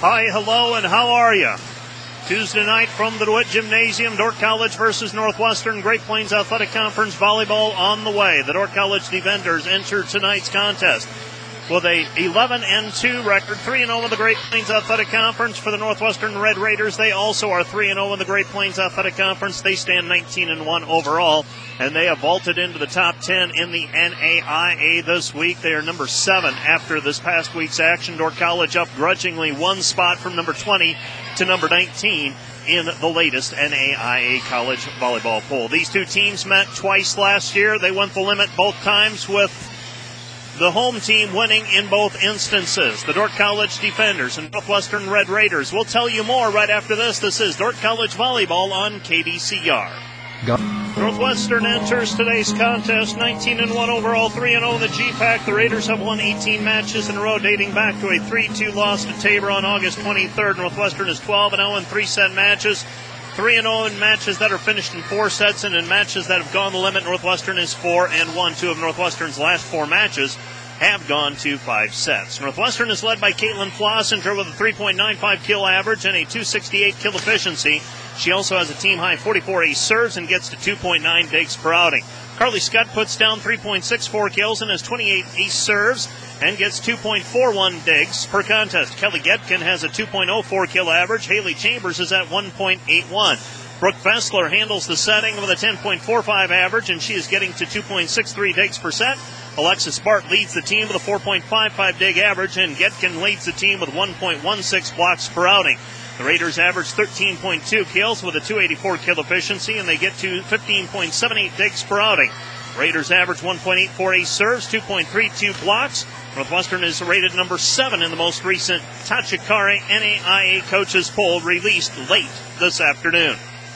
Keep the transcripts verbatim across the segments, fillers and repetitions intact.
Hi, hello, and how are you? Tuesday night from the DeWitt Gymnasium, Dordt College versus Northwestern Great Plains Athletic Conference volleyball on the way. The Dordt College defenders enter tonight's contest with a eleven and two record, three and oh in the Great Plains Athletic Conference. For the Northwestern Red Raiders, they also are three and oh in the Great Plains Athletic Conference. They stand nineteen and one overall, and they have vaulted into the top ten in the N A I A this week. They are number seven after this past week's action. Dordt College up grudgingly one spot from number twenty to number nineteen in the latest N A I A college volleyball poll. These two teams met twice last year. They went the limit both times, with the home team winning in both instances. The Dordt College defenders and Northwestern Red Raiders. We'll tell you more right after this. This is Dordt College volleyball on K D C R. Go. Northwestern enters today's contest nineteen and one overall, three and oh in the G PAC. The Raiders have won eighteen matches in a row, dating back to a three two loss to Tabor on August twenty-third. Northwestern is twelve and oh in three-set matches, three and oh in matches that are finished in four sets, and in matches that have gone the limit, Northwestern is four and one. Two of Northwestern's last four matches have gone to five sets. Northwestern is led by Caitlin Flossinger with a three point nine five kill average and a two sixty-eight kill efficiency. She also has a team-high forty-four ace serves and gets to two point nine digs per outing. Carly Scott puts down three point six four kills and has twenty-eight ace serves and gets two point four one digs per contest. Kelly Getkin has a two point oh four kill average. Haley Chambers is at one point eight one. Brooke Fessler handles the setting with a ten point four five average, and she is getting to two point six three digs per set. Alexis Bart leads the team with a four point five five dig average, and Getkin leads the team with one point one six blocks per outing. The Raiders average thirteen point two kills with a two eighty-four kill efficiency, and they get to fifteen point seven eight digs per outing. Raiders average one point eight four ace serves, two point three two blocks. Northwestern is rated number seven in the most recent Tachikari N A I A coaches poll released late this afternoon.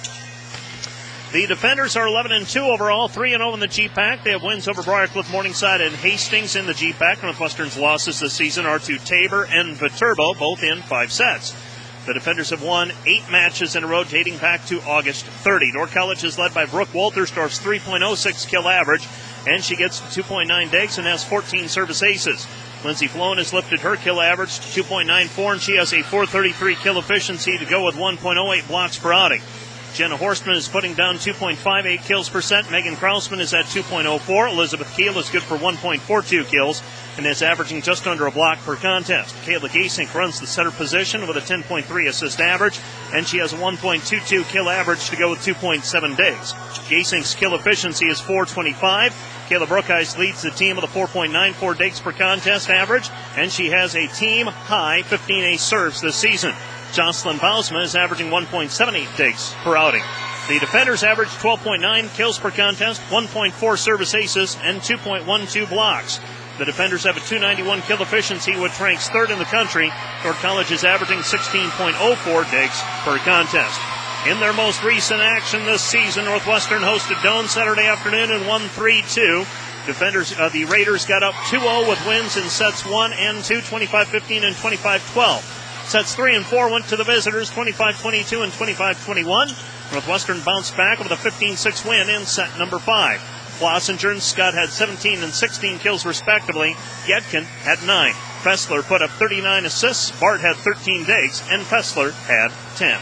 The defenders are eleven and two overall, three and oh in the G PAC. They have wins over Briarcliff, Morningside, and Hastings in the G PAC. Northwestern's losses this season are to Tabor and Viterbo, both in five sets. The defenders have won eight matches in a row dating back to August thirtieth. Dordt College is led by Brooke Wolterstorff's three point oh six kill average, and she gets to two point nine digs and has fourteen service aces. Lindsey Floan has lifted her kill average to two point nine four, and she has a four thirty-three kill efficiency to go with one point oh eight blocks per outing. Jenna Horstman is putting down two point five eight kills per set. Megan Krausman is at two point oh four. Elizabeth Keel is good for one point four two kills and is averaging just under a block per contest. Kayla Gasink runs the center position with a ten point three assist average, and she has a one point two two kill average to go with two point seven digs. Gasink's kill efficiency is four twenty-five. Kayla Brookhuis leads the team with a four point nine four digs per contest average, and she has a team-high fifteen ace serves this season. Jocelyn Bausma is averaging one point seven eight digs per outing. The defenders average twelve point nine kills per contest, one point four service aces, and two point one two blocks. The defenders have a two ninety-one kill efficiency, which ranks third in the country. Dordt College is averaging sixteen point oh four digs per contest. In their most recent action this season, Northwestern hosted Doane Saturday afternoon and won three two. Defenders, uh, the Raiders got up two oh with wins in sets one and two, twenty-five fifteen and twenty-five twelve. Sets three and four went to the visitors, twenty-five twenty-two and twenty-five twenty-one. Northwestern bounced back with a fifteen six win in set number five. Flossinger and Scott had seventeen and sixteen kills respectively. Yetkin had nine. Fessler put up thirty-nine assists. Bart had thirteen digs, and Fessler had ten.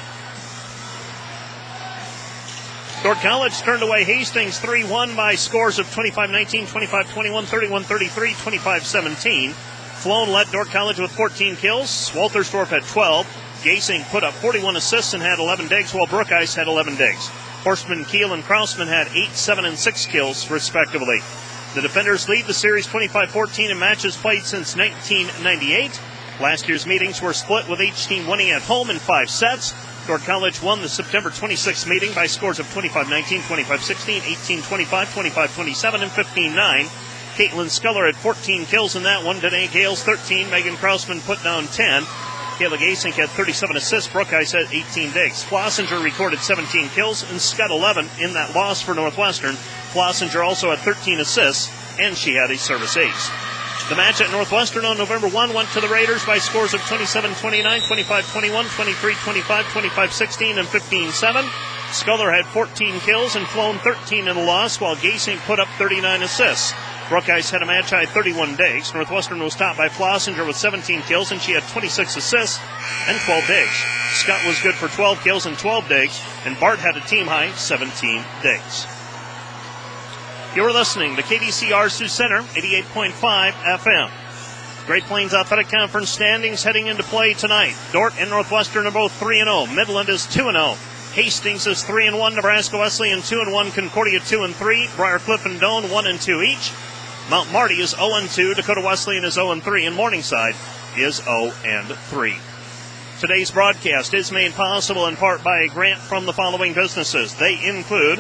Dordt College turned away Hastings three one by scores of twenty-five nineteen, twenty-five twenty-one, thirty-one thirty-three, twenty-five seventeen. Floan led Dordt College with fourteen kills. Wolterstorff had twelve. Gasing put up forty-one assists and had eleven digs, while Brookhuis had eleven digs. Horstman, Keel, and Krausman had eight, seven, and six kills, respectively. The defenders lead the series twenty-five fourteen in matches played since nineteen ninety-eight. Last year's meetings were split, with each team winning at home in five sets. Dordt College won the September twenty-sixth meeting by scores of twenty-five nineteen, twenty-five sixteen, eighteen twenty-five, twenty-five twenty-seven, and fifteen nine. Caitlin Sculler had fourteen kills in that one. Danae Gales, thirteen. Megan Krausman put down ten. Kayla Gasink had thirty-seven assists. Brookhuis had eighteen digs. Flossinger recorded seventeen kills, and Scott eleven in that loss for Northwestern. Flossinger also had thirteen assists, and she had a service ace. The match at Northwestern on November first went to the Raiders by scores of twenty-seven twenty-nine, twenty-five twenty-one, twenty-three twenty-five, twenty-five sixteen, and fifteen seven. Sculler had fourteen kills and Floan thirteen in the loss, while Gasink put up thirty-nine assists. Brooke Ice had a match-high thirty-one digs. Northwestern was topped by Flossinger with seventeen kills, and she had twenty-six assists and twelve digs. Scott was good for twelve kills and twelve digs, and Bart had a team-high seventeen digs. You're listening to K D C R Sioux Center, eighty-eight point five F M. Great Plains Athletic Conference standings heading into play tonight. Dordt and Northwestern are both three and oh. Midland is two and oh. Hastings is three and one. Nebraska Wesleyan two and one. Concordia two and three. Briarcliff and Doane one and two each. Mount Marty is oh and two. Dakota Wesleyan is oh and three. And Morningside is oh and three. Today's broadcast is made possible in part by a grant from the following businesses. They include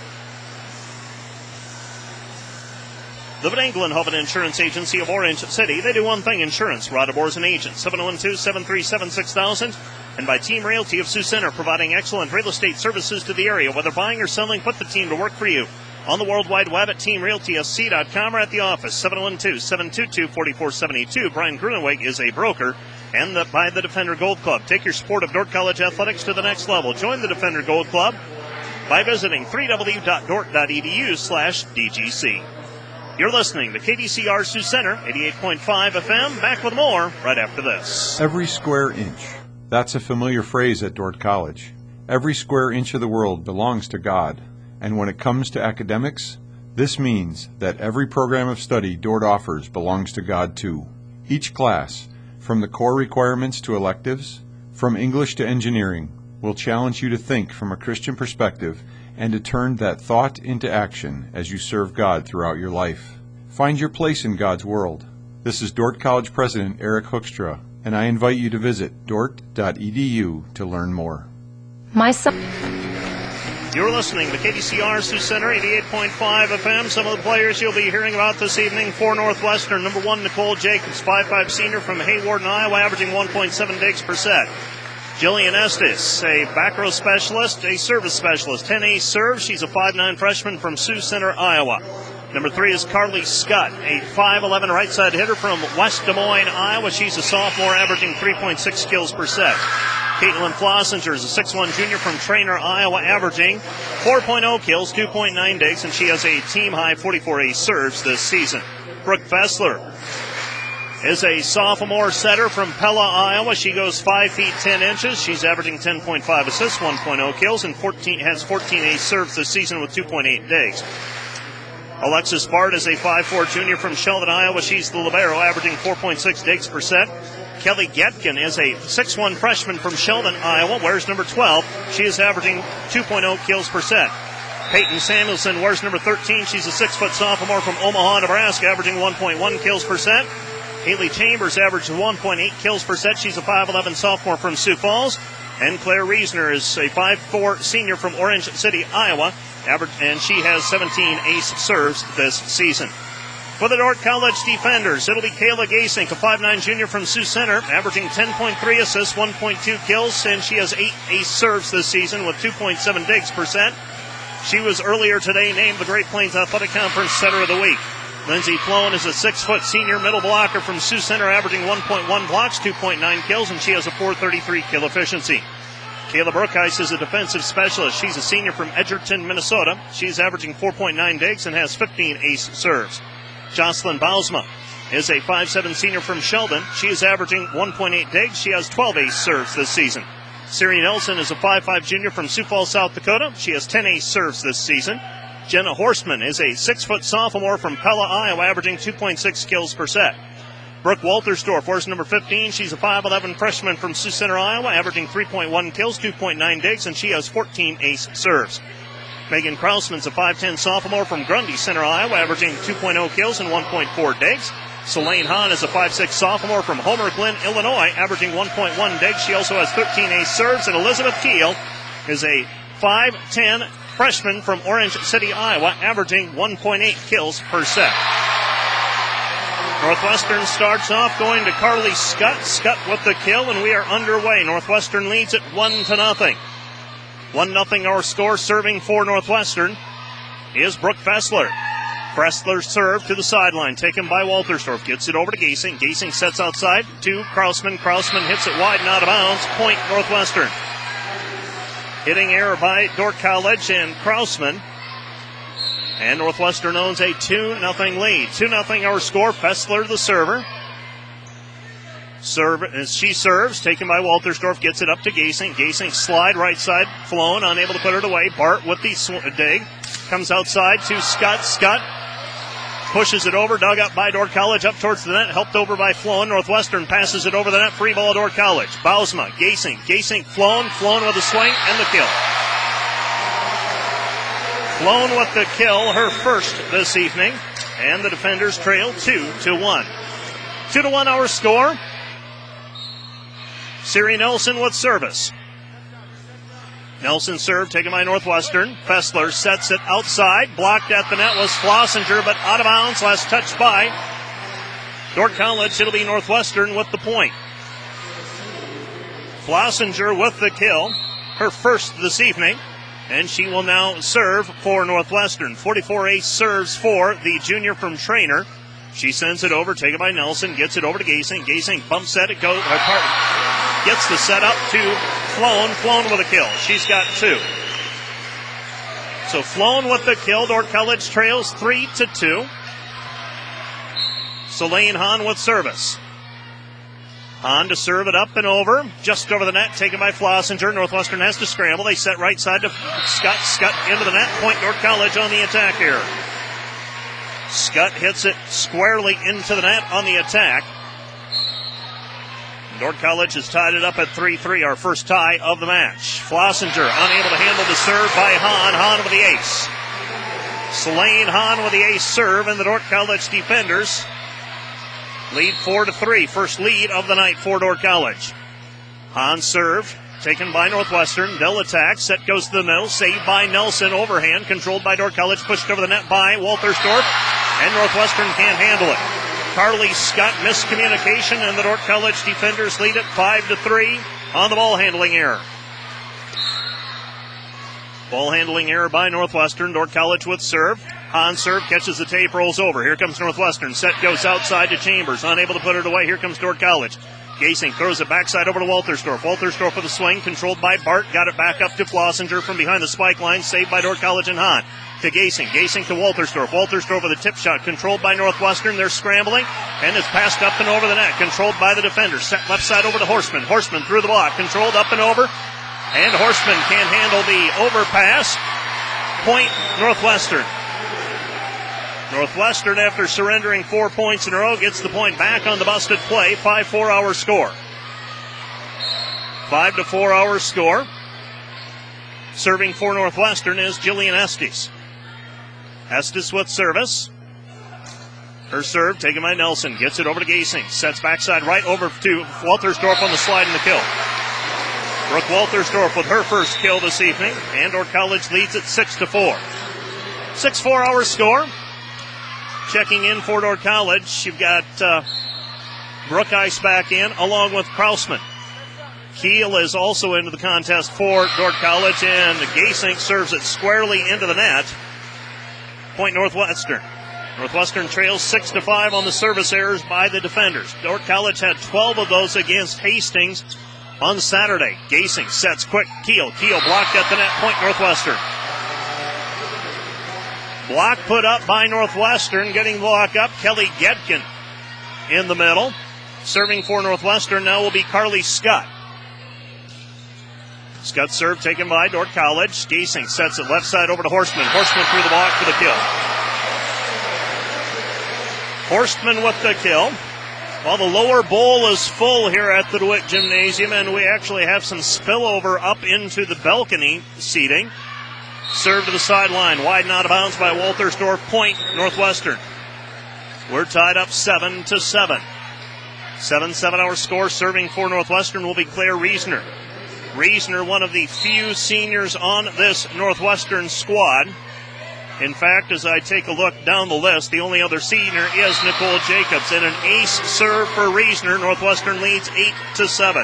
the Van Engelenhoven Insurance Agency of Orange City. They do one thing, insurance. Rod is an agent. seven oh one two, seven three seven, six thousand. And by Team Realty of Sioux Center, providing excellent real estate services to the area. Whether buying or selling, put the team to work for you. On the World Wide Web at team realty s c dot com or at the office, seven oh one two, seven two two, four four seven two. Brian Gruneweg is a broker. And the, by the Defender Gold Club. Take your sport of Dordt College athletics to the next level. Join the Defender Gold Club by visiting w w w dot dort dot e d u slash d g c. You're listening to K D C R Sioux Center, eighty-eight point five F M. Back with more right after this. Every square inch. That's a familiar phrase at Dordt College. Every square inch of the world belongs to God. And when it comes to academics, this means that every program of study Dordt offers belongs to God too. Each class, from the core requirements to electives, from English to engineering, will challenge you to think from a Christian perspective and to turn that thought into action as you serve God throughout your life. Find your place in God's world. This is Dordt College President Eric Hoekstra, and I invite you to visit dort dot e d u to learn more. My son. You're listening to K D C R Sioux Center, eighty-eight point five F M. Some of the players you'll be hearing about this evening for Northwestern. Number one, Nicole Jacobs, five five senior from Hayward, Iowa, averaging one point seven digs per set. Jillian Estes, a back row specialist, a service specialist, ten ace serve. She's a five nine freshman from Sioux Center, Iowa. Number three is Carly Scott, a five eleven right side hitter from West Des Moines, Iowa. She's a sophomore, averaging three point six kills per set. Caitlin Flossinger is a six one junior from Trainer, Iowa, averaging four point oh kills, two point nine digs, and she has a team-high forty-four ace serves this season. Brooke Fessler is a sophomore setter from Pella, Iowa. She goes five feet ten inches. She's averaging ten point five assists, one point oh kills, and fourteen has fourteen ace serves this season with two point eight digs. Alexis Bart is a five four junior from Sheldon, Iowa. She's the libero, averaging four point six digs per set. Kelly Getkin is a six one freshman from Sheldon, Iowa, wears number twelve. She is averaging two point oh kills per set. Peyton Samuelson wears number thirteen. She's a six foot sophomore from Omaha, Nebraska, averaging one point one kills per set. Haley Chambers averages one point eight kills per set. She's a five eleven sophomore from Sioux Falls. And Claire Reisner is a five four senior from Orange City, Iowa, and she has seventeen ace serves this season. For the Dordt College defenders, it'll be Kayla Gasink, a five nine junior from Sioux Center, averaging ten point three assists, one point two kills, and she has eight ace serves this season with two point seven digs per set. She was earlier today named the Great Plains Athletic Conference Setter of the Week. Lindsay Floan is a six foot senior middle blocker from Sioux Center, averaging one point one blocks, two point nine kills, and she has a four thirty-three kill efficiency. Kayla Burkheis is a defensive specialist. She's a senior from Edgerton, Minnesota. She's averaging four point nine digs and has fifteen ace serves. Jocelyn Bausma is a five seven senior from Sheldon. She is averaging one point eight digs. She has twelve ace serves this season. Siri Nelson is a five five junior from Sioux Falls, South Dakota. She has ten ace serves this season. Jenna Horstman is a six foot sophomore from Pella, Iowa, averaging two point six kills per set. Brooke Waltersdorf wears number fifteen. She's a five eleven freshman from Sioux Center, Iowa, averaging three point one kills, two point nine digs, and she has fourteen ace serves. Megan Krausman's a five ten sophomore from Grundy Center, Iowa, averaging two point oh kills and one point four digs. Selene Hahn is a five six sophomore from Homer Glen, Illinois, averaging one point one digs. She also has thirteen ace serves. And Elizabeth Keel is a five ten freshman from Orange City, Iowa, averaging one point eight kills per set. Northwestern starts off going to Carly Scott. Scott with the kill, and we are underway. Northwestern leads it one to nothing. One nothing our score. Serving for Northwestern is Brooke Fessler. Fessler's serve to the sideline, taken by Waltersdorf. Gets it over to Gasing. Gasing sets outside to Krausman. Krausman hits it wide and out of bounds. Point Northwestern. Hitting error by Dordt College, and Krausman And Northwestern owns a two nothing lead. two nothing our score. Fessler, the server. Serve, as she serves, taken by Waltersdorf, gets it up to Gasing. Gasing slide right side, flown, unable to put it away. Bart with the sw- dig. Comes outside to Scott. Scott pushes it over, dug up by Dordt College, up towards the net, helped over by Flown. Northwestern passes it over the net, free ball Dordt College. Bausma, Gasing, Gasing, Flown, Flown with a swing, and the kill. Flown with the kill, her first this evening, and the defenders trail two to one. Two to one our score. Siri Nelson with service. Nelson serve taken by Northwestern. Fessler sets it outside. Blocked at the net was Flossinger, but out of bounds. Last touch by Dordt College. It'll be Northwestern with the point. Flossinger with the kill. Her first this evening. And she will now serve for Northwestern. forty-four ace serves for the junior from Trainer. She sends it over, taken by Nelson. Gets it over to Gasing. Gasing bumps at it. Goes, uh, gets the set up to Flown. Flown with a kill. She's got two. So Flown with the kill. Dordt College trails three to two. Selene Hahn with service. Hahn to serve it up and over. Just over the net. Taken by Flossinger. Northwestern has to scramble. They set right side to Scott. Scott into the net. Point Dordt College on the attack here. Scott hits it squarely into the net on the attack. Dordt College has tied it up at three three, our first tie of the match. Flossinger unable to handle the serve by Hahn. Hahn with the ace. Selene Hahn with the ace serve, and the Dordt College defenders lead four to three. First lead of the night for Dordt College. Hahn serve, taken by Northwestern. They'll attack. Set goes to the middle. Saved by Nelson. Overhand. Controlled by Dordt College. Pushed over the net by Waltersdorf. And Northwestern can't handle it. Carly Scott miscommunication, and the Dordt College defenders lead it five to three on the ball handling error. Ball handling error by Northwestern. Dordt College with serve. Hahn serve, catches the tape, rolls over. Here comes Northwestern. Set goes outside to Chambers. Unable to put it away. Here comes Dordt College. Gasing throws it backside over to Waltersdorf. Waltersdorf with a swing, controlled by Bart. Got it back up to Flossinger from behind the spike line. Saved by Dordt College and Hahn. To Gasing. Gasing to Waltersdorf. Waltersdorf with a tip shot. Controlled by Northwestern. They're scrambling. And it's passed up and over the net. Controlled by the defenders. Set left side over to Horseman. Horseman through the block. Controlled up and over. And Horseman can't handle the overpass. Point Northwestern. Northwestern, after surrendering four points in a row, gets the point back on the busted play. five four our score. five to four our score. Serving for Northwestern is Jillian Estes. Estes with service. Her serve taken by Nelson. Gets it over to Gasing. Sets backside right over to Waltersdorf on the slide and the kill. Brooke Waltersdorf with her first kill this evening. And Dordt College leads at six to four. six four our score. Checking in for Dordt College, you've got uh, Brooke Ice back in, along with Krausman. Keel is also into the contest for Dordt College, and Gasink serves it squarely into the net. Point Northwestern. Northwestern trails six to five on the service errors by the defenders. Dordt College had twelve of those against Hastings on Saturday. Gasink sets quick. Keel. Keel blocked at the net. Point Northwestern. Block put up by Northwestern. Getting the block up, Kelly Gedkin in the middle. Serving for Northwestern now will be Carly Scott. Scott serve taken by Dordt College. Gasing sets it left side over to Horstman. Horstman through the block for the kill. Horstman with the kill. Well, the lower bowl is full here at the DeWitt Gymnasium, and we actually have some spillover up into the balcony seating. Serve to the sideline, wide and out of bounds by Waltersdorf. Point Northwestern. We're tied up seven to seven. seven seven our score. Serving for Northwestern will be Claire Reesner. Reesner, one of the few seniors on this Northwestern squad. In fact, as I take a look down the list, the only other senior is Nicole Jacobs. And an ace serve for Reesner. Northwestern leads eight to seven.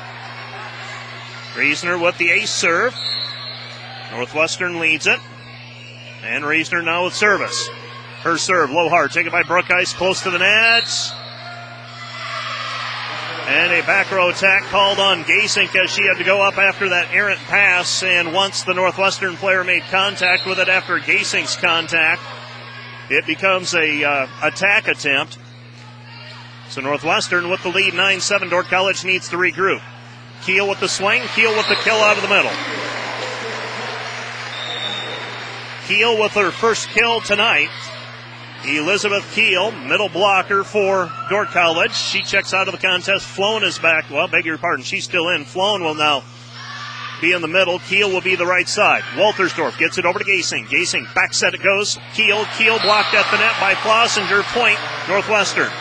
Reesner with the ace serve. Northwestern leads it. And Reesner now with service. Her serve, low hard, taken by Brooke Ice, close to the net. And a back row attack called on Gasink as she had to go up after that errant pass. And once the Northwestern player made contact with it after Gasink's contact, it becomes a uh, attack attempt. So Northwestern with the lead, nine seven. Dordt College needs to regroup. Keel with the swing. Keel with the kill out of the middle. Keel with her first kill tonight. Elizabeth Keel, middle blocker for Dordt College. She checks out of the contest. Floan is back. Well, beg your pardon. She's still in. Floan will now be in the middle. Keel will be the right side. Waltersdorf gets it over to Gasink. Gasink, back set it goes. Keel. Keel blocked at the net by Flossinger. Point, Northwestern.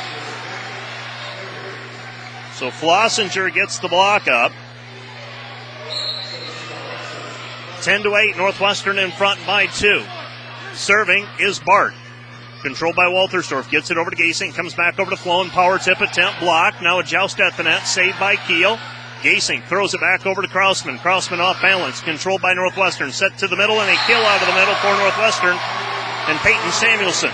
So Flossinger gets the block up. ten to eight, Northwestern in front by two. Serving is Bart. Controlled by Waltersdorf. Gets it over to Gasink. Comes back over to Floan. Power tip attempt blocked. Now a joust at the net. Saved by Keel. Gasink throws it back over to Krausman. Krausman off balance. Controlled by Northwestern. Set to the middle and a kill out of the middle for Northwestern. And Peyton Samuelson.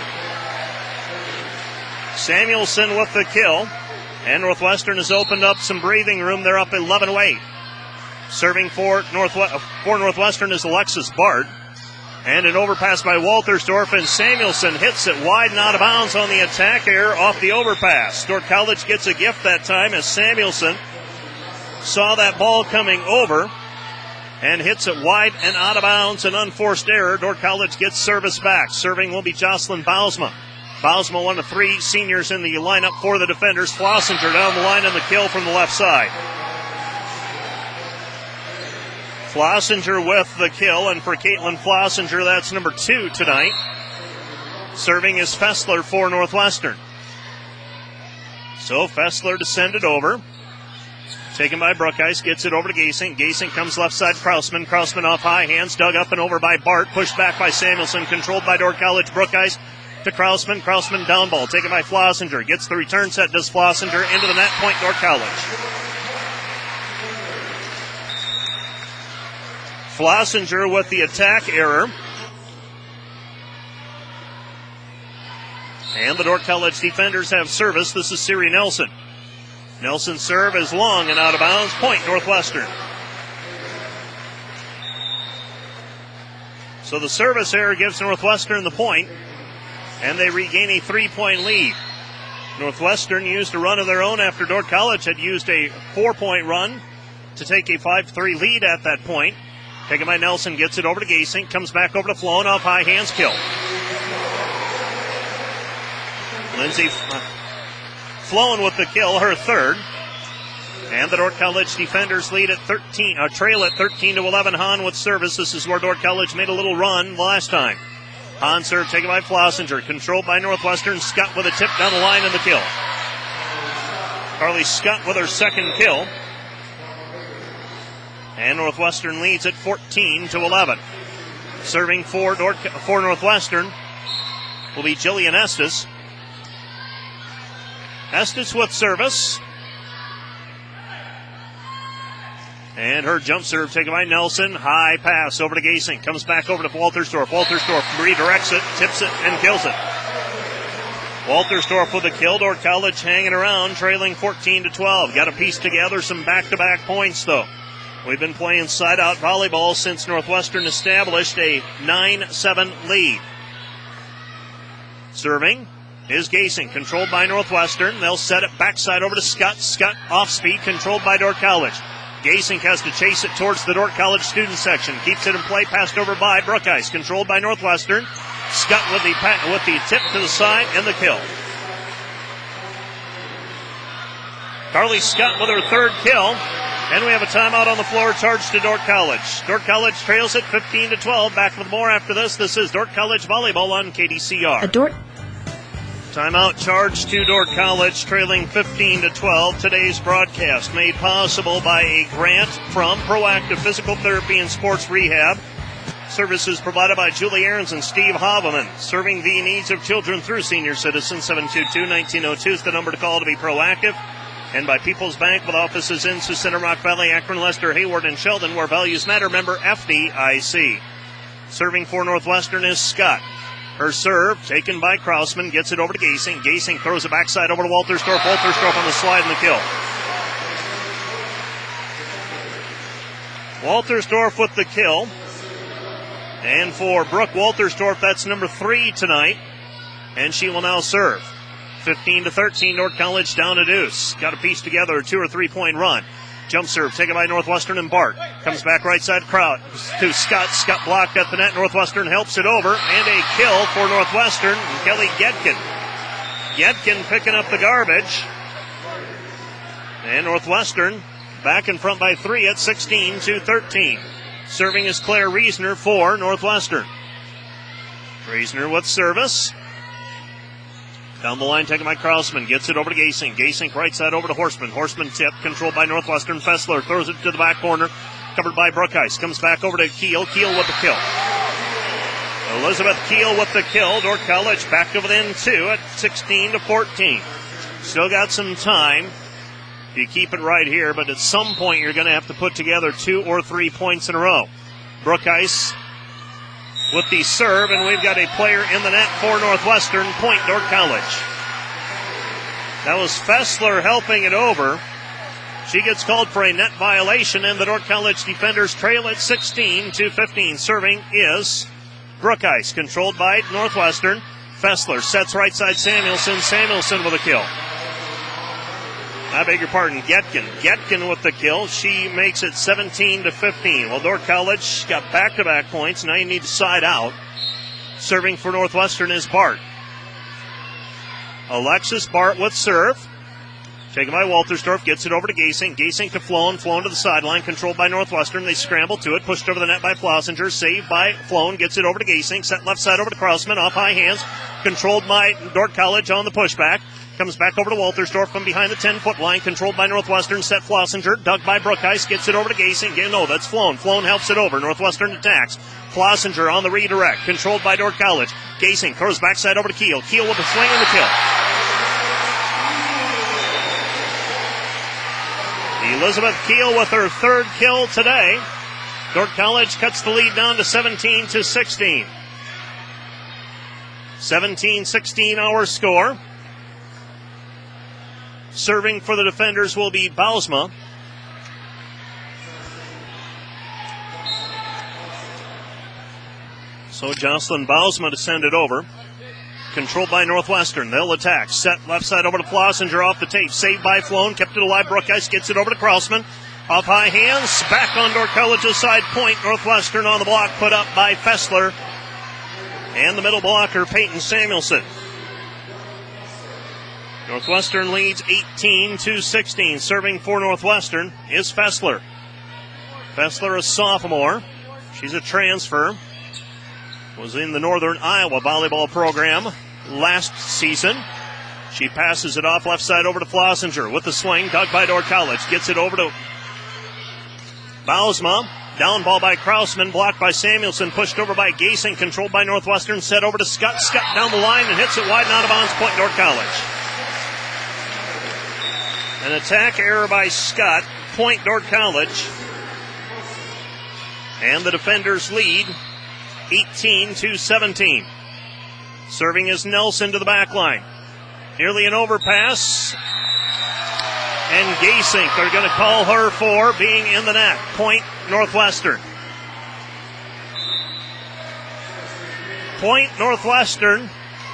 Samuelson with the kill. And Northwestern has opened up some breathing room. They're up eleven to eight. Serving for, Northwest, for Northwestern is Alexis Bart. And an overpass by Waltersdorf, and Samuelson hits it wide and out of bounds on the attack error off the overpass. Dordt College gets a gift that time as Samuelson saw that ball coming over and hits it wide and out of bounds. An unforced error. Dordt College gets service back. Serving will be Jocelyn Bausma. Bausma, one of three seniors in the lineup for the defenders. Flossinger down the line on the kill from the left side. Flossinger with the kill, and for Caitlin Flossinger, that's number two tonight. Serving is Fessler for Northwestern. So Fessler to send it over. Taken by Brookheist, gets it over to Gasink. Gasink comes left side, Krausman. Krausman off high, hands dug up and over by Bart. Pushed back by Samuelson, controlled by Dordt College. Brookheist to Krausman. Krausman down ball, taken by Flossinger. Gets the return set, does Flossinger into the net, point Dordt College. Flossinger with the attack error. And the Dordt College defenders have service. This is Siri Nelson. Nelson's serve is long and out of bounds. Point Northwestern. So the service error gives Northwestern the point, and they regain a three-point lead. Northwestern used a run of their own after Dordt College had used a four-point run to take a five three lead at that point. Taken by Nelson, gets it over to Gasink, comes back over to Floan, off high, hands kill. Lindsay Floan with the kill, her third. And the Dordt College defenders lead at thirteen, uh, trail at thirteen to eleven. Hahn with service. This is where Dordt College made a little run last time. Hahn serve taken by Flossinger, controlled by Northwestern. Scott with a tip down the line and the kill. Carly Scott with her second kill. And Northwestern leads at fourteen to eleven. Serving for, Dordt, for Northwestern will be Jillian Estes. Estes with service. And her jump serve taken by Nelson. High pass over to Gasink. Comes back over to Waltersdorf. Waltersdorf redirects it, tips it, and kills it. Waltersdorf with a kill. Dordt College hanging around, trailing fourteen to twelve. Got to piece together some back-to-back points, though. We've been playing side-out volleyball since Northwestern established a nine seven lead. Serving is Gasink, controlled by Northwestern. They'll set it backside over to Scott. Scott off speed, controlled by Dordt College. Gasink has to chase it towards the Dordt College student section. Keeps it in play, passed over by Brookheist, controlled by Northwestern. Scott with the, with the tip to the side and the kill. Carly Scott with her third kill. And we have a timeout on the floor charged to Dordt College. Dordt College trails it fifteen to twelve. Back with more after this. This is Dordt College volleyball on K D C R. A Dordt. Timeout charged to Dordt College, trailing fifteen to twelve. Today's broadcast made possible by a grant from Proactive Physical Therapy and Sports Rehab. Services provided by Julie Ahrens and Steve Haveman. Serving the needs of children through senior citizens. seven two two, one nine zero two is the number to call to be proactive. And by People's Bank with offices in Sioux Center, Rock Valley, Akron, Lester, Hayward, and Sheldon, where values matter. Member F D I C. Serving for Northwestern is Scott. Her serve taken by Krausman, gets it over to Gasink. Gasink throws it backside over to Waltersdorf. Waltersdorf on the slide and the kill. Waltersdorf with the kill. And for Brooke Waltersdorf, that's number three tonight. And she will now serve. fifteen to thirteen, Dordt College down a deuce. Got to piece together a two or three point run. Jump serve taken by Northwestern and Bart. Comes back right side crowd to Scott. Scott blocked at the net. Northwestern helps it over. And a kill for Northwestern. Kelly Getkin. Getkin picking up the garbage. And Northwestern back in front by three at sixteen to thirteen. Serving is Claire Reisner for Northwestern. Reisner with service. Down the line, taken by Krausman. Gets it over to Gasink. Gasink right side over to Horseman. Horseman tip, controlled by Northwestern. Fessler throws it to the back corner. Covered by Brookheist. Comes back over to Keel. Keel with the kill. Elizabeth Keel with the kill. Dordt College back to within two at sixteen to fourteen. Still got some time. You keep it right here, but at some point you're going to have to put together two or three points in a row. Brookheist with the serve, and we've got a player in the net for Northwestern. Point, Dordt College. That was Fessler helping it over. She gets called for a net violation, and the Dordt College defenders trail at sixteen to fifteen. Serving is Brookheist, controlled by Northwestern. Fessler sets right side Samuelson. Samuelson with a kill. I beg your pardon, Getkin. Getkin with the kill. She makes it seventeen to fifteen. Well, Dordt College got back-to-back points. Now you need to side out. Serving for Northwestern is Bart. Alexis Bart with serve. Taken by Waltersdorf. Gets it over to Gasink. Gasink to Floan. Floan to the sideline. Controlled by Northwestern. They scramble to it. Pushed over the net by Flossinger. Saved by Floan. Gets it over to Gasink. Set left side over to Krausman. Off high hands. Controlled by Dordt College on the pushback. Comes back over to Waltersdorf from behind the ten-foot line. Controlled by Northwestern. Set Flossinger. Dug by Brookheist. Gets it over to Gasink. No, that's Floan. Floan helps it over. Northwestern attacks. Flossinger on the redirect. Controlled by Dordt College. Gasink throws backside over to Keel. Keel with a swing and the kill. Elizabeth Keel with her third kill today. Dordt College cuts the lead down to seventeen to sixteen. seventeen sixteen our score. Serving for the defenders will be Bausma. So Jocelyn Bausma to send it over. Controlled by Northwestern. They'll attack. Set left side over to Flossinger off the tape. Saved by Floan. Kept it alive. Brookheist gets it over to Krausman. Off high hands. Back on Dordt College's side. Point. Northwestern on the block. Put up by Fessler. And the middle blocker, Peyton Samuelson. Northwestern leads eighteen to sixteen. Serving for Northwestern is Fessler. Fessler, a sophomore. She's a transfer. Was in the Northern Iowa volleyball program last season. She passes it off left side over to Flossinger with the swing. Dug by Dordt College. Gets it over to Bausma. Down ball by Krausman. Blocked by Samuelson. Pushed over by Gasing. Controlled by Northwestern. Set over to Scott. Scott down the line and hits it wide and out of bounds. Point Dordt College. An attack error by Scott. Point Dordt College. And the defenders lead eighteen to seventeen. Serving is Nelson to the back line. Nearly an overpass. And Gasink, they're going to call her for being in the net. Point Northwestern. Point Northwestern.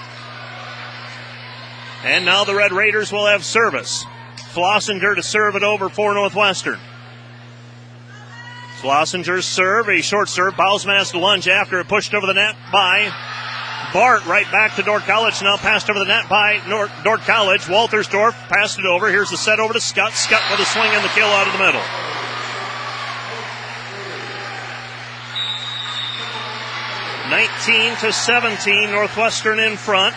And now the Red Raiders will have service. Flossinger to serve it over for Northwestern. Flossinger's serve, a short serve. Bausma has to lunge after it, pushed over the net by Bart. Right back to Dordt College, now passed over the net by Nor- Dordt College. Waltersdorf passed it over. Here's the set over to Scott. Scott with a swing and the kill out of the middle. nineteen to seventeen, Northwestern in front.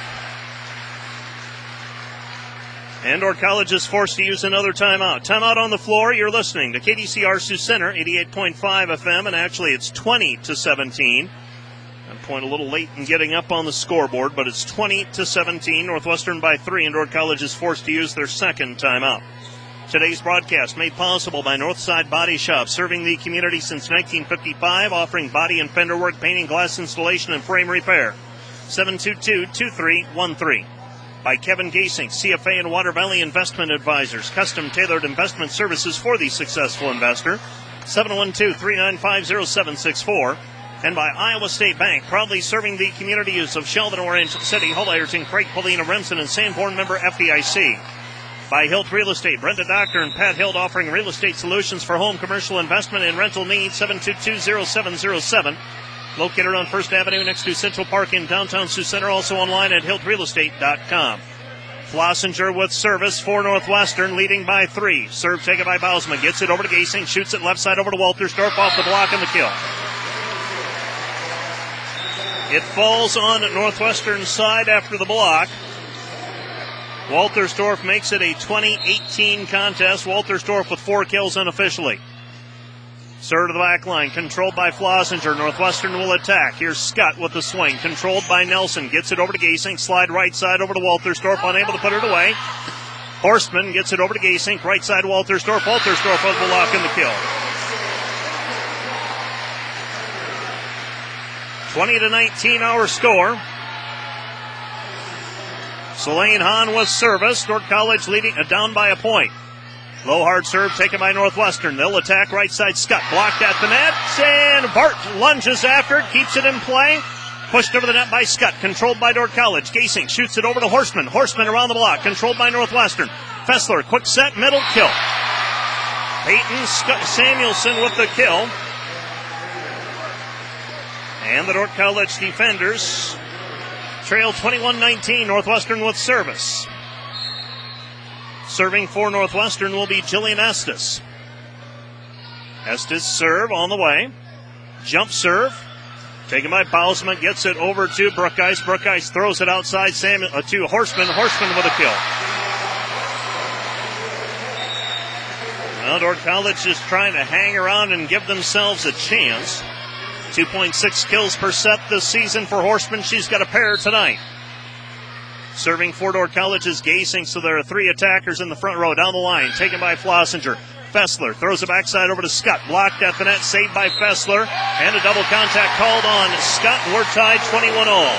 And Dordt College is forced to use another timeout. Timeout on the floor. You're listening to K D C R Sioux Center, eighty-eight point five F M, and actually it's twenty to seventeen. That point a little late in getting up on the scoreboard, but it's twenty to seventeen. Northwestern by three, and Dordt College is forced to use their second timeout. Today's broadcast made possible by Northside Body Shop, serving the community since nineteen fifty-five, offering body and fender work, painting, glass installation, and frame repair. seven two two, two three one three. By Kevin Gasink, C F A and Water Valley Investment Advisors, custom tailored investment services for the successful investor. seven one two, three nine five, zero seven six four. And by Iowa State Bank, proudly serving the communities of Sheldon, Orange City, Hull, Ironton, Craig, Paulina, Remsen, and Sanborn, member F D I C. By Hilt Real Estate, Brenda Doctor and Pat Hilt, offering real estate solutions for home, commercial, investment, and rental needs. seven two two, zero seven zero seven. Located on First Avenue next to Central Park in downtown Sioux Center. Also online at hilt real estate dot com. Flossinger with service for Northwestern, leading by three. Serve taken by Bausman. Gets it over to Gasing. Shoots it left side over to Waltersdorf. Off the block and the kill. It falls on Northwestern's side after the block. Waltersdorf makes it a twenty eighteen contest. Waltersdorf with four kills unofficially. Serve to the back line, controlled by Flossinger. Northwestern will attack. Here's Scott with the swing, controlled by Nelson. Gets it over to Gasing. Slide right side over to Waltersdorf, unable to put it away. Horstman gets it over to Gasing. Right side Waltersdorf. Waltersdorf with the lock and the kill. twenty to nineteen our score. Selene Hahn with service. Dordt College leading uh, down by a point. Low hard serve taken by Northwestern. They'll attack right side. Scott blocked at the net. And Bart lunges after it. Keeps it in play. Pushed over the net by Scott. Controlled by Dordt College. Gasing shoots it over to Horstman. Horstman around the block. Controlled by Northwestern. Fessler, quick set, middle, kill. Peyton Scott Samuelson with the kill. And the Dordt College defenders trail twenty-one nineteen. Northwestern with service. Serving for Northwestern will be Jillian Estes. Estes serve on the way. Jump serve. Taken by Bausman. Gets it over to Brookice. Brookice throws it outside Samuel, uh, to Horstman. Horstman with a kill. Well, Dordt College is trying to hang around and give themselves a chance. two point six kills per set this season for Horstman. She's got a pair tonight. Serving for Dordt College is Gasing, so there are three attackers in the front row. Down the line, taken by Flossinger. Fessler throws it backside over to Scott. Blocked at the net, saved by Fessler. And a double contact called on Scott. We're tied twenty-one all.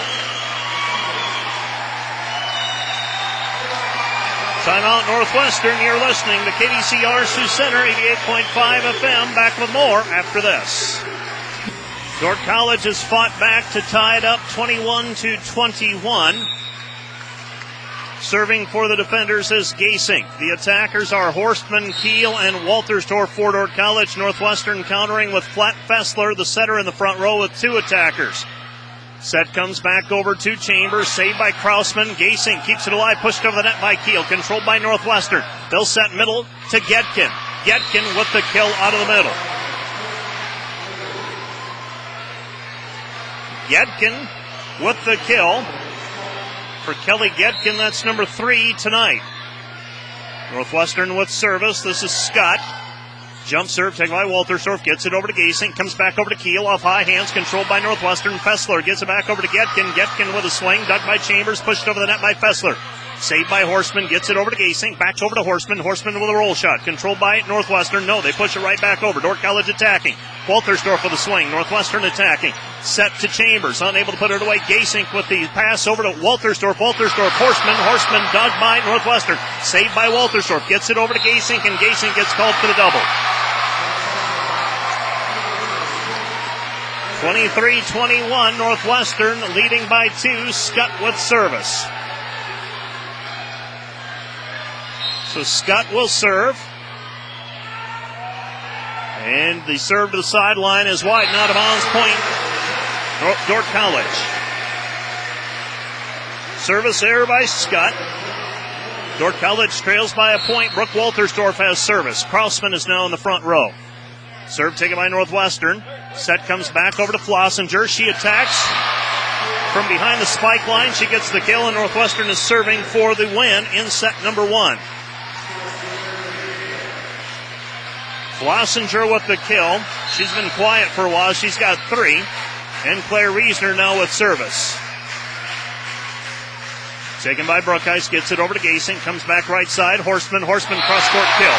Timeout Northwestern. You're listening to K D C R Sioux Center, eighty-eight point five F M. Back with more after this. Dordt College has fought back to tie it up twenty-one to twenty-one. Serving for the defenders is Gasing. The attackers are Horstman, Keel, and Waltersdorf for Dordt College. Northwestern countering with Flat Fessler, the setter in the front row with two attackers. Set comes back over to Chambers, saved by Krausman. Gasing keeps it alive, pushed over the net by Keel, controlled by Northwestern. They'll set middle to Getkin. Getkin with the kill out of the middle. Getkin with the kill. For Kelly Getkin, that's number three tonight. Northwestern with service. This is Scott. Jump serve taken by Waltersdorf. Gets it over to Gasing. Comes back over to Keel. Off high hands. Controlled by Northwestern. Fessler gets it back over to Getkin. Getkin with a swing. Dug by Chambers. Pushed over the net by Fessler. Saved by Horstman. Gets it over to Gasing. Backs over to Horstman. Horstman with a roll shot. Controlled by Northwestern. No, they push it right back over. Dordt College attacking. Waltersdorf with a swing. Northwestern attacking. Set to Chambers. Unable to put it away. Gasing with the pass over to Waltersdorf. Waltersdorf. Horstman. Horstman dug by Northwestern. Saved by Waltersdorf. Gets it over to Gasing, and Gasing gets called for the double. twenty-three twenty-one. Northwestern leading by two. Scott with service. So Scott will serve. And the serve to the sideline is wide and out of bounds. Point, Dordt College. Service error by Scott. Dordt College trails by a point. Brooke Waltersdorf has service. Krausman is now in the front row. Serve taken by Northwestern. Set comes back over to Flossinger. She attacks from behind the spike line. She gets the kill, and Northwestern is serving for the win in set number one. Flossinger with the kill. She's been quiet for a while. She's got three. And Claire Reisner now with service. Taken by Brookice. Gets it over to Gasing. Comes back right side. Horstman. Horstman cross-court kill.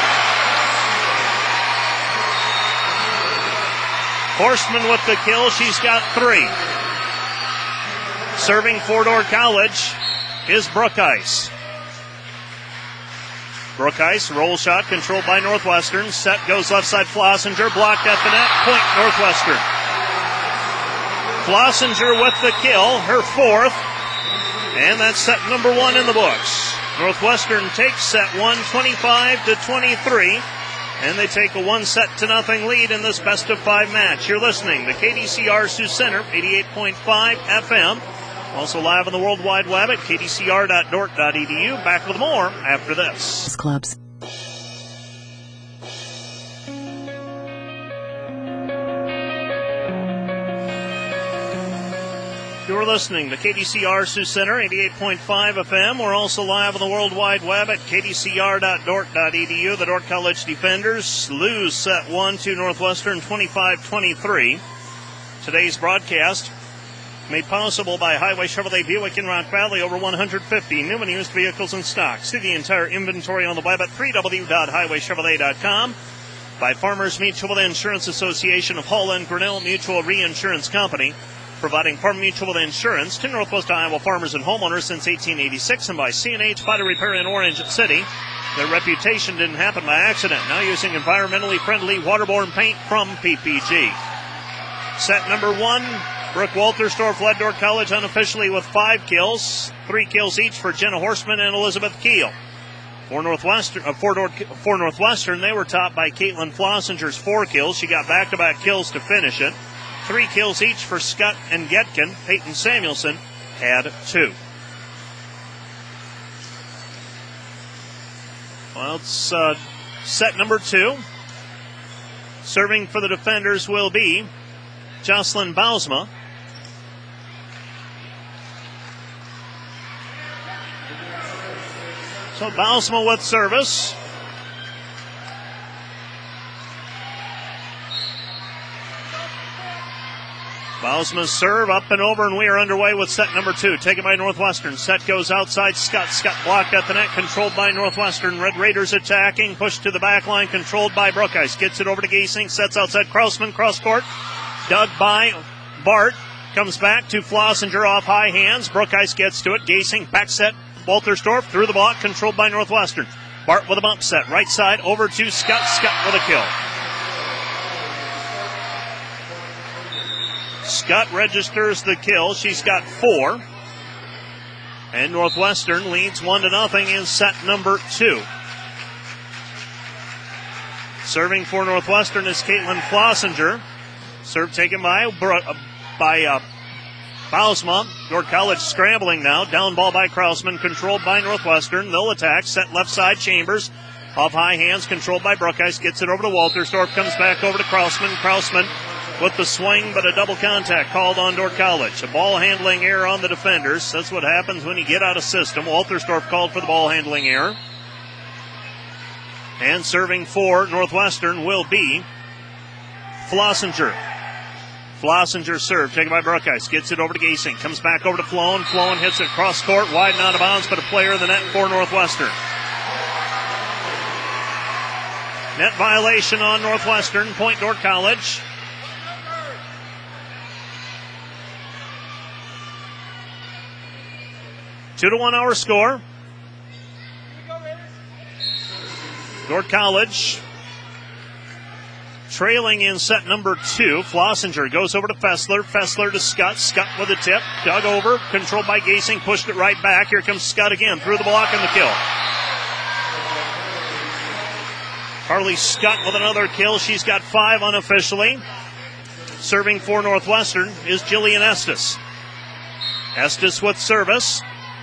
Horstman with the kill. She's got three. Serving for Dordt College is Brookice. Brookice, roll shot controlled by Northwestern. Set goes left side, Flossinger, blocked at the net, point Northwestern. Flossinger with the kill, her fourth, and that's set number one in the books. Northwestern takes set one, twenty-five to twenty-three, and they take a one set to nothing lead in this best of five match. You're listening to K D C R Sioux Center, eighty-eight point five F M. Also live on the World Wide Web at k d c r dot dork dot e d u. Back with more after this. Clubs. You're listening to K D C R Sioux Center, eighty-eight point five F M. We're also live on the World Wide Web at k d c r dot dork dot e d u. The Dordt College defenders lose set one to Northwestern, twenty-five twenty-three. Today's broadcast made possible by Highway Chevrolet Buick in Rock Valley. Over one hundred fifty new and used vehicles in stock. See the entire inventory on the web at w w w dot highway chevrolet dot com. By Farmers Mutual Insurance Association of Hull and Grinnell Mutual Reinsurance Company, providing farm mutual insurance to Northwest Iowa farmers and homeowners since eighteen eighty-six. And by C and H Auto Repair in Orange City. Their reputation didn't happen by accident. Now using environmentally friendly waterborne paint from P P G. Set number one, Brooke Walterstorff led Dordt College unofficially with five kills, three kills each for Jenna Horstman and Elizabeth Keel. For Northwestern, uh, for, Dordt, for Northwestern, they were topped by Caitlin Flossinger's four kills. She got back-to-back kills to finish it. Three kills each for Scott and Getkin. Peyton Samuelson had two. Well, it's uh, set number two. Serving for the defenders will be Jocelyn Bausma. So Bausma with service. Bausma's serve up and over, and we are underway with set number two. Taken by Northwestern. Set goes outside. Scott. Scott blocked at the net. Controlled by Northwestern. Red Raiders attacking. Pushed to the back line. Controlled by Brookice. Gets it over to Gasing. Sets outside Krausman. Cross court. Dug by Bart. Comes back to Flossinger off high hands. Brookice gets to it. Gasing. Back set. Walterstorff through the block. Controlled by Northwestern. Bart with a bump set. Right side over to Scott. Scott with a kill. Scott registers the kill. She's got four. And Northwestern leads one to nothing in set number two. Serving for Northwestern is Caitlin Flossinger. Serve taken by, uh, by uh, Bausma. Dordt College scrambling now. Down ball by Krausman. Controlled by Northwestern. They'll attack. Set left side Chambers. Off high hands. Controlled by Brookice. Gets it over to Walterstorff. Comes back over to Krausman. Krausman with the swing, but a double contact called on Dordt College. A ball handling error on the defenders. That's what happens when you get out of system. Walterstorff called for the ball handling error. And serving for Northwestern will be Flossinger. Flossinger serve taken by Brookice. Gets it over to Gasing. Comes back over to Floan. Floan hits it cross court, wide and out of bounds, but a player in the net for Northwestern. Net violation on Northwestern. Point Dordt College. Two to one our score. Dordt College trailing in set number two. Flossinger goes over to Fessler. Fessler to Scott. Scott with a tip. Dug over. Controlled by Gasing. Pushed it right back. Here comes Scott again. Through the block and the kill. Harley Scott with another kill. She's got five unofficially. Serving for Northwestern is Jillian Estes. Estes with service.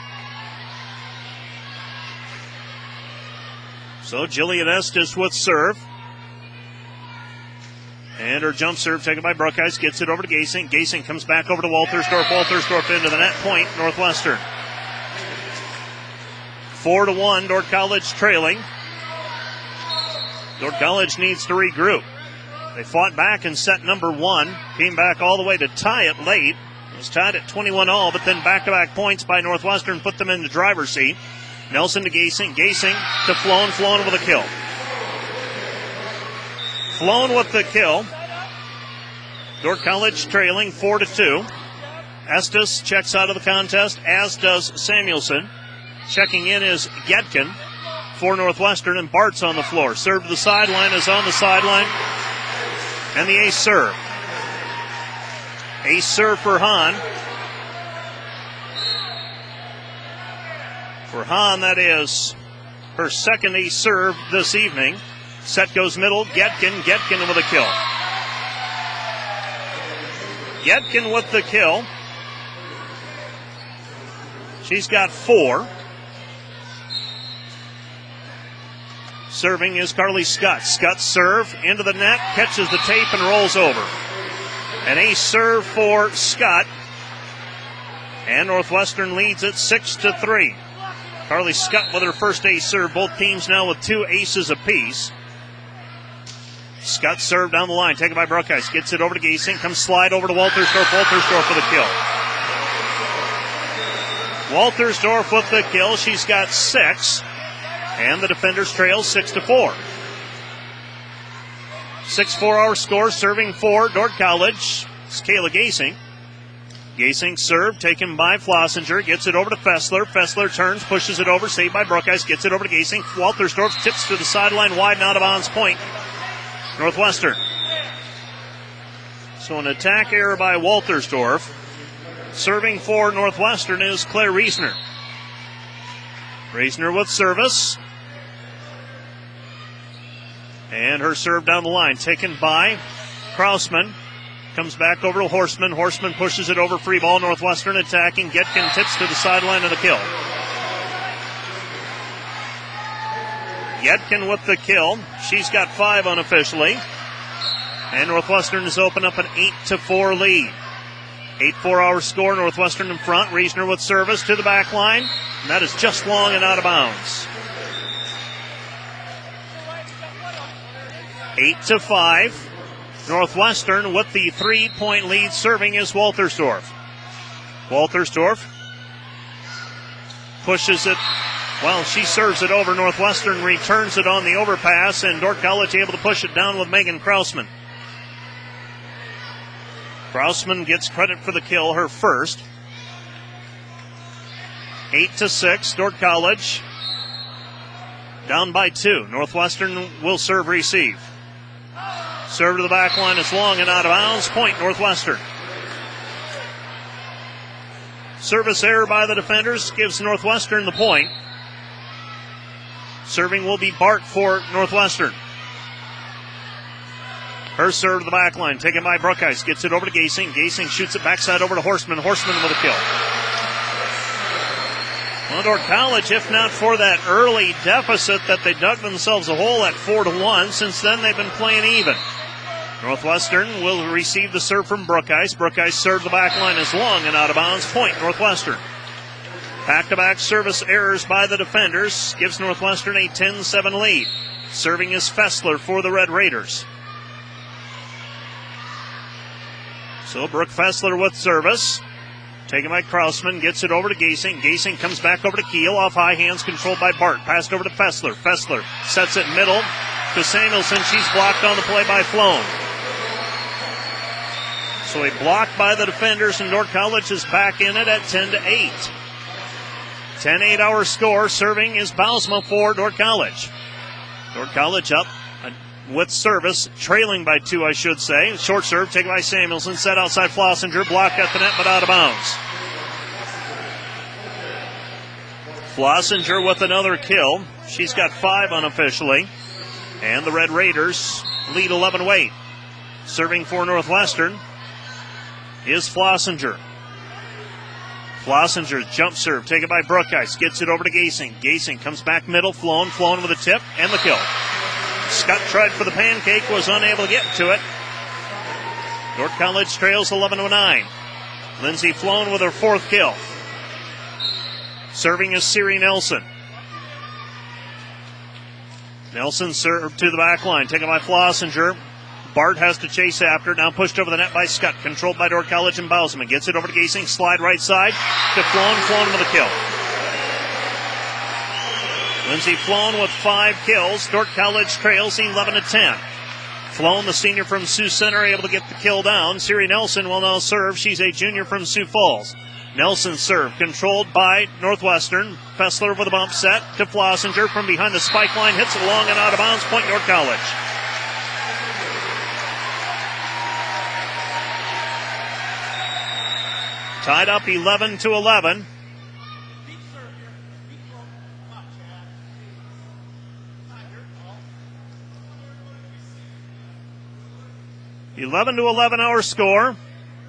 So Jillian Estes with serve. And her jump serve taken by Brookice. Gets it over to Gasing. Gasing comes back over to Walterstorff. Walterstorff into the net point. Northwestern. Four to one. Dordt College trailing. Dordt College needs to regroup. They fought back in set number one. Came back all the way to tie it late. It was tied at twenty-one all, but then back-to-back points by Northwestern put them in the driver's seat. Nelson to Gasing. Gasing to Floan. Floan with a kill. Floan with the kill. Dordt College trailing four to two. Estes checks out of the contest, as does Samuelson. Checking in is Gedkin. for Northwestern, and Bart's on the floor. Serve to the sideline is on the sideline. And the ace serve. Ace serve for Hahn. For Hahn, that is her second ace serve this evening. Set goes middle. Getkin. Getkin with a kill. Getkin with the kill. She's got four. Serving is Carly Scott. Scott serve into the net, catches the tape and rolls over. An ace serve for Scott. And Northwestern leads it six to three. Carly Scott with her first ace serve. Both teams now with two aces apiece. Scott served down the line, taken by Bruckheis. Gets it over to Giesing. Comes slide over to Waltersdorf. Waltersdorf for the kill. Waltersdorf with the kill. She's got six. And the defenders trail six to four. Six four-hour score, serving for Dordt College. It's Kayla Giesing. Giesing serve, taken by Flossinger. Gets it over to Fessler. Fessler turns, pushes it over, saved by Bruckheis. Gets it over to Giesing. Waltersdorf tips to the sideline, wide and out of bounds point. Northwestern. So an attack error by Waltersdorf. Serving for Northwestern is Claire Reisner. Reisner with service. And her serve down the line, taken by Krausman. Comes back over to Horseman. Horseman pushes it over, free ball. Northwestern attacking. Getkin tips to the sideline of the kill. Getkin with the kill. She's got five unofficially. And Northwestern has opened up an eight to four lead. eight four-hour score, Northwestern in front. Reisner with service to the back line. And that is just long and out of bounds. eight to five. Northwestern with the three-point lead. Serving is Waltersdorf. Waltersdorf pushes it. Well, she serves it over. Northwestern returns it on the overpass, and Dordt College able to push it down with Megan Krausman. Krausman gets credit for the kill, her first. Eight to six, Dordt College down by two. Northwestern will serve receive. Serve to the back line is long and out of bounds. Point Northwestern. Service error by the defenders gives Northwestern the point. Serving will be Bart for Northwestern. Her serve to the back line, taken by Bruckheis. Gets it over to Giesing. Giesing shoots it backside over to Horseman. Horseman with a kill. Well, Dordt College, if not for that early deficit that they dug themselves a hole at four to one, since then they've been playing even. Northwestern will receive the serve from Bruckheis. Bruckheis serve the back line is long and out of bounds. Point Northwestern. Back-to-back service errors by the defenders gives Northwestern a ten seven lead. Serving is Fessler for the Red Raiders. So Brooke Fessler with service. Taken by Krausman, gets it over to Giesing. Giesing comes back over to Keel, off high hands, controlled by Bart. Passed over to Fessler. Fessler sets it middle to Samuelson. She's blocked on the play by Floan. So a block by the defenders, and Dordt College is back in it at ten to eight. ten eight hour score. Serving is Bausma for Dordt College. Dordt College up with service, trailing by two, I should say. Short serve taken by Samuelson, set outside Flossinger, blocked at the net but out of bounds. Flossinger with another kill. She's got five unofficially. And the Red Raiders lead eleven to eight. Serving for Northwestern is Flossinger. Flossinger's jump serve taken by Bruckheis. Gets it over to Giesing. Giesing comes back middle. Flown. Flown with a tip and the kill. Scott tried for the pancake, was unable to get to it. Dordt College trails eleven to nine. Lindsay Flown with her fourth kill. Serving is Siri Nelson. Nelson served to the back line, taken by Flossinger. Bart has to chase after it. Now pushed over the net by Scott. Controlled by Dordt College and Bausman. Gets it over to Giesing. Slide right side to Flown. Flown with a kill. Lindsay Flown with five kills. Dordt College trails eleven to ten. Flown, the senior from Sioux Center, able to get the kill down. Siri Nelson will now serve. She's a junior from Sioux Falls. Nelson serve, controlled by Northwestern. Fessler with a bump set to Flossinger from behind the spike line, hits it long and out of bounds, point York College. Tied up eleven to eleven. eleven to eleven our score.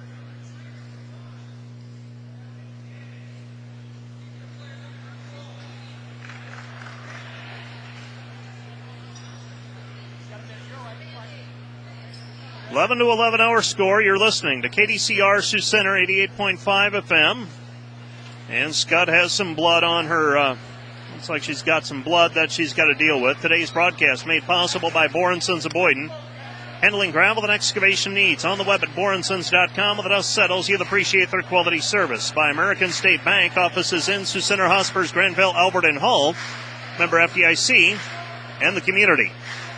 eleven to eleven our score. You're listening to K D C R Sioux Center eighty-eight point five F M. And Scott has some blood on her. Uh, looks like she's got some blood that she's got to deal with. Today's broadcast made possible by Borensons of Boyden. Handling gravel and excavation needs on the web at borensons dot com. When the dust settles, you'll appreciate their quality service. By American State Bank, offices in Sioux Center, Hospers, Granville, Albert, and Hull. Member F D I C and the community.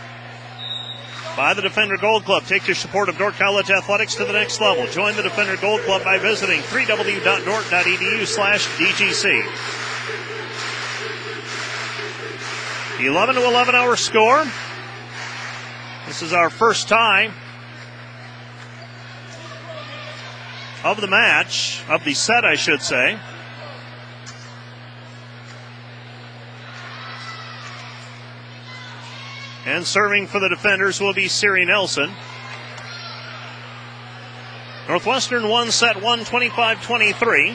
By the Defender Gold Club. Take your support of Dordt College athletics to the next level. Join the Defender Gold Club by visiting w w w dot dordt dot e d u slash d g c. eleven to eleven our score. This is our first tie of the match, of the set, I should say. And serving for the defenders will be Siri Nelson. Northwestern won set one, twenty-five twenty-three.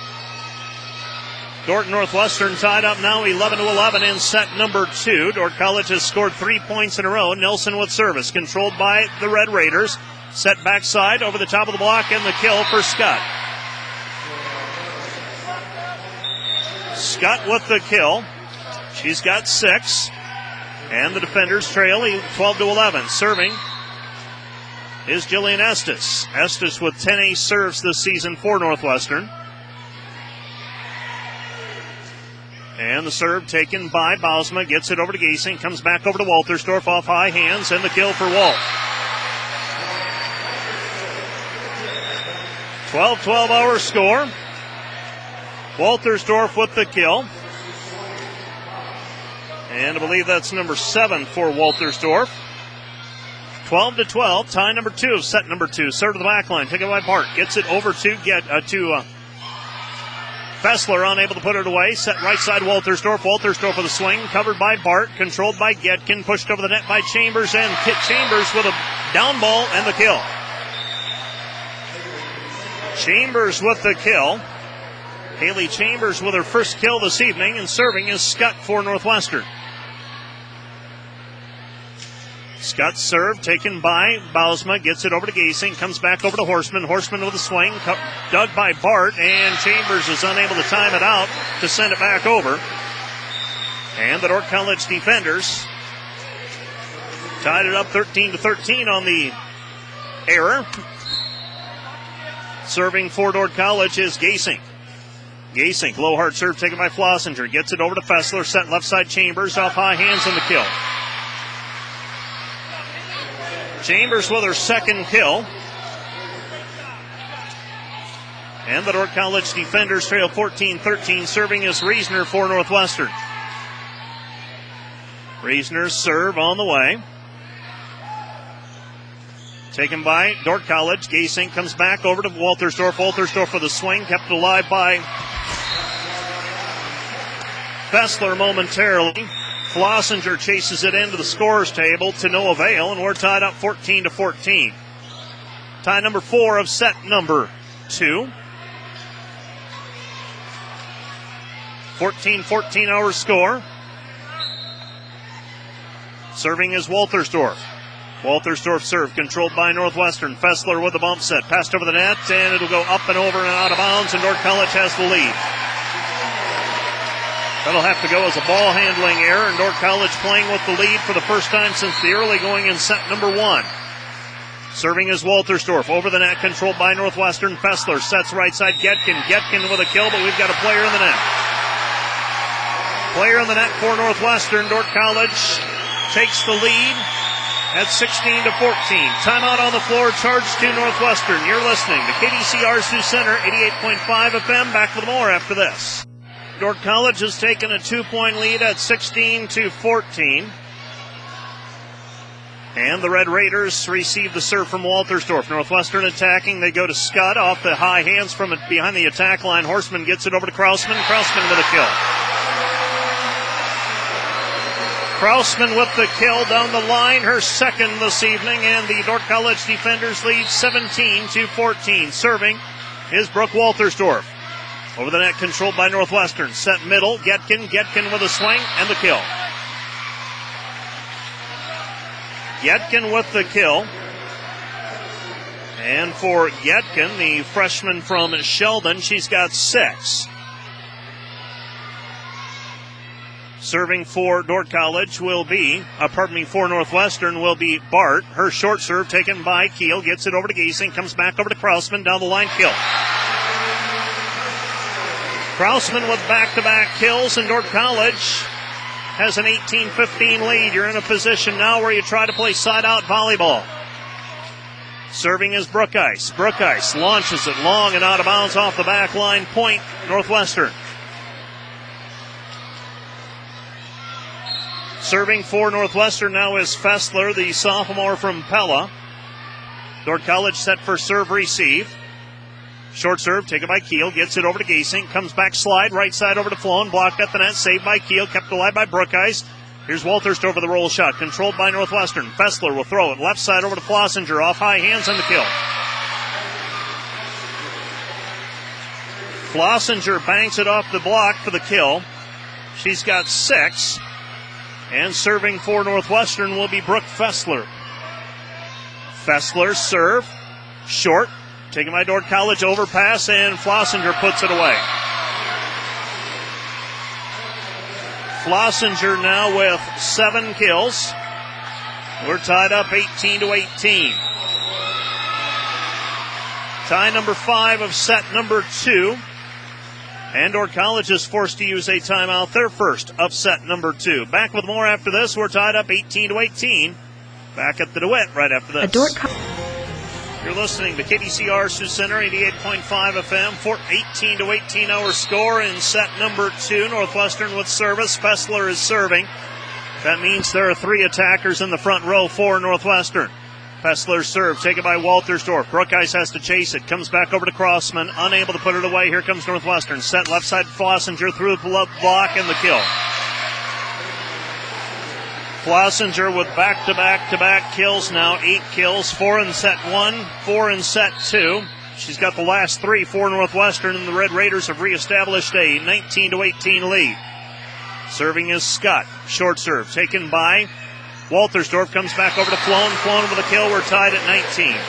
Dordt Northwestern tied up now eleven to eleven in set number two. Dordt College has scored three points in a row. Nelson with service, controlled by the Red Raiders. Set backside over the top of the block, and the kill for Scott. Scott with the kill. She's got six. And the defenders trail twelve to eleven. Serving is Jillian Estes. Estes with ten ace serves this season for Northwestern. And the serve taken by Bausma. Gets it over to Gasing. Comes back over to Waltersdorf off high hands. And the kill for Walt. twelve twelve our score. Waltersdorf with the kill. And I believe that's number seven for Waltersdorf. twelve to twelve. Tie number two of set number two. Serve to the back line. Taken by Bart. Gets it over to get uh, to uh, Fessler, unable to put it away. Set right side Waltersdorf. Waltersdorf with a swing. Covered by Bart. Controlled by Getkin. Pushed over the net by Chambers. And Kit Chambers with a down ball and the kill. Chambers with the kill. Haley Chambers with her first kill this evening. And serving is Scott for Northwestern. Scott serve taken by Bausma. Gets it over to Gasing. Comes back over to Horseman. Horseman with a swing. Dug by Bart. And Chambers is unable to time it out to send it back over. And the Dordt College defenders tied it up thirteen to thirteen on the error. Serving for Dordt College is Gasing. Gasing, low hard serve taken by Flossinger. Gets it over to Fessler. Set left side Chambers. Off high hands and the kill. Chambers with her second kill. And the Dordt College defenders trail fourteen thirteen. Serving is Reisner for Northwestern. Reisner's serve on the way. Taken by Dordt College. Gasing comes back over to Waltersdorf. Waltersdorf with a swing. Kept alive by Fessler momentarily. Flossinger chases it into the scorer's table to no avail, and we're tied up fourteen to fourteen. Tie number four of set number two. fourteen fourteen our score. Serving is Waltersdorf. Waltersdorf serve controlled by Northwestern. Fessler with the bump set. Passed over the net, and it'll go up and over and out of bounds, and Dordt College has the lead. That'll have to go as a ball handling error, and Dordt College playing with the lead for the first time since the early going in set number one. Serving is Waltersdorf. Over the net, controlled by Northwestern. Fessler sets right side Getkin. Getkin with a kill, but we've got a player in the net. Player in the net for Northwestern. Dordt College takes the lead at sixteen to fourteen. Timeout on the floor, charge to Northwestern. You're listening to K D C R Sioux Center, eighty-eight point five F M. Back with more after this. Dordt College has taken a two-point lead at sixteen to fourteen. And the Red Raiders receive the serve from Waltersdorf. Northwestern attacking. They go to Scott off the high hands from behind the attack line. Horseman gets it over to Krausman. Krausman with a kill. Krausman with the kill down the line, her second this evening, and the Dordt College defenders lead seventeen to fourteen. Serving is Brooke Waltersdorf. Over the net, controlled by Northwestern. Set middle, Getkin. Getkin with a swing and the kill. Getkin with the kill. And for Getkin, the freshman from Sheldon, she's got six. Serving for Dordt College will be, uh, pardon me, for Northwestern will be Bart. Her short serve taken by Keel. Gets it over to Giesing. Comes back over to Krausman. Down the line, kill. Krausman with back-to-back kills, and Dordt College has an eighteen fifteen lead. You're in a position now where you try to play side-out volleyball. Serving is Brookeice. Brookeice launches it long and out of bounds off the back line. Point, Northwestern. Serving for Northwestern now is Fessler, the sophomore from Pella. Dordt College set for serve receive. Short serve taken by Keel, gets it over to Giesing, comes back slide, right side over to Flown, blocked at the net, saved by Keel, kept alive by Brookeice. Here's Waltersdorf with a roll shot, controlled by Northwestern. Fessler will throw it left side over to Flossinger, off high hands and the kill. Flossinger banks it off the block for the kill. She's got six. And serving for Northwestern will be Brooke Fessler. Fessler serve, short, taken by Dordt College, overpass, and Flossinger puts it away. Flossinger now with seven kills. We're tied up eighteen to eighteen. Tie number five of set number two. And Dordt College is forced to use a timeout, their first of set number two. Back with more after this. We're tied up eighteen to eighteen. Back at the DeWitt right after this. A Dordt Co- You're listening to K D C R Sioux Center, eighty-eight point five F M. For eighteen to eighteen our score in set number two. Northwestern with service. Fessler is serving. That means there are three attackers in the front row for Northwestern. Fessler's serve taken by Waltersdorf. Brookeice has to chase it. Comes back over to Krausman. Unable to put it away. Here comes Northwestern. Set left side Flossinger through the block and the kill. Flossinger with back-to-back-to-back kills now. Eight kills. Four in set one. Four in set two. She's got the last three for Northwestern, and the Red Raiders have reestablished a nineteen to eighteen lead. Serving is Scott. Short serve taken by Waltersdorf, comes back over to Flown. Flown with a kill. We're tied at nineteen.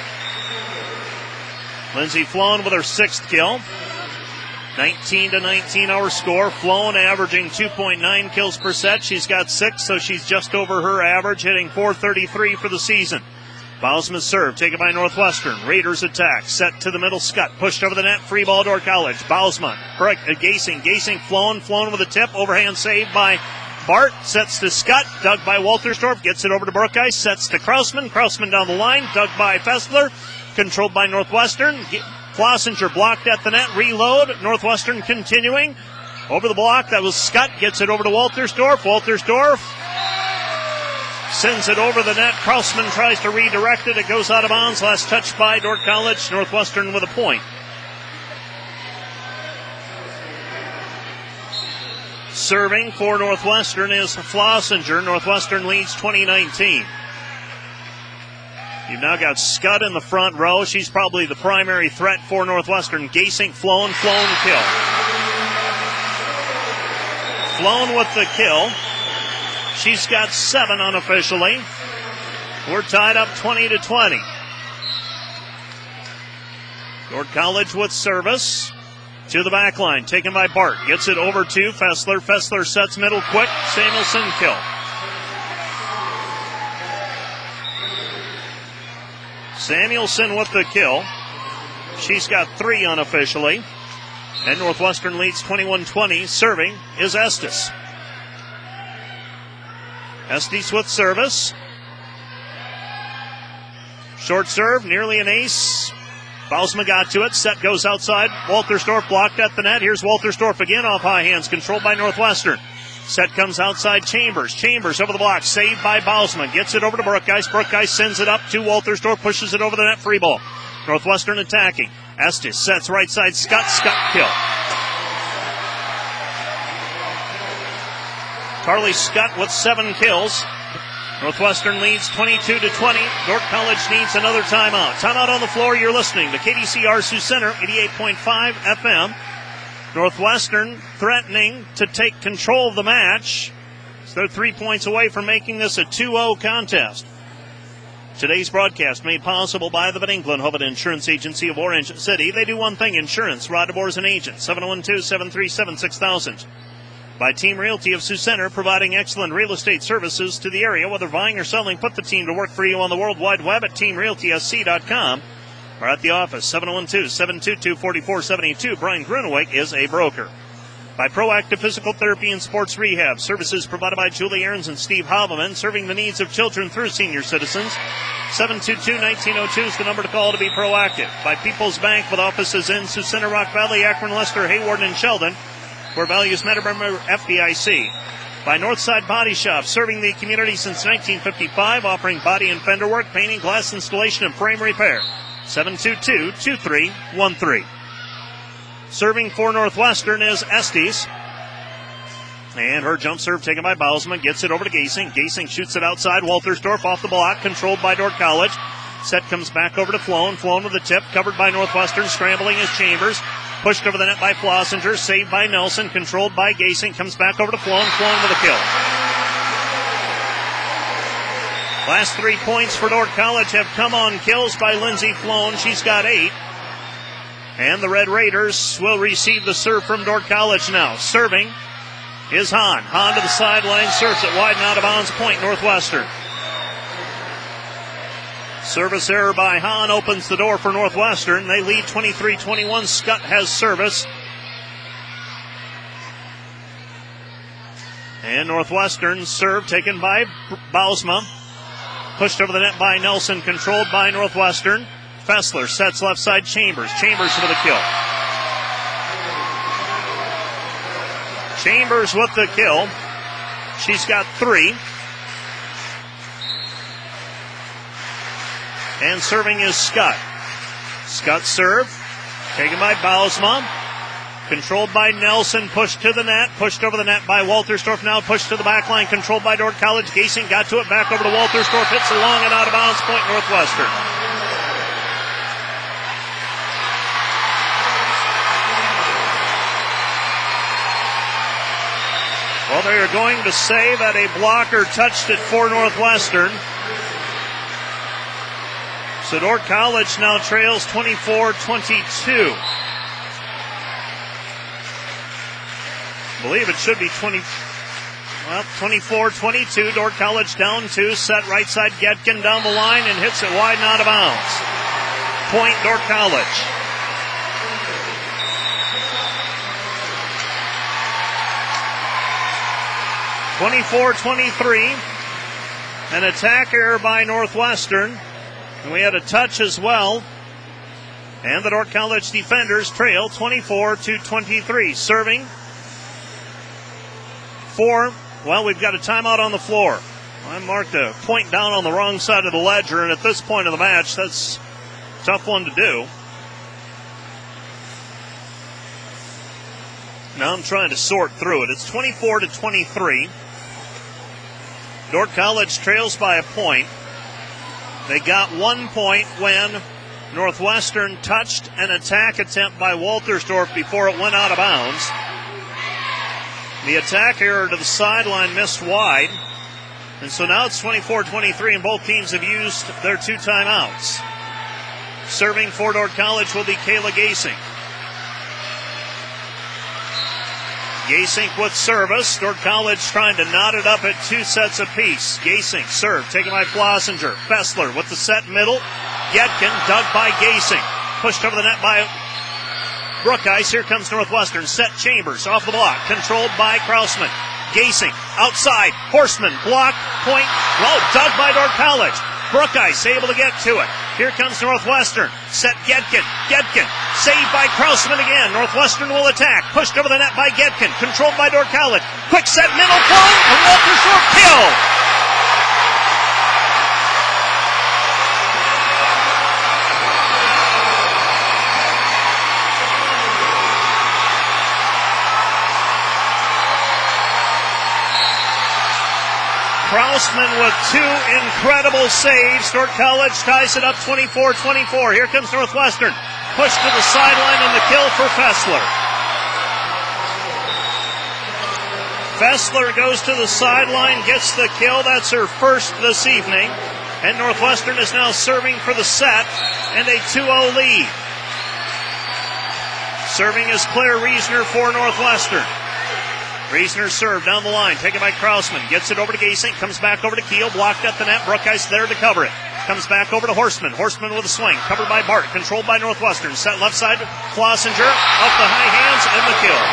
Lindsey Flown with her sixth kill. nineteen to nineteen our score. Flown averaging two point nine kills per set. She's got six, so she's just over her average, hitting four thirty-three for the season. Bausma's serve taken by Northwestern. Raiders attack. Set to the middle. Scott pushed over the net. Free ball, Dordt College. Bausma. Correct. Uh, Giesing. Giesing Flown. Flown with a tip. Overhand save by Bart. Sets to Scott. Dug by Waltersdorf. Gets it over to Brookeice. Sets to Krausman. Krausman down the line. Dug by Fessler. Controlled by Northwestern. Flossinger blocked at the net. Reload. Northwestern continuing. Over the block. That was Scott. Gets it over to Waltersdorf. Waltersdorf sends it over the net. Krausman tries to redirect it. It goes out of bounds. Last touch by Dordt College. Northwestern with a point. Serving for Northwestern is Flossinger. Northwestern leads twenty nineteen. You've now got Scott in the front row. She's probably the primary threat for Northwestern. Giesing, Flown, Flown, kill. Flown with the kill. She's got seven unofficially. We're tied up twenty to twenty. Dordt College with service. To the back line, taken by Bart. Gets it over to Fessler. Fessler sets middle quick. Samuelson kill. Samuelson with the kill. She's got three unofficially. And Northwestern leads twenty-one twenty. Serving is Estes. Estes with service. Short serve, nearly an ace. Bausma got to it. Set goes outside. Waltersdorf blocked at the net. Here's Waltersdorf again off high hands, controlled by Northwestern. Set comes outside Chambers. Chambers over the block, saved by Bausma. Gets it over to Brookgeist. Brookgeist sends it up to Waltersdorf, pushes it over the net, free ball. Northwestern attacking. Estes sets right side. Scott. Scott kill. Carly Scott with seven kills. Northwestern leads twenty-two to twenty. Dordt College needs another timeout. Timeout on the floor. You're listening to K D C R Sioux Center, eighty-eight point five F M. Northwestern threatening to take control of the match. So they're three points away from making this a two oh contest. Today's broadcast made possible by the Van Engelen Hoven Insurance Agency of Orange City. They do one thing, insurance. Rod DeBoer is an agent. seven oh one two, seven three seven, six thousand. By Team Realty of Sioux Center, providing excellent real estate services to the area. Whether buying or selling, put the team to work for you on the World Wide Web at team realty s c dot com or at the office, seven oh one two, seven two two, four four seven two. Brian Gruneweg is a broker. By Proactive Physical Therapy and Sports Rehab, services provided by Julie Aarons and Steve Haveman, serving the needs of children through senior citizens. seven two two, one nine zero two is the number to call to be proactive. By People's Bank, with offices in Sioux Center, Rock Valley, Akron, Lester, Hayward, and Sheldon, where values matter, member F D I C. By Northside Body Shop, serving the community since nineteen fifty-five, offering body and fender work, painting, glass installation, and frame repair. seven two two, two three one three. Serving for Northwestern is Estes. And her jump serve taken by Bausma. Gets it over to Gasing. Gasing shoots it outside. Waltersdorf off the block, controlled by Dordt College. Set comes back over to Floan. Floan with the tip, covered by Northwestern. Scrambling is Chambers. Pushed over the net by Flossinger. Saved by Nelson. Controlled by Gasing. Comes back over to Floan. Floan with a kill. Last three points for Dordt College have come on kills by Lindsay Floan. She's got eight. And the Red Raiders will receive the serve from Dordt College now. Serving is Hahn. Hahn to the sideline. Serves it wide and out of bounds. Point Northwestern. Service error by Hahn opens the door for Northwestern. They lead twenty-three twenty-one. Scott has service. And Northwestern serve taken by Bausma. Pushed over the net by Nelson. Controlled by Northwestern. Fessler sets left side. Chambers. Chambers with a kill. Chambers with the kill. She's got three. And serving is Scott. Scott serve. Taken by Bausma. Controlled by Nelson. Pushed to the net. Pushed over the net by Waltersdorf. Now pushed to the back line. Controlled by Dordt College. Gasing got to it. Back over to Waltersdorf. Hits it long and out of bounds. Point Northwestern. Well, they are going to say that a blocker touched it for Northwestern. So Dordt College now trails twenty-four twenty-two. I believe it should be twenty, well, twenty-four twenty-two. Dordt College down two. Set right side. Getkin down the line and hits it wide and out of bounds. Point Dordt College. twenty-four twenty-three. An attack error by Northwestern. And we had a touch as well. And the Dordt College defenders trail twenty-four to twenty-three. Serving for, well, we've got a timeout on the floor. I marked a point down on the wrong side of the ledger, and at this point of the match, that's a tough one to do. Now I'm trying to sort through it. It's twenty-four to twenty-three. Dordt College trails by a point. They got one point when Northwestern touched an attack attempt by Waltersdorf before it went out of bounds. The attack error to the sideline missed wide. And so now it's twenty-four twenty-three, and both teams have used their two timeouts. Serving for Dordt College will be Kayla Gasing. Gasing with service. Dordt College trying to knot it up at two sets apiece. Gasing serve taken by Flossinger. Fessler with the set middle. Getkin dug by Gasing. Pushed over the net by Brookgeist. Here comes Northwestern. Set Chambers off the block. Controlled by Krausman. Gasing outside. Horseman block. Point. Well, dug by Dordt College. Brookice able to get to it. Here comes Northwestern. Set Gedkin. Gedkin saved by Krausman again. Northwestern will attack. Pushed over the net by Gedkin. Controlled by Dordt College. Quick set middle flow. And Waltersdorf kill. Krausman with two incredible saves. Dordt College ties it up twenty-four twenty-four. Here comes Northwestern. Push to the sideline and the kill for Fessler. Fessler goes to the sideline, gets the kill. That's her first this evening. And Northwestern is now serving for the set and a two oh lead. Serving is Claire Reisner for Northwestern. Reisner serve down the line, taken by Krausman. Gets it over to Gasink, comes back over to Keel, blocked at the net. Brookice there to cover it. Comes back over to Horstman. Horstman with a swing, covered by Bart, controlled by Northwestern. Set left side, Flossinger, off the high hands, and the kill.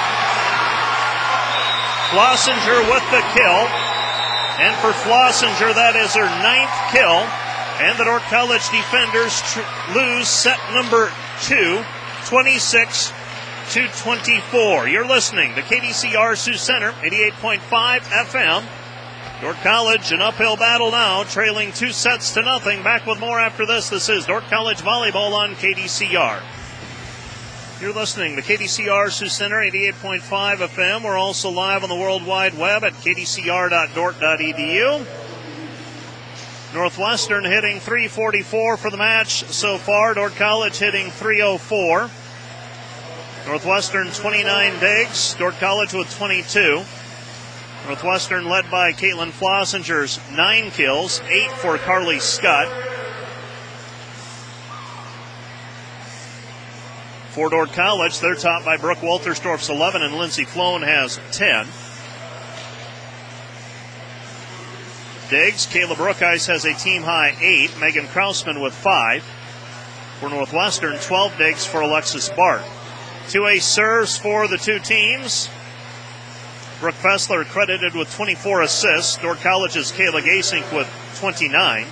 Flossinger with the kill. And for Flossinger, that is her ninth kill. And the Dordt College defenders tr- lose set number two, twenty-six to twenty-four. You're listening to K D C R Sioux Center, eighty-eight point five F M. Dordt College, an uphill battle now, trailing two sets to nothing. Back with more after this. This is Dordt College Volleyball on K D C R. You're listening to K D C R Sioux Center, eighty-eight point five F M. We're also live on the World Wide Web at k d c r dot dort dot e d u. Northwestern hitting three forty-four for the match so far. Dordt College hitting three oh four. Northwestern twenty-nine digs, Dordt College with twenty-two. Northwestern led by Caitlin Flossinger's nine kills, eight for Carly Scott. For Dordt College, they're topped by Brooke Waltersdorf's eleven and Lindsay Floan has ten. Digs, Kayla Brookice has a team-high eight. Megan Krausman with five. For Northwestern, twelve digs for Alexis Bart. Two ace serves for the two teams. Brooke Fessler credited with twenty-four assists. Dordt College's Kayla Gasink with twenty-nine.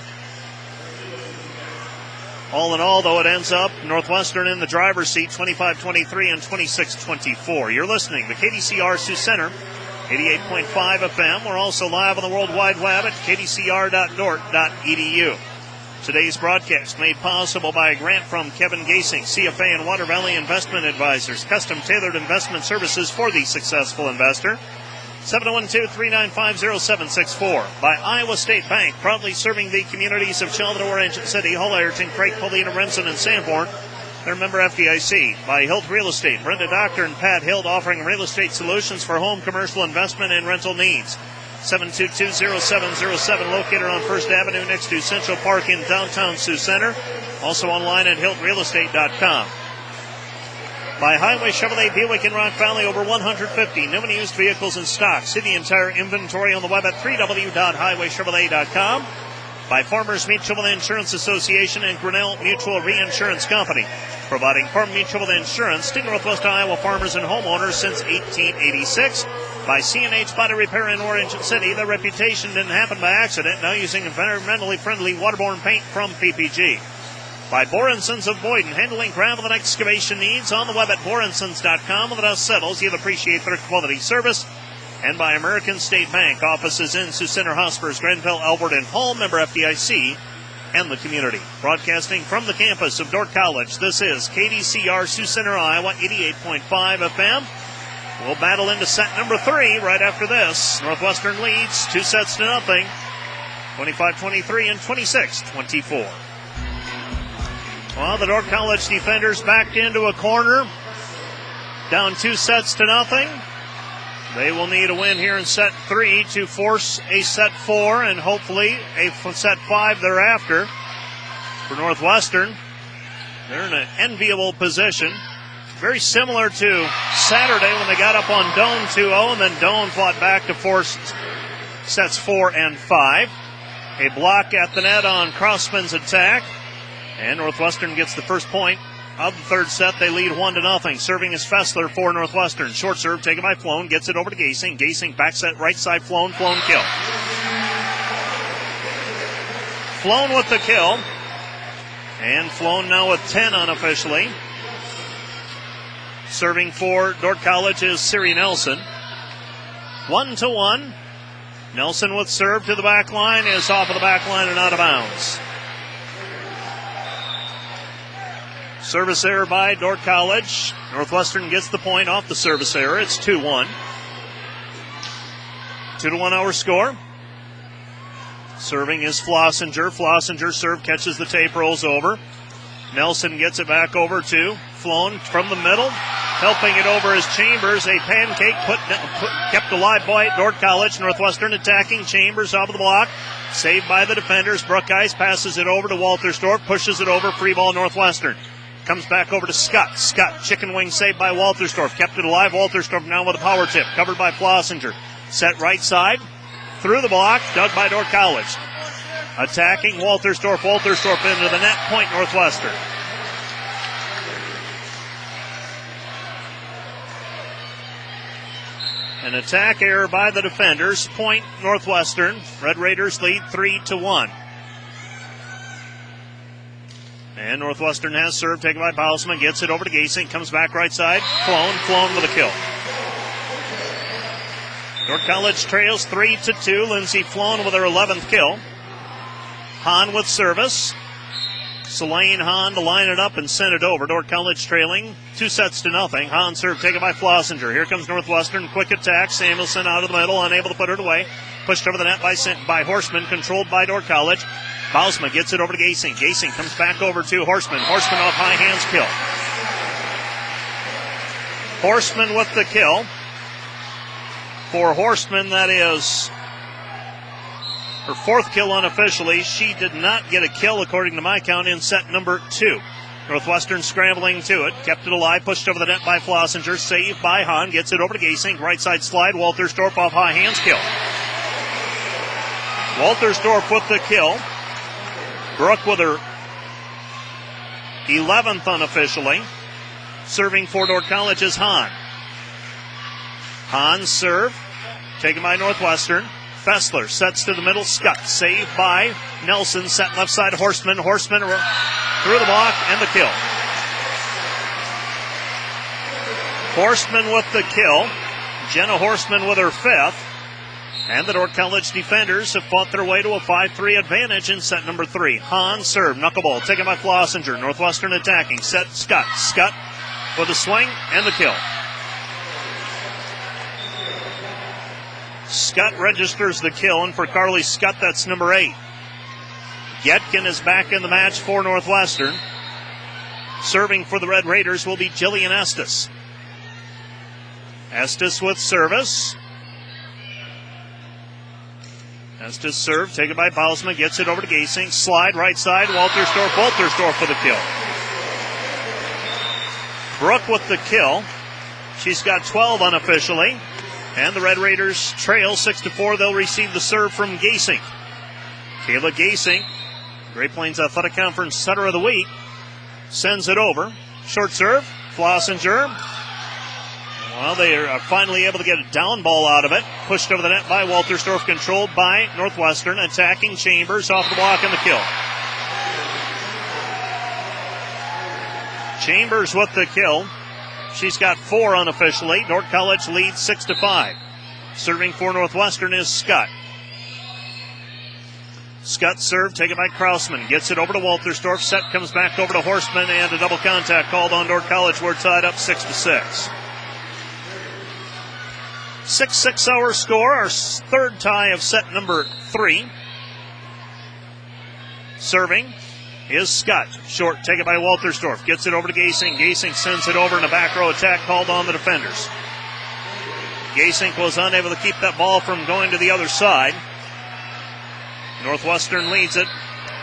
All in all, though, it ends up Northwestern in the driver's seat, twenty-five twenty-three and twenty-six twenty-four. You're listening to K D C R Sioux Center, eighty-eight point five F M. We're also live on the World Wide Web at k d c r dot dort dot e d u. Today's broadcast made possible by a grant from Kevin Gasink, C F A and Water Valley Investment Advisors, custom tailored investment services for the successful investor. seven oh one two, three nine five, oh seven six four. By Iowa State Bank, proudly serving the communities of Sheldon, Orange City, Hull, Ireton, Craig, Paulina, Remsen, and Sanborn. They're member F D I C. By Hilt Real Estate, Brenda Doctor and Pat Hilt, offering real estate solutions for home, commercial, investment, and rental needs. seven two two, oh seven oh seven, located on First Avenue next to Central Park in downtown Sioux Center. Also online at hilt real estate dot com. By Highway Chevrolet Buick in Rock Valley, over one hundred fifty new and used vehicles in stock. See the entire inventory on the web at w w w dot highway chevrolet dot com. By Farmers Mutual Insurance Association and Grinnell Mutual Reinsurance Company, providing farm mutual insurance to Northwest Iowa farmers and homeowners since eighteen eighty-six. By C and H Body Repair in Orange City, their reputation didn't happen by accident, now using environmentally friendly waterborne paint from P P G. By Borensons of Boyden, handling gravel and excavation needs on the web at borensons dot com. When the dust settles, you'll appreciate their quality service. And by American State Bank, offices in Sioux Center, Hospers, Grenville, Albert, and Hall, member F D I C, and the community. Broadcasting from the campus of Dordt College, this is K D C R Sioux Center, Iowa, eighty-eight point five F M. We'll battle into set number three right after this. Northwestern leads two sets to nothing, twenty-five twenty-three and twenty-six twenty-four. Well, the Dordt College defenders backed into a corner, down two sets to nothing. They will need a win here in set three to force a set four and hopefully a set five thereafter. For Northwestern, they're in an enviable position. Very similar to Saturday when they got up on Doane two oh, and then Doane fought back to force sets four and five. A block at the net on Krausman's attack, and Northwestern gets the first point of the third set. They lead one to nothing. Serving is Fessler for Northwestern. Short serve taken by Floan. Gets it over to Gasing. Gasing back set right side. Floan. Floan kill. Flown with the kill. And Flown now with ten unofficially. Serving for Dordt College is Siri Nelson. One to one. Nelson with serve to the back line is off of the back line and out of bounds. Service error by Dordt College. Northwestern gets the point off the service error. It's two one. two to one our score. Serving is Flossinger. Flossinger serve catches the tape, rolls over. Nelson gets it back over to Flown from the middle. Helping it over is Chambers. A pancake put, put kept alive by Dordt College. Northwestern attacking. Chambers off of the block. Saved by the defenders. Bruckeis passes it over to Waltersdorf. Pushes it over. Free ball Northwestern. Comes back over to Scott. Scott, chicken wing saved by Waltersdorf. Kept it alive. Waltersdorf now with a power tip. Covered by Flossinger. Set right side. Through the block. Dug by Dordt College. Attacking Waltersdorf. Waltersdorf into the net. Point Northwestern. An attack error by the defenders. Point Northwestern. Red Raiders lead three to one. And Northwestern has served, taken by Bausman, gets it over to Gasing, comes back right side, Flown, Flown with a kill. Dordt College trails three to two. Lindsey Flown with her eleventh kill. Hahn with service. Selene Hahn to line it up and send it over. Dordt College trailing two sets to nothing. Hahn serve taken by Flossinger. Here comes Northwestern. Quick attack. Samuelson out of the middle, unable to put it away. Pushed over the net by, by Horseman, controlled by Dordt College. Bausman gets it over to Gasing. Gasing comes back over to Horseman. Horseman off high hands kill. Horseman with the kill. For Horseman, that is her fourth kill unofficially. She did not get a kill according to my count in set number two. Northwestern scrambling to it. Kept it alive. Pushed over the net by Flossinger. Saved by Hahn. Gets it over to Gasing. Right side slide. Waltersdorf off high hands kill. Waltersdorf with the kill. Brooke with her eleventh unofficially. Serving for Dordt College is Hahn. Hahn serve. Taken by Northwestern. Fessler sets to the middle. Scott saved by Nelson. Set left side Horseman. Horseman through the block and the kill. Horseman with the kill. Jenna Horseman with her fifth. And the Dordt College defenders have fought their way to a five three advantage in set number three. Hahn serve, knuckleball, taken by Flossinger. Northwestern attacking. Set Scott. Scott with a swing and the kill. Scott registers the kill, and for Carly Scott, that's number eight. Getkin is back in the match for Northwestern. Serving for the Red Raiders will be Jillian Estes. Estes with service. Estes serve, taken by Bausman, gets it over to Gasing. Slide right side, Waltersdorf. Waltersdorf for the kill. Brooke with the kill. She's got twelve unofficially. And the Red Raiders trail six to four. They'll receive the serve from Gasing. Kayla Gasing, Great Plains Athletic Conference Center of the Week, sends it over. Short serve, Flossinger. Well, they are finally able to get a down ball out of it. Pushed over the net by Waltersdorf, controlled by Northwestern. Attacking Chambers off the block and the kill. Chambers with the kill. She's got four unofficially. Dordt College leads six to five. Serving for Northwestern is Scott. Scott serve taken by Krausman. Gets it over to Waltersdorf. Set comes back over to Horseman, and a double contact called on Dordt College. We're tied up six to six. six six our score. Our third tie of set number three. Serving is Scott. Short, taken by Waltersdorf. Gets it over to Gasing. Gasing sends it over in a back row attack called on the defenders. Gasing was unable to keep that ball from going to the other side. Northwestern leads it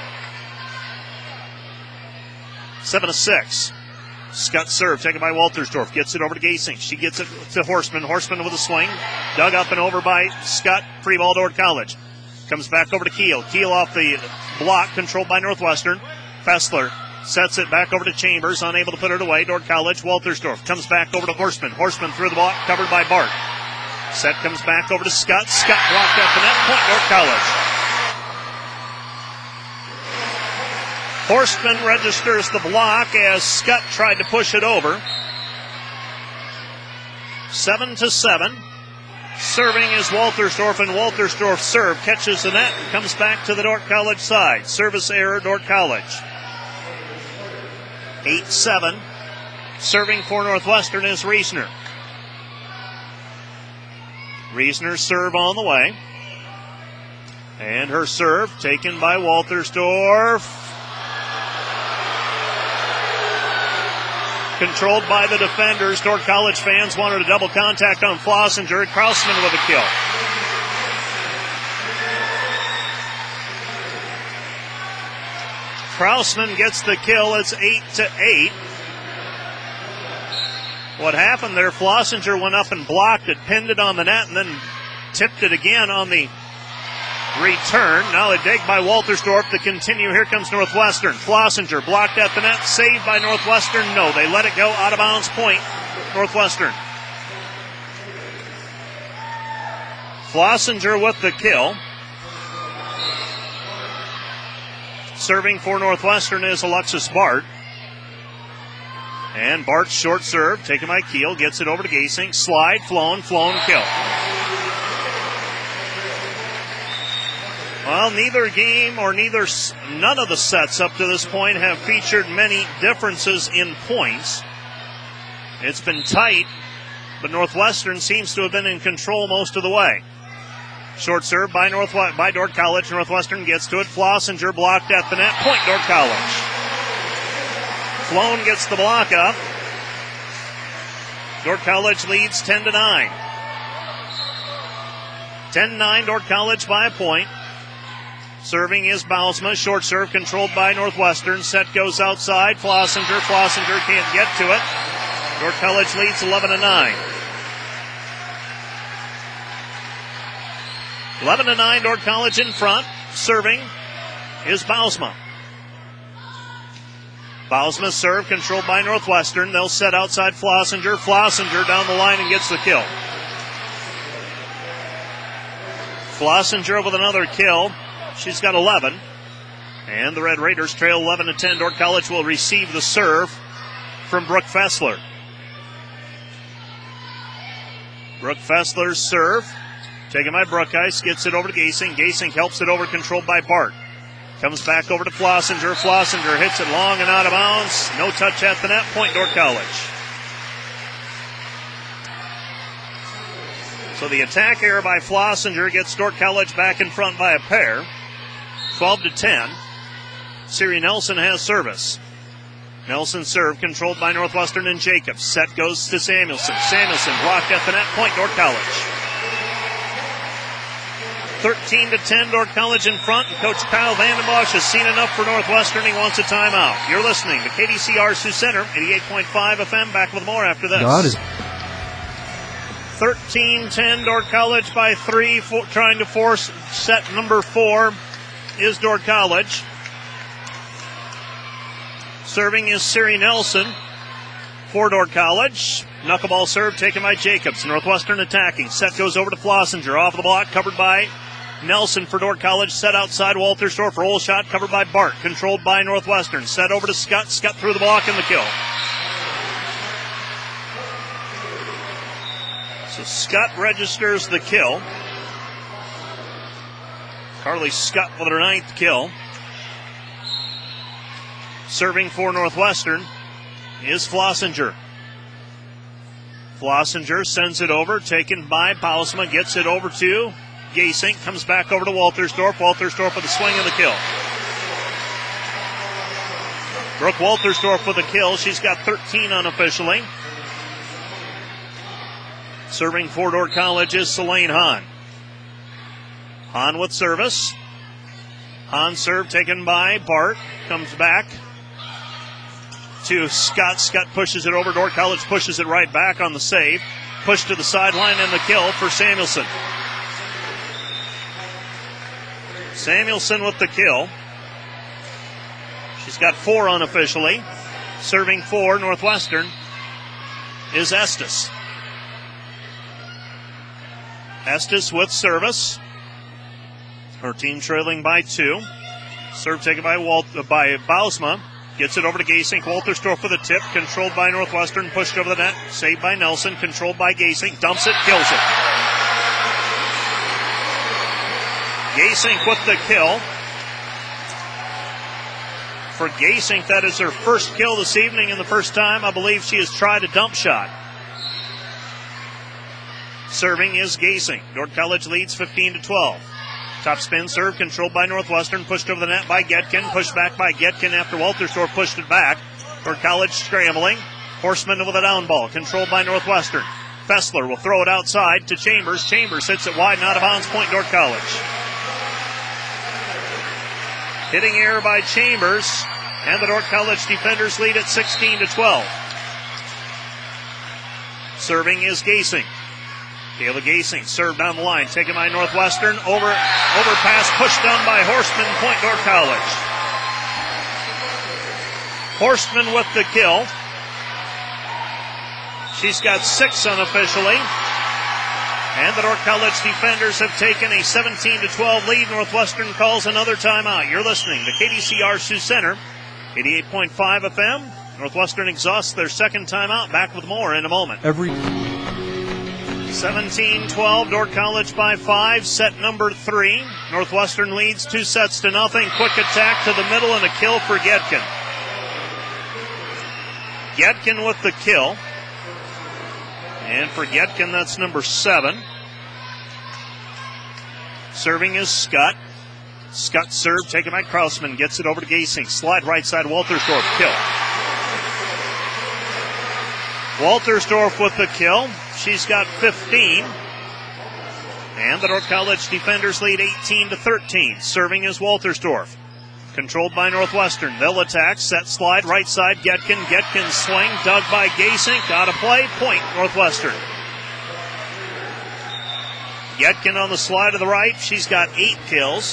seven to six. Scott serve, taken by Waltersdorf. Gets it over to Gasing. She gets it to Horseman. Horseman with a swing. Dug up and over by Scott. Free ball Dordt College. Comes back over to Keel. Keel off the block, controlled by Northwestern. Fessler sets it back over to Chambers, unable to put it away. Dordt College, Waltersdorf comes back over to Horseman. Horseman through the block, covered by Bart. Set comes back over to Scott. Scott blocked off the net. Point Dordt College. Horstman registers the block as Scott tried to push it over. Seven to seven. Serving is Waltersdorf, and Waltersdorf serve catches the net and comes back to the Dordt College side. Service error, Dordt College. eight seven. Serving for Northwestern is Reesner. Reesner's serve on the way. And her serve taken by Waltersdorf. Controlled by the defenders. Dordt College fans wanted a double contact on Flossinger. Krausman with a kill. Krausman gets the kill. It's eight to eight. What happened there, Flossinger went up and blocked it, pinned it on the net, and then tipped it again on the return. Now they dig by Waltersdorf to continue. Here comes Northwestern. Flossinger blocked at the net, saved by Northwestern. No, they let it go out of bounds. Point, Northwestern. Flossinger with the kill. Serving for Northwestern is Alexis Bart. And Bart's short serve, taken by Keel, gets it over to Gasink. Slide, flown, flown, kill. Well, neither game or neither, none of the sets up to this point have featured many differences in points. It's been tight, but Northwestern seems to have been in control most of the way. Short serve by North by Dordt College. Northwestern gets to it. Flossinger blocked at the net. Point, Dordt College. Sloan gets the block up. Dordt College leads ten to nine. ten nine, Dordt College by a point. Serving is Bausma. Short serve controlled by Northwestern. Set goes outside. Flossinger. Flossinger can't get to it. Dordt College leads eleven to nine. eleven to nine, Dordt College in front. Serving is Bausma. Bausma's serve controlled by Northwestern. They'll set outside Flossinger. Flossinger down the line and gets the kill. Flossinger with another kill. She's got eleven. And the Red Raiders trail eleven to ten. Dordt College will receive the serve from Brooke Fessler. Brooke Fessler's serve, taken by Brookheist, gets it over to Gasink. Gasink helps it over, controlled by Bart. Comes back over to Flossinger. Flossinger hits it long and out of bounds. No touch at the net. Point, Dordt College. So the attack error by Flossinger gets Dordt College back in front by a pair. twelve to ten. Siri Nelson has service. Nelson serve controlled by Northwestern and Jacobs. Set goes to Samuelson. Samuelson blocked at the net. Point, Dordt College. thirteen to ten, Dordt College in front. And Coach Kyle Vandenbosch has seen enough for Northwestern. He wants a timeout. You're listening to K D C R Sioux Center, eighty-eight point five F M. Back with more after this. God is thirteen ten, Dordt College by three. For, trying to force set number four is Dordt College. Serving is Siri Nelson for Dordt College. Knuckleball serve taken by Jacobs. Northwestern attacking. Set goes over to Flossinger. Off the block, covered by Nelson for Dordt College. Set outside Waltersdorf. Roll shot covered by Bart. Controlled by Northwestern. Set over to Scott. Scott through the block and the kill. So Scott registers the kill. Carly Scott with her ninth kill. Serving for Northwestern is Flossinger. Flossinger sends it over, taken by Bausma, gets it over to Gasink, comes back over to Waltersdorf. Waltersdorf with a swing and the kill. Brooke Waltersdorf with a kill. She's got thirteen unofficially. Serving for Dordt College is Selene Hahn. Hahn with service. Hahn serve taken by Bart. Comes back to Scott. Scott pushes it over. Dordt College pushes it right back on the save. Push to the sideline and the kill for Samuelson. Samuelson with the kill. She's got four unofficially. Serving for Northwestern is Estes. Estes with service. Her team trailing by two. Serve taken by Walt, uh, by Bausma. Gets it over to Gasink. Walterstorff with a tip. Controlled by Northwestern. Pushed over the net. Saved by Nelson. Controlled by Gasink. Dumps it. Kills it. Gasink with the kill. For Gasink, that is her first kill this evening, and the first time I believe she has tried a dump shot. Serving is Gasink. Dordt College leads fifteen to twelve. Top spin serve controlled by Northwestern. Pushed over the net by Getkin. Pushed back by Getkin after Walterstorff pushed it back. Dordt College scrambling. Horseman with a down ball. Controlled by Northwestern. Fessler will throw it outside to Chambers. Chambers hits it wide and out of bounds. Point Dordt College. Hitting error by Chambers. And the Dordt College defenders lead at sixteen to twelve. Serving is Gasink. Kayla Gasink served down the line. Taken by Northwestern. Over, overpass pushed down by Horstman. Point Dordt College. Horstman with the kill. She's got six unofficially. And the Dordt College defenders have taken a seventeen to twelve lead. Northwestern calls another timeout. You're listening to K D C R Sioux Center, eighty-eight point five F M. Northwestern exhausts their second timeout. Back with more in a moment. Every seventeen twelve, Dordt College by five, set number three. Northwestern leads two sets to nothing. Quick attack to the middle and a kill for Getkin. Getkin with the kill. And for Getkin, that's number seven. Serving is Scott. Scott serve, taken by Krausman. Gets it over to Gasink. Slide right side, Walterstorff. Kill. Walterstorff with the kill. She's got fifteen. And the Dordt College defenders lead eighteen to thirteen. Serving is Walterstorff. Controlled by Northwestern. They'll attack. Set slide. Right side. Getkin. Getkin swing. Dug by Gasink. Out of play. Point Northwestern. Getkin on the slide to the right. She's got eight kills.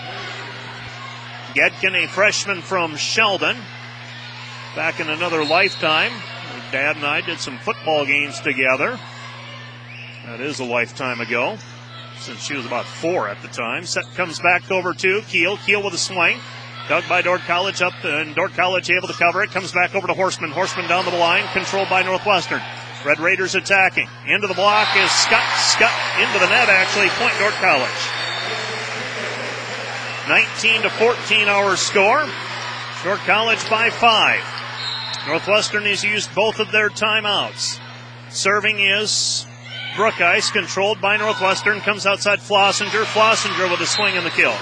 Getkin, a freshman from Sheldon. Back in another lifetime. My dad and I did some football games together. That is a lifetime ago, since she was about four at the time. Set comes back over to Keel. Keel with a swing. Dug by Dordt College up, and Dordt College able to cover it. Comes back over to Horseman. Horseman down the line, controlled by Northwestern. Red Raiders attacking. Into the block is Scott. Scott into the net, actually. Point Dordt College. nineteen to fourteen our score. Dordt College by five. Northwestern has used both of their timeouts. Serving is Brookheist, controlled by Northwestern. Comes outside Flossinger. Flossinger with a swing and the kill.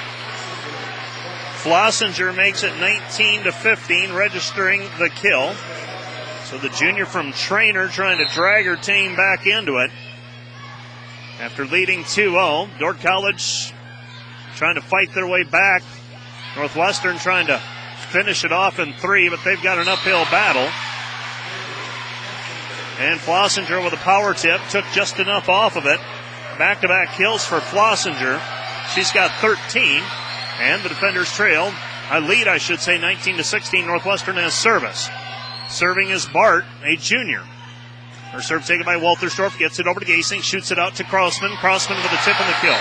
Flossinger makes it nineteen to fifteen, registering the kill. So the junior from Trainer trying to drag her team back into it. After leading two oh, Dordt College trying to fight their way back. Northwestern trying to finish it off in three, but they've got an uphill battle. And Flossinger with a power tip took just enough off of it. Back-to-back kills for Flossinger. She's got thirteen. And the defenders trail. A lead, I should say, nineteen to sixteen. Northwestern has service. Serving is Bart, a junior. Her serve taken by Walterstorff. Gets it over to Gasink. Shoots it out to Krausman. Krausman with a tip and the kill.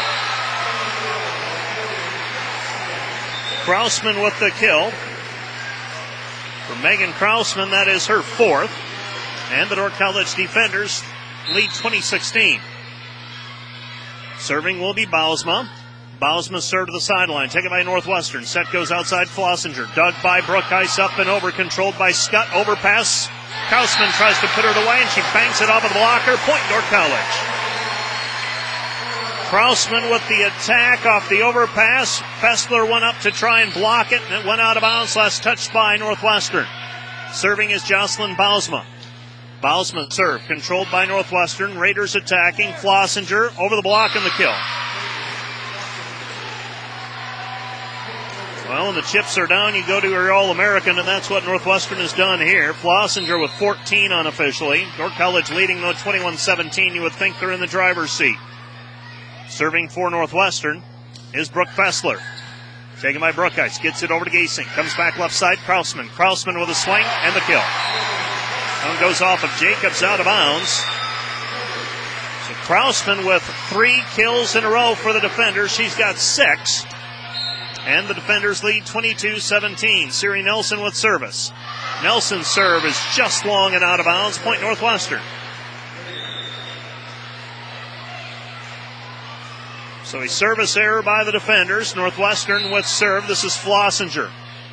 Krausman with the kill. For Megan Krausman, that is her fourth. And the Dordt College defenders lead twenty sixteen. Serving will be Bausma. Bausma served to the sideline, taken by Northwestern. Set goes outside Flossinger. Dug by Brookheist, up and over, controlled by Scott. Overpass. Krausman tries to put it away, and she banks it off of the blocker. Point Dordt College. Krausman with the attack off the overpass. Fessler went up to try and block it, and it went out of bounds. Last touched by Northwestern. Serving is Jocelyn Bausma. Bausma serve, controlled by Northwestern. Raiders attacking. Flossinger over the block and the kill. Well, when the chips are down, you go to your All-American, and that's what Northwestern has done here. Flossinger with fourteen unofficially. Dordt College leading, though, twenty-one seventeen. You would think they're in the driver's seat. Serving for Northwestern is Brooke Fessler. Taken by Brookheist. Gets it over to Gasink. Comes back left side. Krausman. Krausman with a swing and the kill. One goes off of Jacobs out of bounds. So Krausman with three kills in a row for the defender. She's got six. And the defenders lead twenty-two seventeen. Siri Nelson with service. Nelson's serve is just long and out of bounds. Point Northwestern. So a service error by the defenders. Northwestern with serve. This is Flossinger.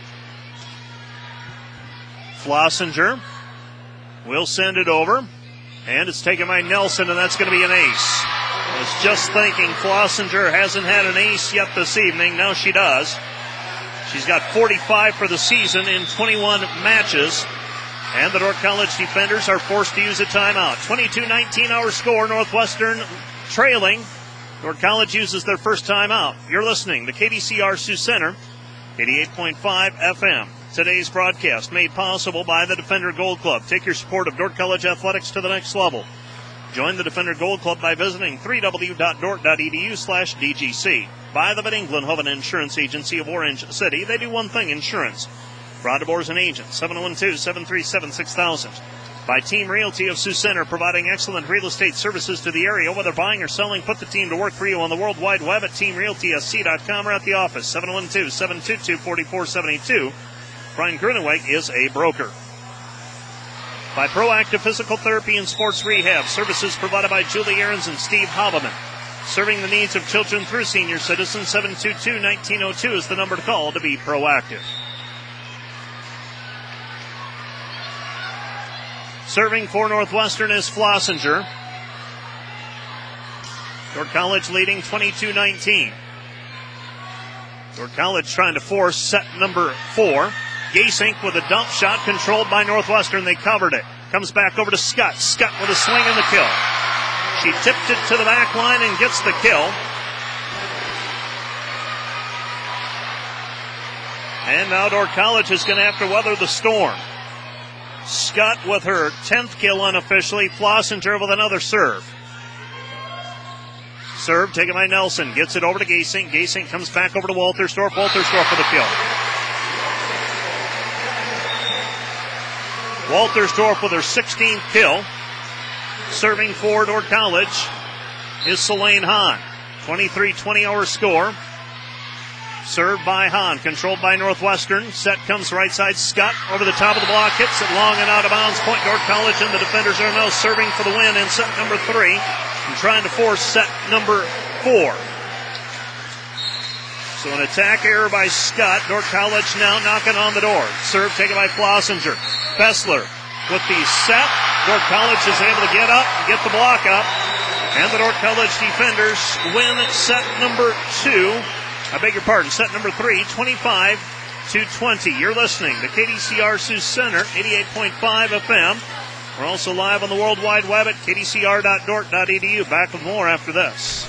Flossinger will send it over. And it's taken by Nelson, and that's going to be an ace. I was just thinking Flossinger hasn't had an ace yet this evening. Now she does. She's got forty-five for the season in twenty-one matches. And the Dordt College defenders are forced to use a timeout. twenty-two nineteen our score. Northwestern trailing. Dordt College uses their first timeout. You're listening to K D C R Sioux Center, eighty-eight point five F M. Today's broadcast made possible by the Defender Gold Club. Take your support of Dordt College athletics to the next level. Join the Defender Gold Club by visiting three w dot dort dot e d u slash d g c. By the Van Englenhoven Insurance Agency of Orange City, they do one thing, insurance. Fraud, Boers and agents, seven oh one two, seven three seven, six thousand. By Team Realty of Sioux Center, providing excellent real estate services to the area. Whether buying or selling, put the team to work for you on the World Wide Web at team realty s c dot com or at the office, seven oh one two, seven two two, four four seven two. Brian Gruneweg is a broker. By Proactive Physical Therapy and Sports Rehab, services provided by Julie Ahrens and Steve Haberman. Serving the needs of children through senior citizens, seven two two, one nine zero two is the number to call to be proactive. Serving for Northwestern is Flossinger. Dordt College leading twenty-two nineteen. Dordt College trying to force set number four. Gasink with a dump shot controlled by Northwestern. They covered it. Comes back over to Scott. Scott with a swing and the kill. She tipped it to the back line and gets the kill. And now Dordt College is going to have to weather the storm. Scott with her tenth kill unofficially. Flossinger with another serve. Serve taken by Nelson. Gets it over to Gasink. Gasink comes back over to Waltersdorf. Waltersdorf for the kill. Waltersdorf with her sixteenth kill. Serving for Dordt College is Selene Hahn. twenty-three twenty our score. Served by Hahn, controlled by Northwestern. Set comes right side. Scott over the top of the block, hits it long and out of bounds. Point Dordt College, and the defenders are now serving for the win in set number three and trying to force set number four. So an attack error by Scott. Dordt College now knocking on the door. Serve taken by Flossinger. Fessler with the set. Dordt College is able to get up and get the block up. And the Dordt College defenders win set number two. I beg your pardon, set number three, twenty-five to twenty. You're listening to K D C R Sioux Center, eighty-eight point five F M. We're also live on the World Wide Web at k d c r dot dort dot e d u. Back with more after this.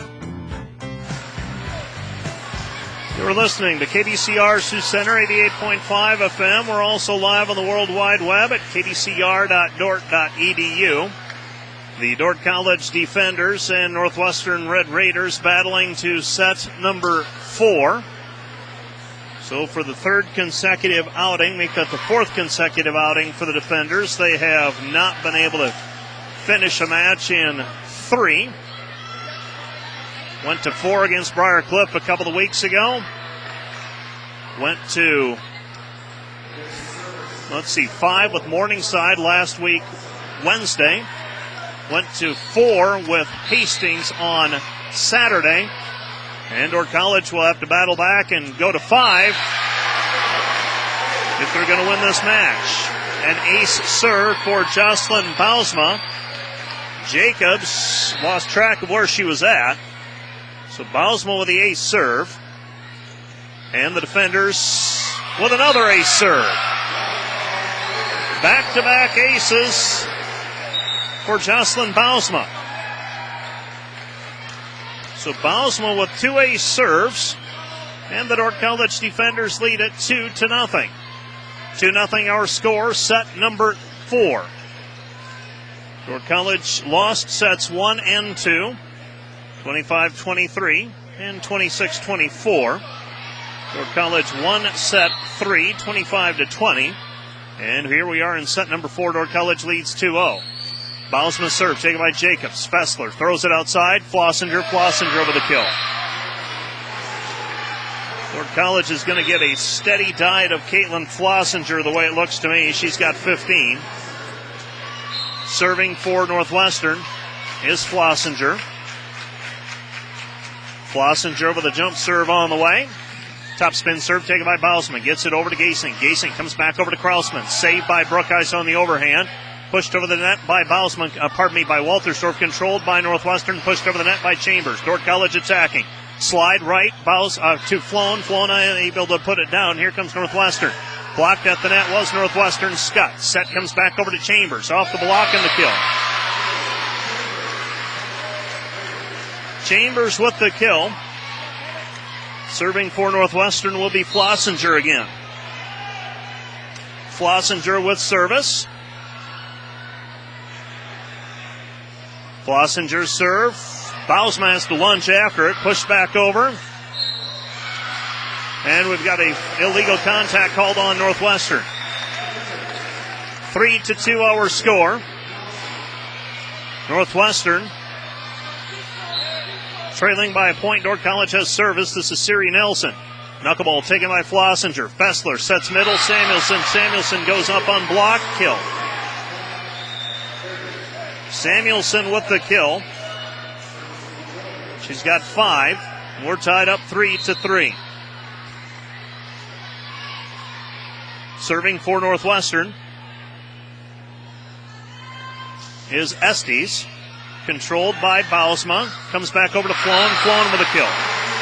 You're listening to K D C R Sioux Center, eighty-eight point five F M. We're also live on the World Wide Web at k d c r dot dort dot e d u. The Dordt College defenders and Northwestern Red Raiders battling to set number four. So for the third consecutive outing, make that the fourth consecutive outing for the defenders. They have not been able to finish a match in three. Went to four against Briar Cliff a couple of weeks ago. Went to, let's see, five with Morningside last week, Wednesday. Went to four with Hastings on Saturday. And Dordt College will have to battle back and go to five if they're going to win this match. An ace serve for Jocelyn Bausma. Jacobs lost track of where she was at. So Bausma with the ace serve. And the defenders with another ace serve. Back-to-back aces for Jocelyn Bausma. So Bausma with two ace serves. And the Dordt College defenders lead it two to nothing. two nothing our score, set number four. Dordt College lost sets one and two. twenty-five twenty-three and twenty-six twenty-four. Dordt College won set three, twenty-five to twenty. And here we are in set number four. Dordt College leads two oh. Bausma serve taken by Jacobs. Fessler throws it outside. Flossinger, Flossinger over the kill. Dordt College is going to get a steady diet of Caitlin Flossinger the way it looks to me. She's got fifteen. Serving for Northwestern is Flossinger. Flossinger with a jump serve on the way. Top spin serve taken by Bausman. Gets it over to Gasing. Gasing comes back over to Krausman. Saved by Brookice on the overhand. Pushed over the net by Bausman, uh, pardon me, by Waltersdorf. Controlled by Northwestern. Pushed over the net by Chambers. Dordt College attacking. Slide right, Baus uh, to Floan. Floan unable to put it down. Here comes Northwestern. Blocked at the net was Northwestern. Scott. Set comes back over to Chambers. Off the block and the kill. Chambers with the kill. Serving for Northwestern will be Flossinger again. Flossinger with service. Flossinger serve. Bausman has to lunge after it. Pushed back over. And we've got a illegal contact called on Northwestern. Three to two our score. Northwestern trailing by a point. Dordt College has service. This is Siri Nelson. Knuckleball taken by Flossinger. Fessler sets middle. Samuelson. Samuelson goes up on block. Kill. Samuelson with the kill. She's got five. We're tied up three to three. Serving for Northwestern is Estes. Controlled by Bausma. Comes back over to Floan. Floan with a kill.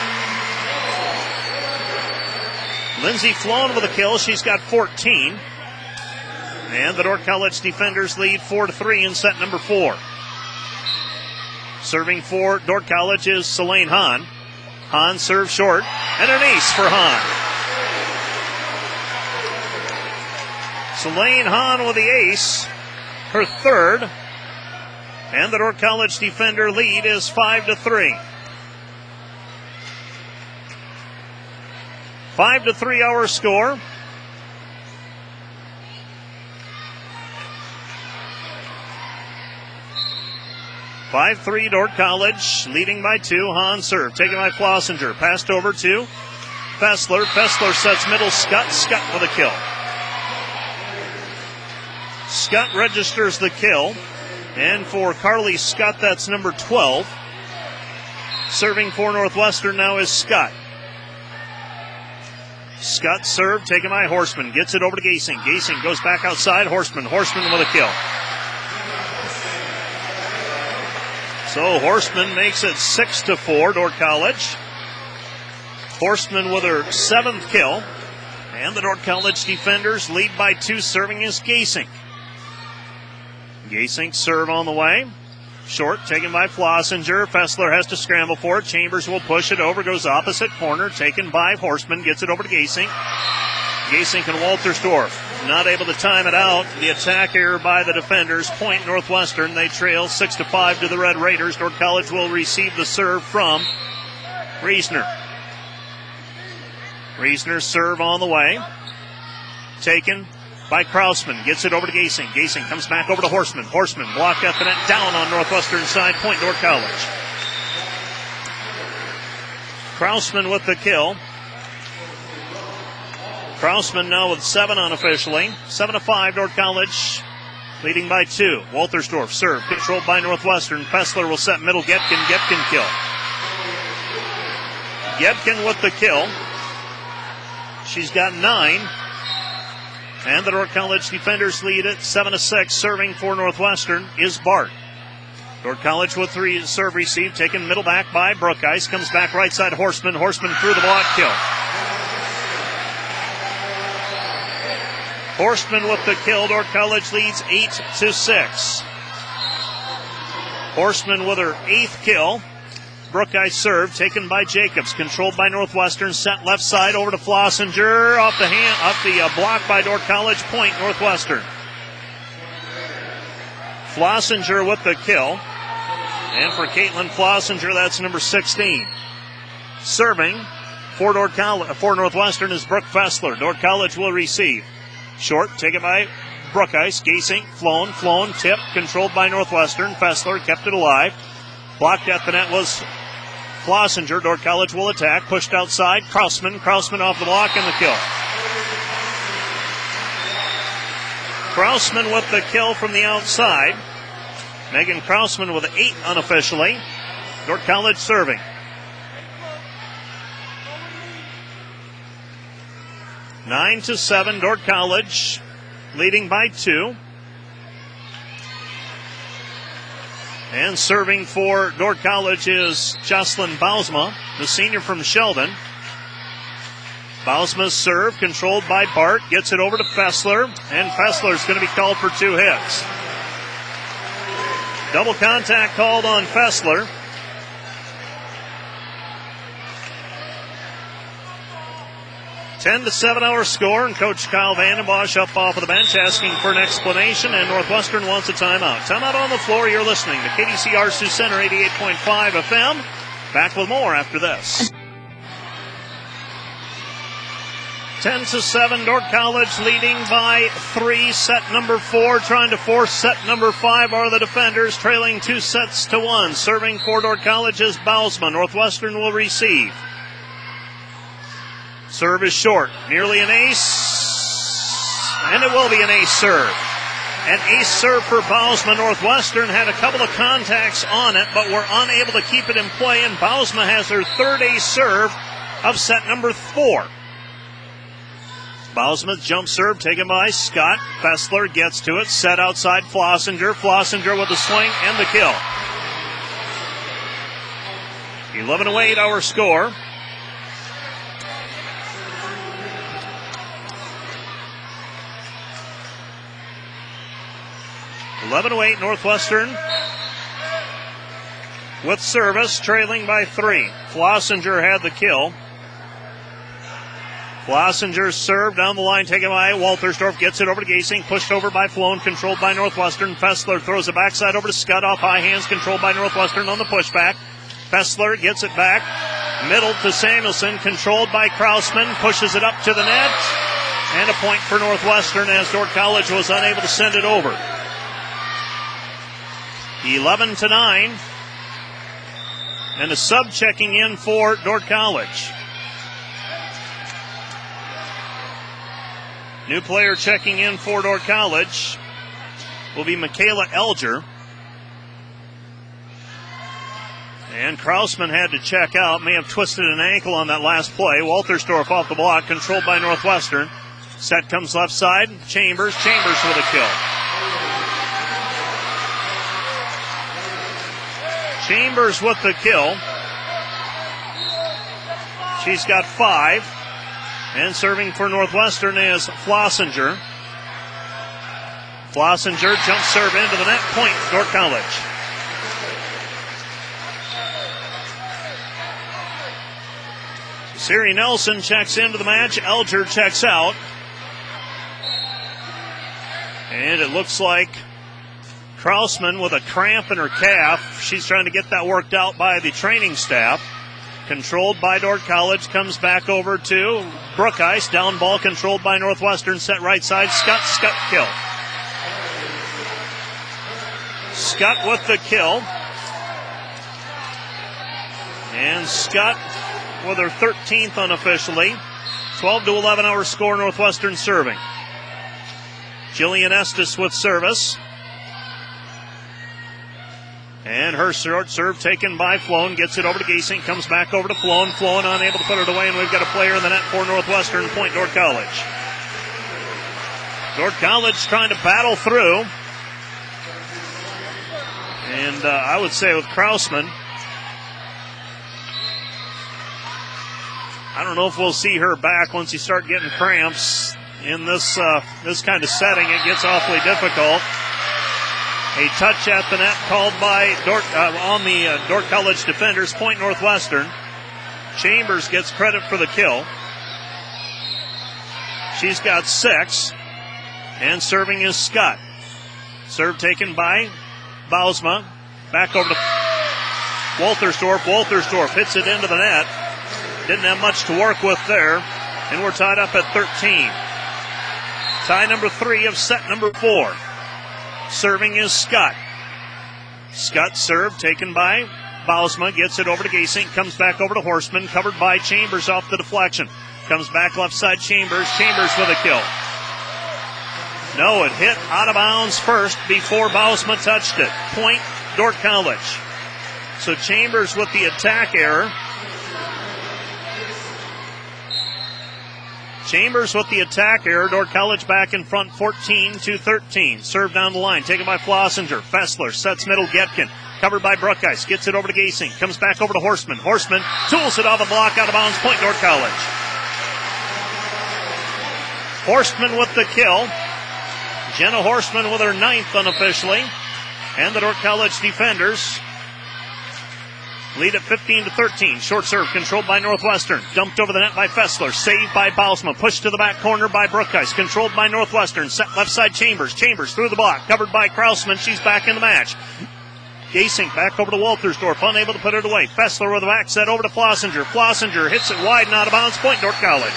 Lindsay Floan with a kill. She's got fourteen. And the Dordt College defenders lead four to three in set number four. Serving for Dordt College is Selene Hahn. Hahn serves short. And an ace for Hahn. Selene Hahn with the ace. Her third. And the Dordt College defender lead is five to three. Five to three our score. five three Dordt College, leading by two. Hahn serve, taken by Flossinger. Passed over to Fessler. Fessler sets middle. Scott. Scott with a kill. Scott registers the kill. And for Carly Scott, that's number twelve. Serving for Northwestern now is Scott. Scott serve, taken by Horseman. Gets it over to Gasing. Gasing goes back outside. Horseman. Horseman with a kill. So Horseman makes it six to four, Dordt College. Horseman with her seventh kill. And the Dordt College defenders lead by two. Serving is Gasing. Gasing serve on the way. Short, taken by Flossinger. Fessler has to scramble for it. Chambers will push it over, goes opposite corner, taken by Horseman, gets it over to Gasing. Gasing and Waltersdorf not able to time it out. The attack here by the defenders. Point Northwestern. They trail six to five to the Red Raiders. Dordt College will receive the serve from Reesner. Reesner's serve on the way. Taken by Krausman. Gets it over to Gasing. Gasing comes back over to Horseman. Horseman blocked at the net. Down on Northwestern side. Point Dordt College. Krausman with the kill. Krausman now with seven unofficially. Seven to five Dordt College. Leading by two. Waltersdorf serve. Controlled by Northwestern. Fessler will set middle. Getkin. Getkin kill. Getkin with the kill. She's got nine. And the Dordt College defenders lead it seven to six. Serving for Northwestern is Bart. Dordt College with three serve receive. Taken middle back by Brookice. Comes back right side Horseman. Horseman through the block kill. Horseman with the kill. Dordt College leads eight to six. Horseman with her eighth kill. Brookice serve, taken by Jacobs, controlled by Northwestern, set left side over to Flossinger, off the hand, off the uh, block by Dordt College, point Northwestern. Flossinger with the kill, and for Caitlin Flossinger, that's number sixteen. Serving for Dordt College, for Northwestern is Brooke Fessler. Dordt College will receive. Short, taken by Brookice, Gasing, flown, flown, tip, controlled by Northwestern. Fessler kept it alive. Blocked at the net was Flossinger, Dordt College will attack. Pushed outside. Krausman. Krausman off the block and the kill. Krausman with the kill from the outside. Megan Krausman with eight unofficially. Dordt College serving. Nine to seven, Dordt College leading by two. And serving for Dordt College is Jocelyn Bausma, the senior from Sheldon. Bausma's serve controlled by Bart, gets it over to Fessler, and Fessler's going to be called for two hits. Double contact called on Fessler. ten to seven our score, and Coach Kyle Vandenbosch up off of the bench asking for an explanation, and Northwestern wants a timeout. Timeout on the floor. You're listening to K D C R Sioux Center eighty-eight point five F M. Back with more after this. ten to seven, Dordt College leading by three. Set number four, trying to force set number five are the defenders, trailing two sets to one. Serving for Dordt College is Bausma. Northwestern will receive. Serve is short, nearly an ace, and it will be an ace serve. An ace serve for Bausma. Northwestern had a couple of contacts on it, but were unable to keep it in play, and Bausma has her third ace serve of set number four. Bausma's jump serve taken by Scott. Fessler gets to it, set outside Flossinger. Flossinger with the swing and the kill. eleven to eight our score. eleven to eight, Northwestern with service, trailing by three. Flossinger had the kill. Flossinger's serve down the line taken by Waltersdorf, gets it over to Gasing, pushed over by Floan, controlled by Northwestern. Fessler throws it backside over to Scott, off high hands, controlled by Northwestern on the pushback. Fessler gets it back, middle to Samuelson, controlled by Krausman, pushes it up to the net, and a point for Northwestern as Dordt College was unable to send it over. eleven to nine, and a sub checking in for Dordt College. New player checking in for Dordt College will be Michaela Elger. And Krausman had to check out, may have twisted an ankle on that last play. Waltersdorf off the block, controlled by Northwestern. Set comes left side, Chambers, Chambers with a kill. Chambers with the kill. She's got five. And serving for Northwestern is Flossinger. Flossinger jump serve into the net, point Dordt College. Siri Nelson checks into the match. Elger checks out. And it looks like Krausman with a cramp in her calf. She's trying to get that worked out by the training staff. Controlled by Dordt College, comes back over to Brookheist. Down ball controlled by Northwestern, set right side. Scott, Scott kill. Scott with the kill. And Scott with her thirteenth unofficially. twelve to eleven our score, Northwestern serving. Jillian Estes with service. And her short serve taken by Floan, gets it over to Gasing, comes back over to Floan. Floan unable to put it away, and we've got a player in the net for Northwestern, point Dordt College. Dordt College trying to battle through. And uh, I would say with Krausman, I don't know if we'll see her back once you start getting cramps. In this uh, this kind of setting, it gets awfully difficult. A touch at the net called by Dordt, uh, on the uh, Dordt College defenders, point Northwestern. Chambers gets credit for the kill. She's got six. And serving is Scott. Serve taken by Bausma. Back over to Waltersdorf. Waltersdorf hits it into the net. Didn't have much to work with there. And we're tied up at thirteen. Tie number three of set number four. Serving is Scott. Scott serve taken by Bausma gets it over to Gasink, comes back over to Horstman, covered by Chambers off the deflection. Comes back left side, Chambers. Chambers with a kill. No, it hit out of bounds first before Bausma touched it. Point, Dordt College. So Chambers with the attack error. Chambers with the attack error. Dordt College back in front fourteen to thirteen. Serve down the line. Taken by Flossinger. Fessler sets middle. Getkin. Covered by Brookheist. Gets it over to Gasink. Comes back over to Horstman. Horstman tools it off a block out of bounds. Point Dordt College. Horstman with the kill. Jenna Horstman with her ninth unofficially. And the Dordt College defenders lead at fifteen to thirteen. Short serve controlled by Northwestern. Dumped over the net by Fessler. Saved by Bausma. Pushed to the back corner by Brookheist. Controlled by Northwestern. Set left side Chambers. Chambers through the block. Covered by Krausman. She's back in the match. Gasink back over to Waltersdorf. Unable to put it away. Fessler with the back set over to Flossinger. Flossinger hits it wide and out of bounds. Point Dordt College.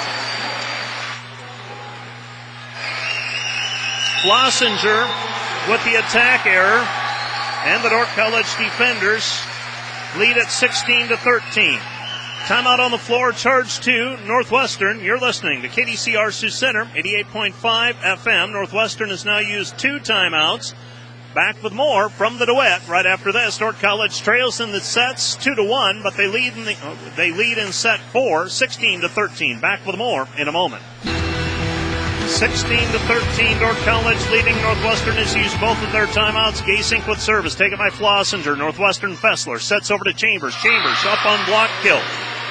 Flossinger with the attack error. And the Dordt College defenders lead at sixteen to thirteen. Timeout on the floor, charge to Northwestern. You're listening to K D C R Sioux Center, eighty-eight point five F M. Northwestern has now used two timeouts. Back with more from the duet right after this. Dordt College trails in the sets two to one, but they lead in the uh, they lead in set four, sixteen to thirteen. Back with more in a moment. sixteen to thirteen, Dordt College leading. Northwestern has used both of their timeouts. Gasink with service, taken by Flossinger. Northwestern Fessler sets over to Chambers. Chambers up on block kill.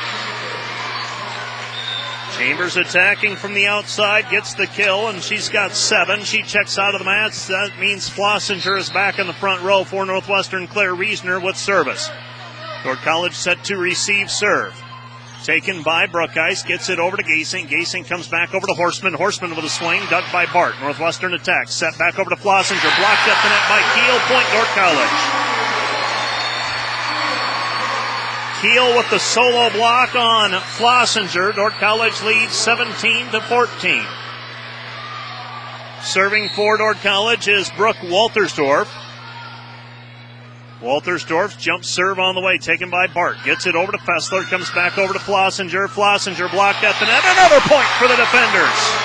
Chambers attacking from the outside, gets the kill, and she's got seven. She checks out of the mats. That means Flossinger is back in the front row for Northwestern. Claire Reisner with service. Dordt College set to receive serve. Taken by Brookheist, gets it over to Gasink. Gasink comes back over to Horstman. Horstman with a swing, ducked by Bart. Northwestern attacks, set back over to Flossinger. Blocked at the net by Keel. Point Dordt College. Keel with the solo block on Flossinger. Dordt College leads seventeen to fourteen. Serving for Dordt College is Brooke Waltersdorf. Waltersdorf jump serve on the way, taken by Bart. Gets it over to Fessler, comes back over to Flossinger. Flossinger blocked at the net. Another point for the defenders.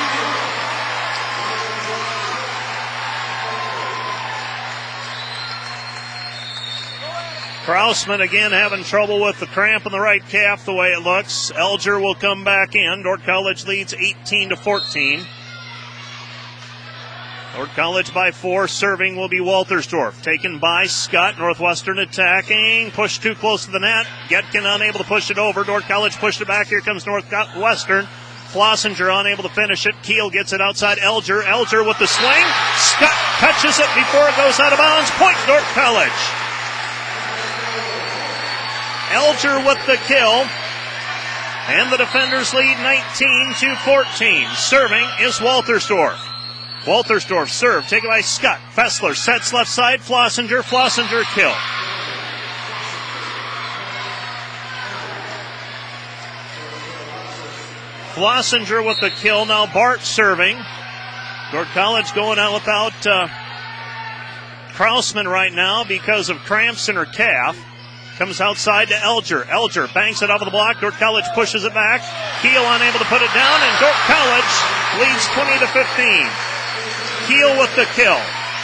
Krausman again having trouble with the cramp in the right calf the way it looks. Elger will come back in. Dordt College leads eighteen to fourteen. Dordt College by four. Serving will be Waltersdorf. Taken by Scott. Northwestern attacking. Pushed too close to the net. Getkin unable to push it over. Dordt College pushed it back. Here comes Northwestern. Flossinger unable to finish it. Keel gets it outside Elger. Elger with the swing. Scott touches it before it goes out of bounds. Point Dordt College. Elger with the kill. And the defenders lead nineteen to fourteen. Serving is Waltersdorf. Waltersdorf serve, taken by Scott. Fessler sets left side. Flossinger. Flossinger kill. Flossinger with the kill. Now Bart serving. Dordt College going out without uh, Krausman right now because of cramps in her calf. Comes outside to Elger. Elger banks it off of the block. Dordt College pushes it back. Keel unable to put it down, and Dordt College leads twenty to fifteen. Keel with the kill.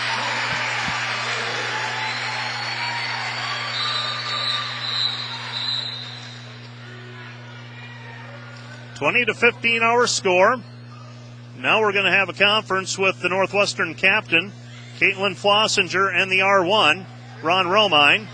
twenty to fifteen our score. Now we're going to have a conference with the Northwestern captain, Caitlin Flossinger, and the R one, Ron Romine.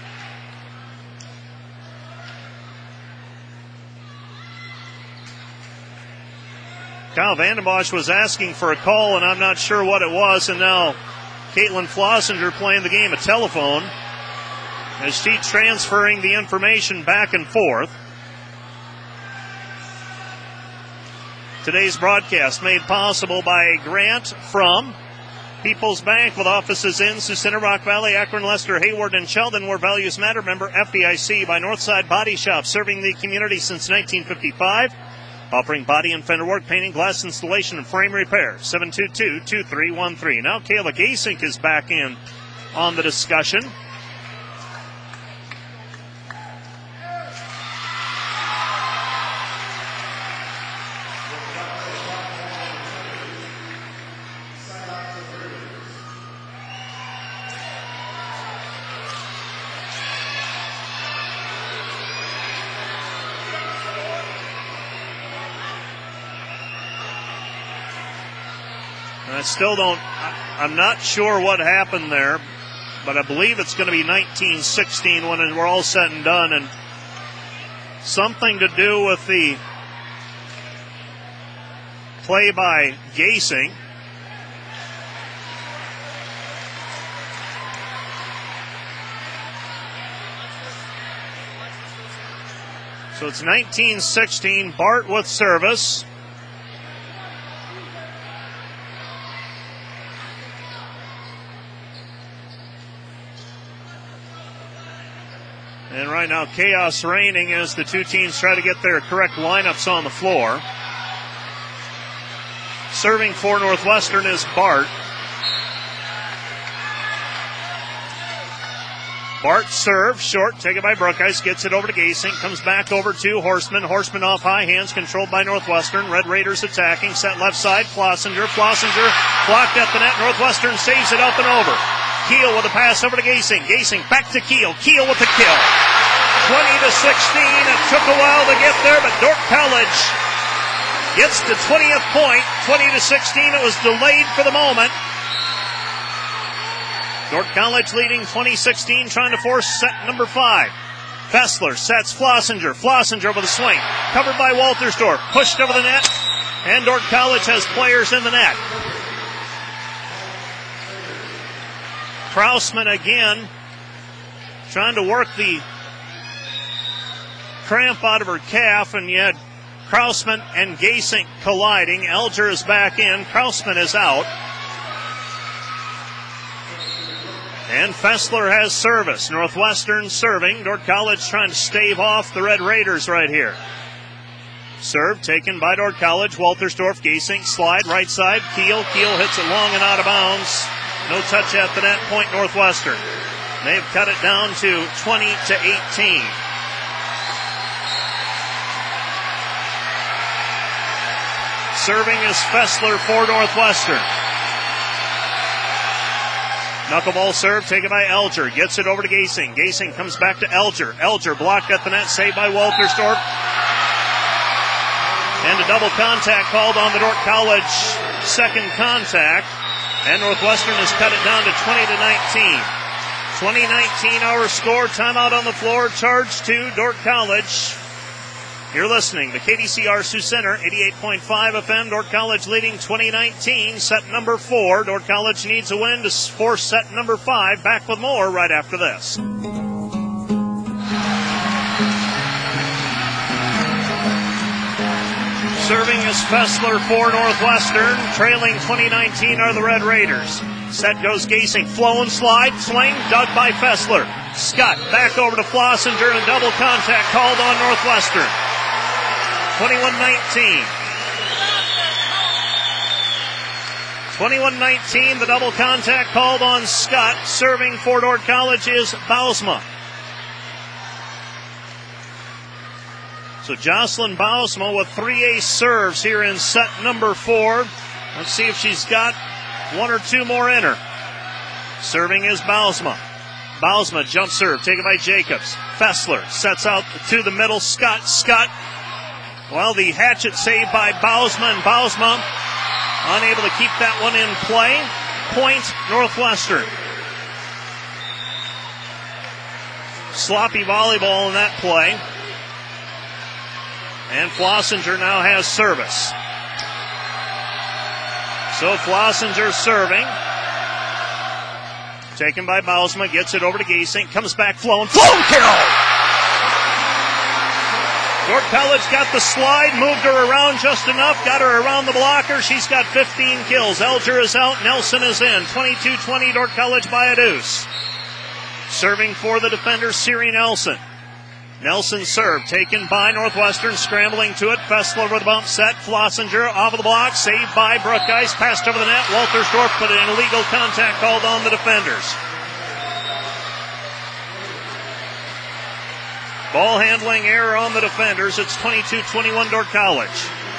Kyle Vandenbosch was asking for a call, and I'm not sure what it was, and now Caitlin Flossinger playing the game of telephone as she's transferring the information back and forth. Today's broadcast made possible by a grant from People's Bank with offices in Sioux Center, Rock Valley, Akron, Lester, Hayward, and Sheldon, where values matter. Member F D I C. By Northside Body Shop, serving the community since nineteen fifty-five. Offering body and fender work, painting, glass installation, and frame repair. seven two two, two three one three. Now Kayla Gasink is back in on the discussion. And I still don't, I'm not sure what happened there, but I believe it's going to be nineteen sixteen when we're all said and done. And something to do with the play by Gasing. So it's nineteen sixteen, Bart with service. And right now, chaos reigning as the two teams try to get their correct lineups on the floor. Serving for Northwestern is Bart. Bart serves short, taken by Brookhuis, gets it over to Gasing, comes back over to Horseman. Horseman off high hands, controlled by Northwestern. Red Raiders attacking, set left side, Flossinger. Flossinger blocked at the net. Northwestern saves it up and over. Keel with a pass over to Gasing. Gasing back to Keel. Keel with the kill. twenty to sixteen. It took a while to get there, but Dordt College gets the twentieth point. twenty to sixteen. It was delayed for the moment. Dordt College leading twenty sixteen, trying to force set number five. Fessler sets Flossinger. Flossinger with a swing. Covered by Waltersdorf. Pushed over the net. And Dordt College has players in the net. Krausman again trying to work the cramp out of her calf, and yet Krausman and Gasing colliding. Elger is back in. Krausman is out. And Fessler has service. Northwestern serving. Dordt College trying to stave off the Red Raiders right here. Serve taken by Dordt College. Waltersdorf, Gasing, slide right side. Keel. Keel hits it long and out of bounds. No touch at the net. Point Northwestern. They've cut it down to twenty to eighteen. Serving is Fessler for Northwestern. Knuckleball serve taken by Elger. Gets it over to Gasing. Gasing comes back to Elger. Elger blocked at the net, saved by Waltersdorf. And a double contact called on the Dordt College second contact. And Northwestern has cut it down to twenty to nineteen. twenty nineteen our score. Timeout on the floor. Charge to Dordt College. You're listening to K D C R Sioux Center, eighty-eight point five F M. Dordt College leading twenty nineteen. Set number four. Dordt College needs a win to force set number five. Back with more right after this. Serving is Fessler for Northwestern. Trailing twenty nineteen are the Red Raiders. Set goes Gasing. Flow and slide. Swing. Dug by Fessler. Scott back over to Flossinger, and double contact called on Northwestern. twenty-one nineteen. twenty-one nineteen, the double contact called on Scott. Serving for Dordt College is Bausma. So Jocelyn Bausma with three ace serves here in set number four. Let's see if she's got one or two more in her. Serving is Bausma. Bausma jump serve taken by Jacobs. Fessler sets out to the middle. Scott. Scott. Well, the hatchet saved by Bausma, and Bausma unable to keep that one in play. Point Northwestern. Sloppy volleyball in that play. And Flossinger now has service. So Flossinger serving. Taken by Bausma, gets it over to Gasing, comes back flowing. Flown kill! Dordt College got the slide, moved her around just enough, got her around the blocker. She's got fifteen kills. Elger is out, Nelson is in. twenty-two twenty, Dordt College by a deuce. Serving for the defender, Siri Nelson. Nelson serve, taken by Northwestern, scrambling to it. Fessler with a bump set. Flossinger off of the block, saved by Brookhuis, passed over the net. Waltersdorf put an illegal contact called on the defenders. Ball handling error on the defenders. It's twenty-two twenty-one Dordt College.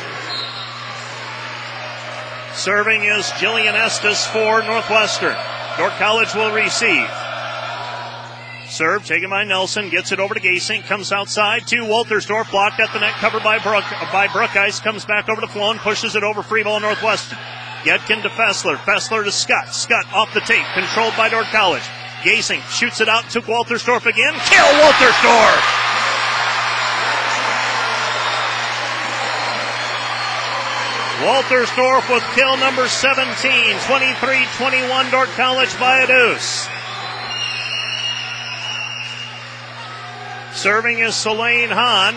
Serving is Jillian Estes for Northwestern. Dordt College will receive. Serve taken by Nelson, gets it over to Gasing, comes outside to Waltersdorf, blocked at the net, covered by Brook, by Brookhuis, comes back over to Flown, pushes it over, free ball Northwestern. Gedkin to Fessler. Fessler to Scott. Scott off the tape. Controlled by Dordt College. Gasing shoots it out. Took Waltersdorf again. Kill Waltersdorf! Waltersdorf with kill number seventeen. twenty-three twenty-one Dordt College by a deuce. Serving is Selene Hahn.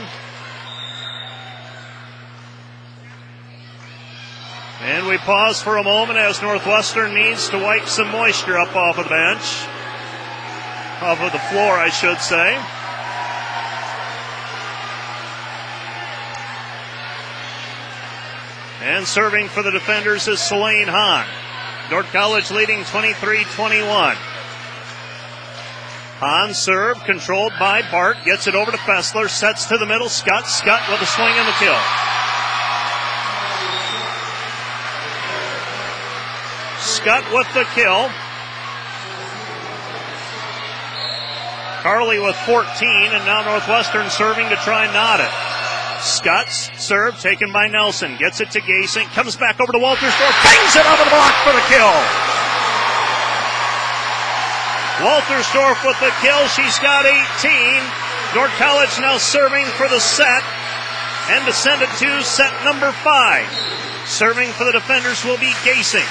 And we pause for a moment as Northwestern needs to wipe some moisture up off of the bench. Off of the floor, I should say. And serving for the defenders is Selene Hahn. Dordt College leading twenty-three twenty-one. Hahn serve, controlled by Bart. Gets it over to Fessler. Sets to the middle. Scott. Scott with a swing and the kill. Scott with the kill. Carly with fourteen, and now Northwestern serving to try and knot it. Scott's serve taken by Nelson. Gets it to Gasing. Comes back over to Waltersdorf. Bangs it over the block for the kill. Waltersdorf with the kill. She's got eighteen. Dordt College now serving for the set. And to send it to set number five. Serving for the defenders will be Gasing.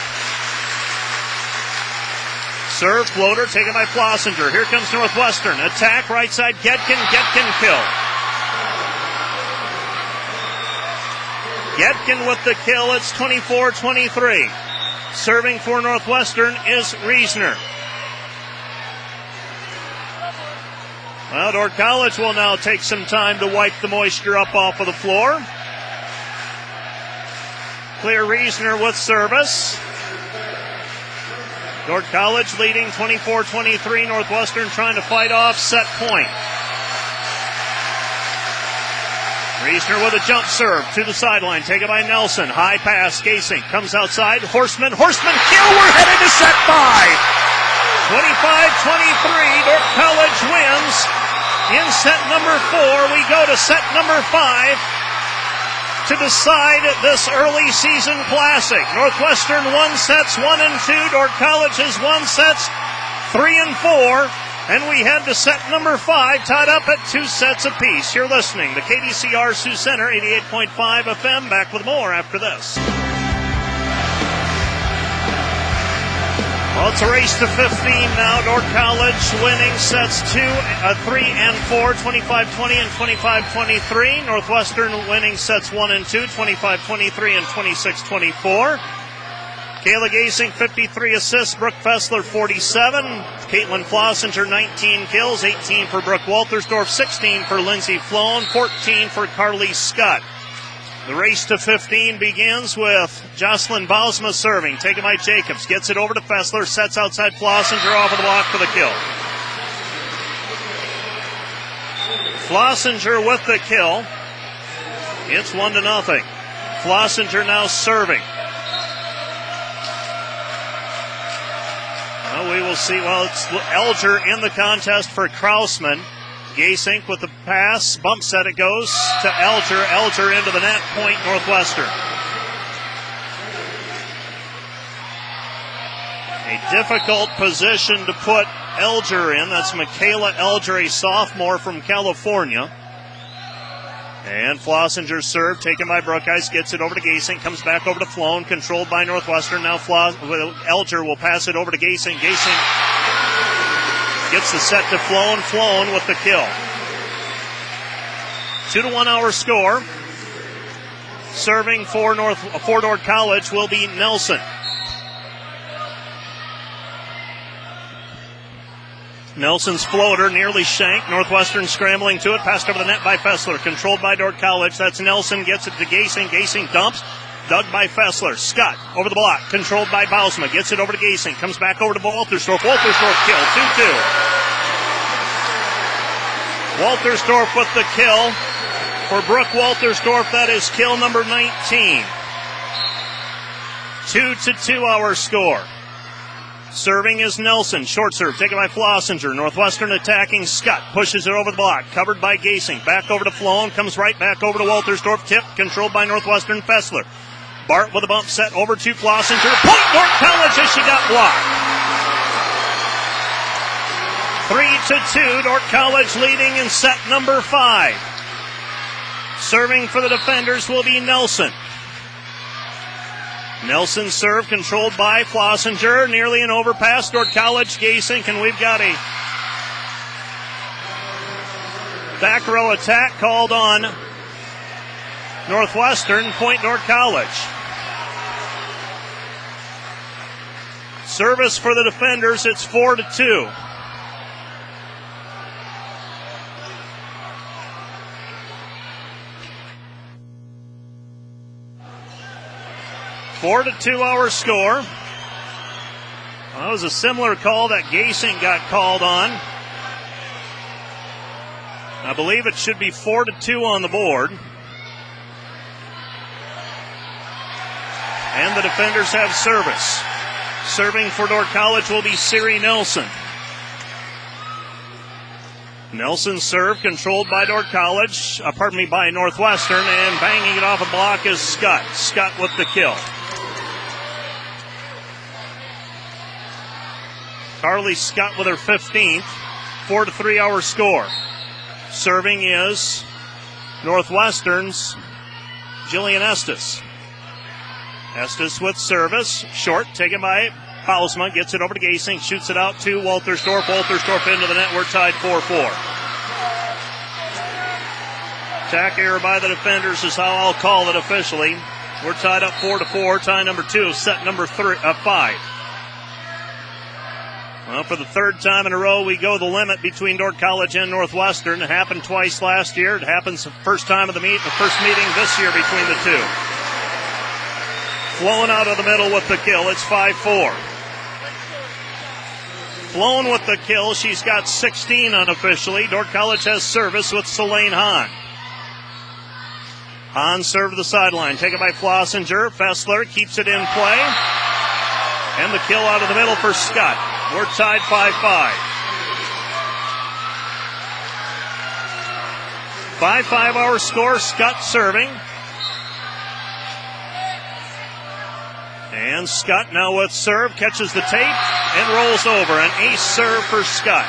Serve floater taken by Flossinger. Here comes Northwestern. Attack right side. Gedkin. Gedkin kill. Gedkin with the kill. It's twenty-four twenty-three. Serving for Northwestern is Reisner. Well, Dordt College will now take some time to wipe the moisture up off of the floor. Clear Reisner with service. Dordt College leading twenty-four twenty-three. Northwestern trying to fight off set point. Reisner with a jump serve to the sideline. Taken by Nelson. High pass. Gasing comes outside. Horseman. Horseman kill. We're headed to set five. twenty-five twenty-three. Dordt College wins. In set number four, we go to set number five to decide this early season classic. Northwestern won sets one and two. Dordt College has won sets three and four. And we head to set number five, tied up at two sets apiece. You're listening to K D C R Sioux Center, eighty-eight point five F M. Back with more after this. Well, it's a race to fifteen now. Dordt College winning sets two, uh, three and four, twenty-five twenty and twenty-five twenty-three. Northwestern winning sets one and two, twenty-five twenty-three and twenty-six twenty-four. Kayla Gasing, fifty-three assists. Brooke Fessler, forty-seven. Caitlin Flossinger, nineteen kills. eighteen for Brooke Waltersdorf. sixteen for Lindsay Floan. fourteen for Carly Scott. The race to fifteen begins with Jocelyn Bausma serving. Taken by Jacobs. Gets it over to Fessler. Sets outside Flossinger off of the block for the kill. Flossinger with the kill. It's one to nothing. Flossinger now serving. Well, we will see. Well, it's Elger in the contest for Krausman. Gasink with the pass. Bump set. It goes to Elger. Elger into the net. Point Northwestern. A difficult position to put Elger in. That's Michaela Elger, a sophomore from California. And Flossinger's serve taken by Brookheist. Gets it over to Gasing. Comes back over to Floan. Controlled by Northwestern. Now Flos- Elger will pass it over to Gasing. Gasing gets the set to Floan. Floan with the kill. Two to one our score. Serving for North for Dordt College will be Nelson. Nelson's floater nearly shanked. Northwestern scrambling to it. Passed over the net by Fessler. Controlled by Dordt College. That's Nelson. Gets it to Gasing. Gasing dumps. Dug by Fessler. Scott over the block. Controlled by Bausma. Gets it over to Gasing. Comes back over to Waltersdorf. Waltersdorf kill. two two. Waltersdorf with the kill. For Brooke Waltersdorf, that is kill number nineteen. Two to two our score. Serving is Nelson. Short serve taken by Flossinger. Northwestern attacking Scott. Pushes it over the block. Covered by Gasing. Back over to Floan. Comes right back over to Waltersdorf. Tip controlled by Northwestern. Fessler. Bart with a bump set over to Flossinger. Point Dordt College as she got blocked. Three to two, Dordt College leading in set number five. Serving for the defenders will be Nelson. Nelson's serve controlled by Flossinger. Nearly an overpass. Dordt College, Gasink, and we've got a back row attack called on Northwestern. Point Dordt College. Service for the defenders. It's four to two. Four to two our score. Well, that was a similar call that Gasink got called on. I believe it should be four to two on the board. And the defenders have service. Serving for Dordt College will be Siri Nelson. Nelson's serve controlled by Dordt College, uh, pardon me, by Northwestern, and banging it off a block is Scott. Scott with the kill. Carly Scott with her fifteenth. Four to three our score. Serving is Northwestern's Jillian Estes. Estes with service. Short, taken by Hausman. Gets it over to Gasink. Shoots it out to Waltersdorf. Waltersdorf into the net. We're tied four four. Attack error by the defenders is how I'll call it officially. We're tied up four to four. Tie number two. Set number three, uh, five. Well, for the third time in a row, we go the limit between Dordt College and Northwestern. It happened twice last year. It happens the first time of the meet, the first meeting this year between the two. Flown out of the middle with the kill. It's five four. Flown with the kill. She's got sixteen unofficially. Dordt College has service with Selene Hahn. Hahn served the sideline. Taken by Flossinger. Fessler keeps it in play. And the kill out of the middle for Scott. We're tied five five. five five our score. Scott serving. And Scott now with serve. Catches the tape and rolls over. An ace serve for Scott.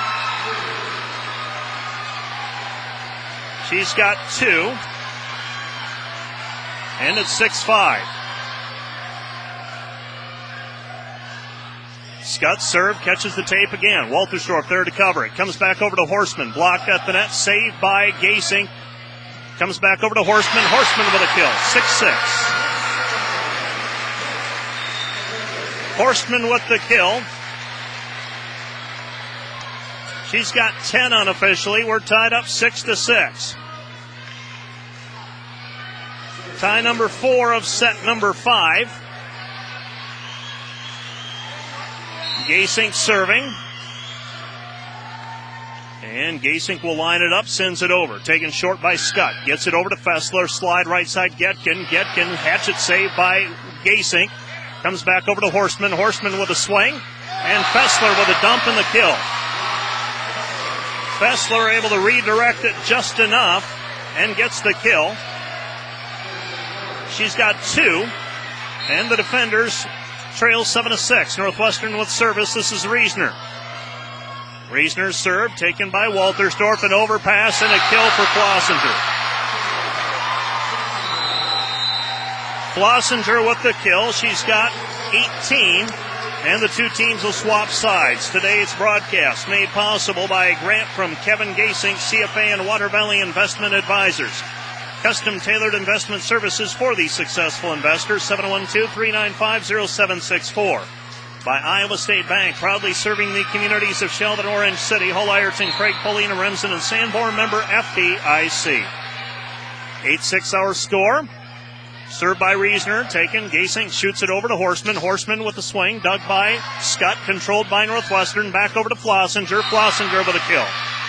She's got two. And it's six five. Scott serve, catches the tape again. Waltersdorf there to cover it. Comes back over to Horstman. Blocked at the net. Saved by Gasink. Comes back over to Horstman. Horstman with a kill. six six. Horstman with the kill. She's got ten unofficially. We're tied up six to six. Tie number four of set number five. Gasink serving. And Gasink will line it up, sends it over. Taken short by Scott. Gets it over to Fessler. Slide right side Getkin. Getkin, hatchet saved by Gasink. Comes back over to Horstman. Horstman with a swing. And Fessler with a dump and the kill. Fessler able to redirect it just enough and gets the kill. She's got two. And the defenders trail seven to six. Northwestern with service. This is Reisner. Reisner's serve taken by Waltersdorf. An overpass and a kill for Flossinger. Flossinger with the kill. She's got eighteen. And the two teams will swap sides. Today's broadcast made possible by a grant from Kevin Gasink, C F A and Water Valley Investment Advisors. Custom tailored investment services for these successful investors. seven one two, three nine five, zero seven six four. By Iowa State Bank, proudly serving the communities of Sheldon, Orange City, Hull, Ireton, Craig, Paulina, Remsen, and Sanborn. Member F D I C. eight six our score. Served by Reisner, taken. Gasink shoots it over to Horstman. Horstman with the swing, dug by Scott, controlled by Northwestern. Back over to Flossinger. Flossinger with a kill.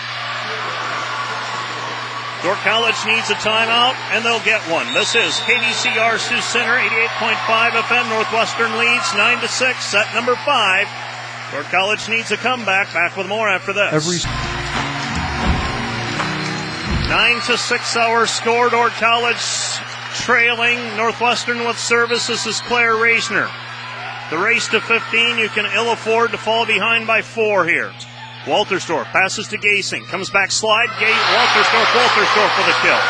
Dordt College needs a timeout, and they'll get one. This is K D C R Sioux Center, eighty-eight point five F M. Northwestern leads nine to six. Set number five. Dordt College needs a comeback. Back with more after this. Every nine to six our score. Dordt College trailing Northwestern with service. This is Claire Reisner. The race to fifteen, you can ill afford to fall behind by four here. Waltersdorf passes to Gasing, comes back slide, Ga- Waltersdorf, Waltersdorf for the kill.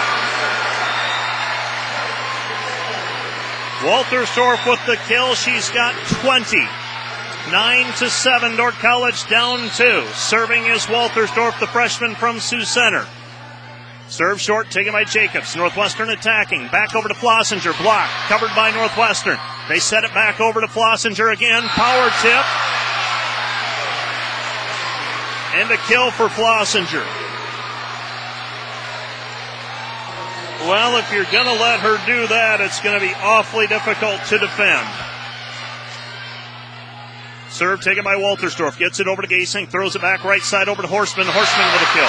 Waltersdorf with the kill, she's got twenty. Nine to seven, Dordt College down two. Serving is Waltersdorf, the freshman from Sioux Center. Serve short, taken by Jacobs. Northwestern attacking. Back over to Flossinger. Block. Covered by Northwestern. They set it back over to Flossinger again. Power tip. And a kill for Flossinger. Well, if you're going to let her do that, it's going to be awfully difficult to defend. Serve taken by Waltersdorf. Gets it over to Gasing. Throws it back right side over to Horstman. Horstman with a kill.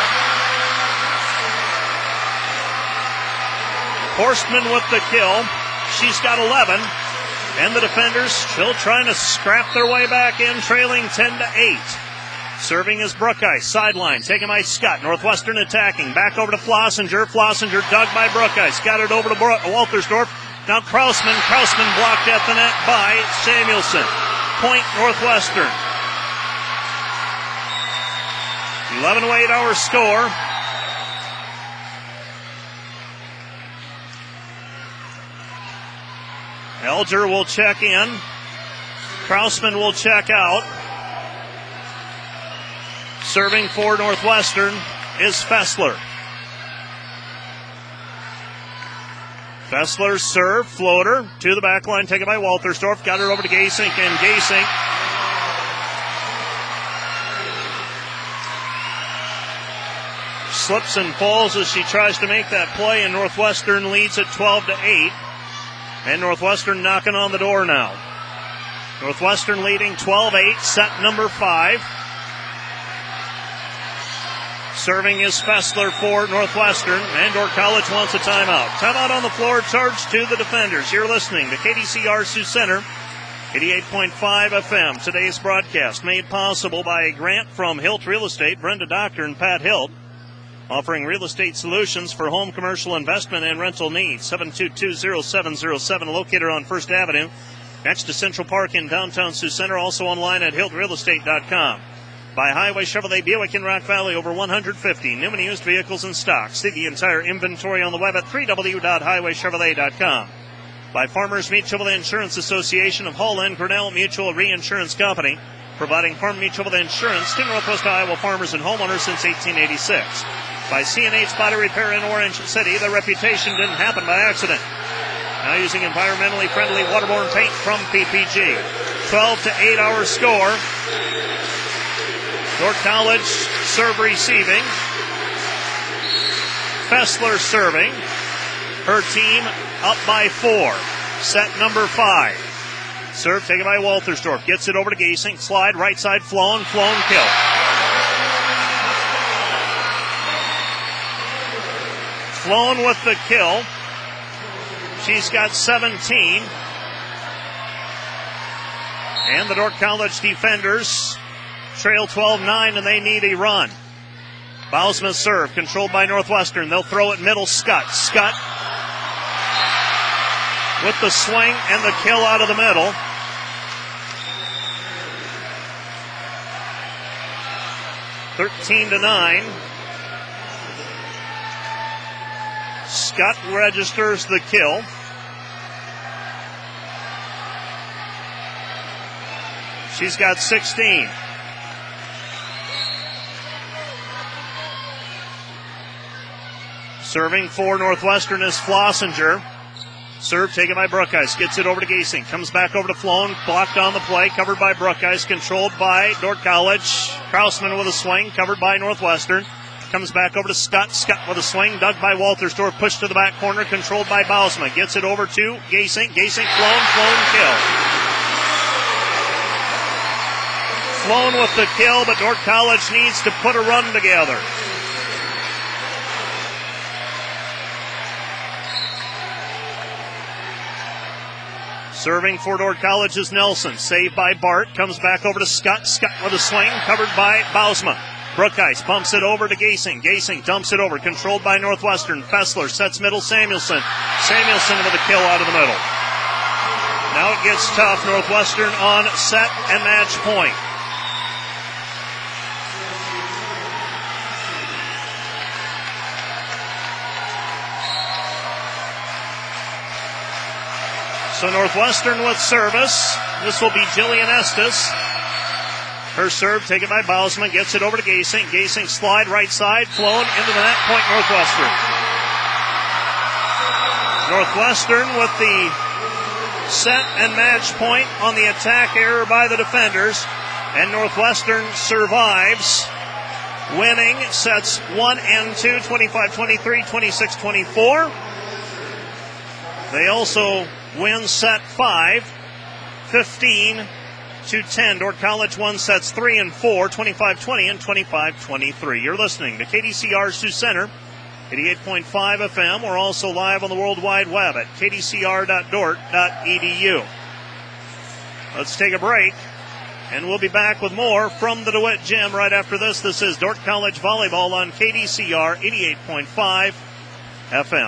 Horstman with the kill. She's got eleven. And the defenders still trying to scrap their way back in, trailing ten to eight. Serving is Brookeye. Sideline taken by Scott. Northwestern attacking. Back over to Flossinger. Flossinger dug by Brookeye. Got it over to Bro- Waltersdorf. Now Krausman. Krausman blocked at the net by Samuelson. Point Northwestern. eleven to eight our score. Elger will check in. Krausman will check out. Serving for Northwestern is Fessler. Fessler's serve, floater, to the back line, taken by Waltersdorf. Got it over to Gasink, and Gasink slips and falls as she tries to make that play, and Northwestern leads at twelve to eight. And Northwestern knocking on the door now. Northwestern leading twelve eight, set number five. Serving is Fessler for Northwestern, and Dordt College wants a timeout. Timeout on the floor, charge to the defenders. You're listening to K D C R Sioux Center, eighty-eight point five F M. Today's broadcast made possible by a grant from Hilt Real Estate, Brenda Doctor and Pat Hilt, offering real estate solutions for home commercial investment and rental needs. seven two two, zero seven zero seven, located on First Avenue, next to Central Park in downtown Sioux Center, also online at hilt real estate dot com. By Highway Chevrolet Buick in Rock Valley, over one hundred fifty new and used vehicles in stock. See the entire inventory on the web at w w w dot highway chevrolet dot com. By Farmers Meat Chevrolet Insurance Association of Hull and Grinnell Mutual Reinsurance Company, providing farm mutual insurance to Northwest Iowa farmers and homeowners since eighteen eighty-six. By C and H Body Repair in Orange City, the reputation didn't happen by accident. Now using environmentally friendly waterborne paint from P P G. twelve to eight our score. Dordt College serve receiving. Fessler serving. Her team up by four. Set number five. Serve taken by Waltersdorf. Gets it over to Gasing. Slide right side. Flown. Flown kill. Flown with the kill. She's got seventeen. And the Dordt College defenders trail twelve nine, and they need a run. Bausma serve, controlled by Northwestern. They'll throw it middle. Scott. Scott with the swing and the kill out of the middle. thirteen to nine. Scott registers the kill. She's got sixteen. Serving for Northwestern is Flossinger. Serve taken by Brookeyes. Gets it over to Gasing. Comes back over to Flown. Blocked on the play. Covered by Brookeyes. Controlled by Dordt College. Krausman with a swing. Covered by Northwestern. Comes back over to Scott. Scott with a swing. Dug by Waltersdorf. Pushed to the back corner. Controlled by Bausma. Gets it over to Gasing. Gasing. Flown. Flown kill. Flown with the kill, but Dordt College needs to put a run together. Serving for Dordt College is Nelson. Saved by Bart. Comes back over to Scott. Scott with a swing. Covered by Bausma. Brookice bumps it over to Gasing. Gasing dumps it over, controlled by Northwestern. Fessler sets middle, Samuelson. Samuelson with a kill out of the middle. Now it gets tough. Northwestern on set and match point. So Northwestern with service. This will be Jillian Estes. Her serve taken by Bausman, gets it over to Gasing. Gasing slide right side, flown into the net, point Northwestern. Northwestern with the set and match point on the attack error by the defenders. And Northwestern survives, winning sets one and two, twenty-five twenty-three, twenty-six twenty-four. They also win set five, fifteen to ten. Dordt College won sets three and four, twenty-five twenty and twenty-five twenty-three. You're listening to K D C R Sioux Center, eighty-eight point five F M. We're also live on the World Wide Web at k d c r dot dort dot e d u. Let's take a break, and we'll be back with more from the DeWitt Gym right after this. This is Dordt College Volleyball on K D C R eighty-eight point five F M.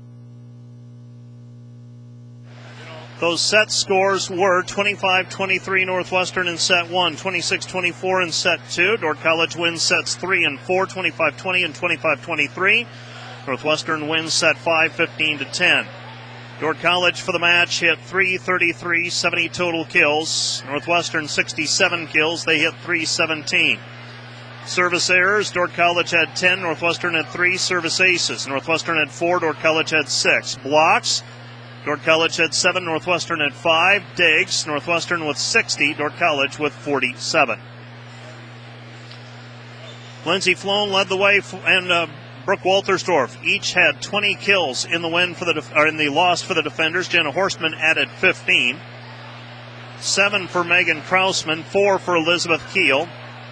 Those set scores were twenty-five twenty-three Northwestern in set one, twenty-six twenty-four in set two. Dordt College wins sets three and four, twenty-five twenty and twenty-five twenty-three. Northwestern wins set five, fifteen to ten. Dordt College for the match hit three thirty-three, seventy total kills. Northwestern sixty-seven kills. They hit three seventeen. Service errors, Dordt College had ten, Northwestern had three. Service aces, Northwestern had four, Dordt College had six. Blocks, Dordt College had seven, Northwestern had five. Digs, Northwestern with sixty, Dordt College with forty-seven. Lindsey Floan led the way, and uh, Brooke Waltersdorf each had twenty kills in the win for the def- or in the loss for the defenders. Jenna Horstman added fifteen. Seven for Megan Krausman, four for Elizabeth Keel.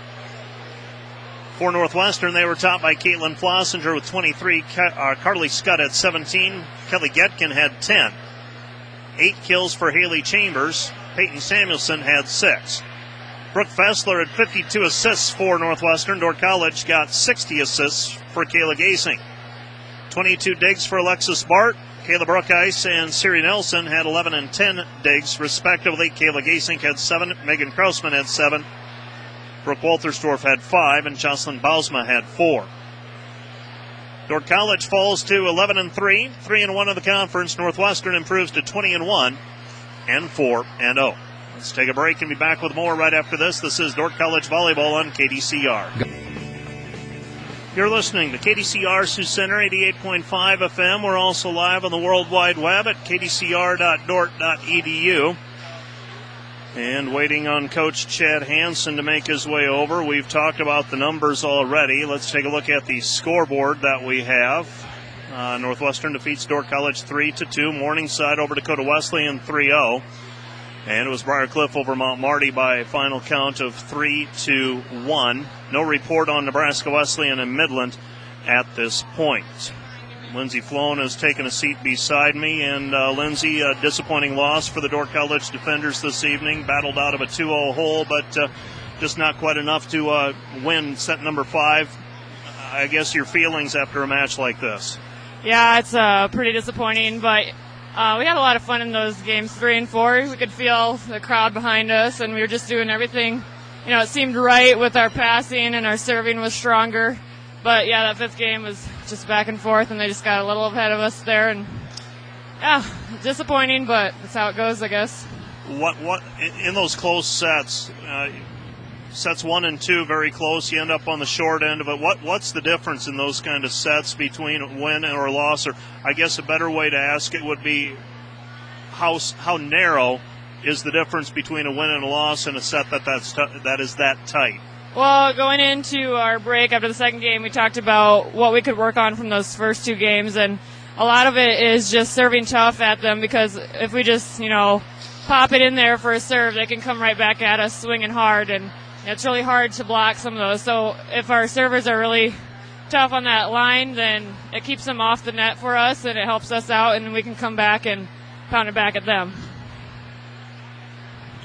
For Northwestern, they were topped by Caitlin Flossinger with twenty-three. Uh, Carly Scott had seventeen. Kelly Getkin had ten. Eight kills for Haley Chambers. Peyton Samuelson had six. Brooke Fessler had fifty-two assists for Northwestern. Dordt College got sixty assists for Kayla Gasing. twenty-two digs for Alexis Bart. Kayla Brookice and Siri Nelson had eleven and ten digs, respectively. Kayla Gasing had seven. Megan Krausman had seven. Brooke Waltersdorf had five, and Jocelyn Bausma had four. Dordt College falls to eleven and three, three and one in the conference. Northwestern improves to twenty and one and four and oh. Let's take a break and be back with more right after this. This is Dordt College Volleyball on K D C R. You're listening to K D C R Sioux Center, eighty-eight point five F M. We're also live on the World Wide Web at k d c r dot dort dot e d u. And waiting on Coach Chad Hansen to make his way over. We've talked about the numbers already. Let's take a look at the scoreboard that we have. Uh, Northwestern defeats Dordt College three to two. Morningside over Dakota Wesleyan three oh. And it was Briarcliff over Mount Marty by a final count of three to one. No report on Nebraska Wesleyan and Midland at this point. Lindsey Floan has taken a seat beside me. And uh, Lindsey, a disappointing loss for the Dordt College defenders this evening. Battled out of a two oh hole, but uh, just not quite enough to uh, win set number five. I guess your feelings after a match like this. Yeah, it's uh, pretty disappointing, but uh, we had a lot of fun in those games three and four. We could feel the crowd behind us, and we were just doing everything. You know, it seemed right with our passing, and our serving was stronger. But, yeah, that fifth game was just back and forth, and they just got a little ahead of us there. And, yeah, disappointing, but that's how it goes, I guess. What what in those close sets, uh, sets one and two, very close, you end up on the short end of it. What What's the difference in those kind of sets between a win or loss? Or I guess a better way to ask it would be how, how narrow is the difference between a win and a loss in a set that, that's t- that is that tight? Well, going into our break after the second game, we talked about what we could work on from those first two games, and a lot of it is just serving tough at them, because if we just, you know, pop it in there for a serve, they can come right back at us swinging hard, and it's really hard to block some of those. So if our servers are really tough on that line, then it keeps them off the net for us, and it helps us out, and we can come back and pound it back at them.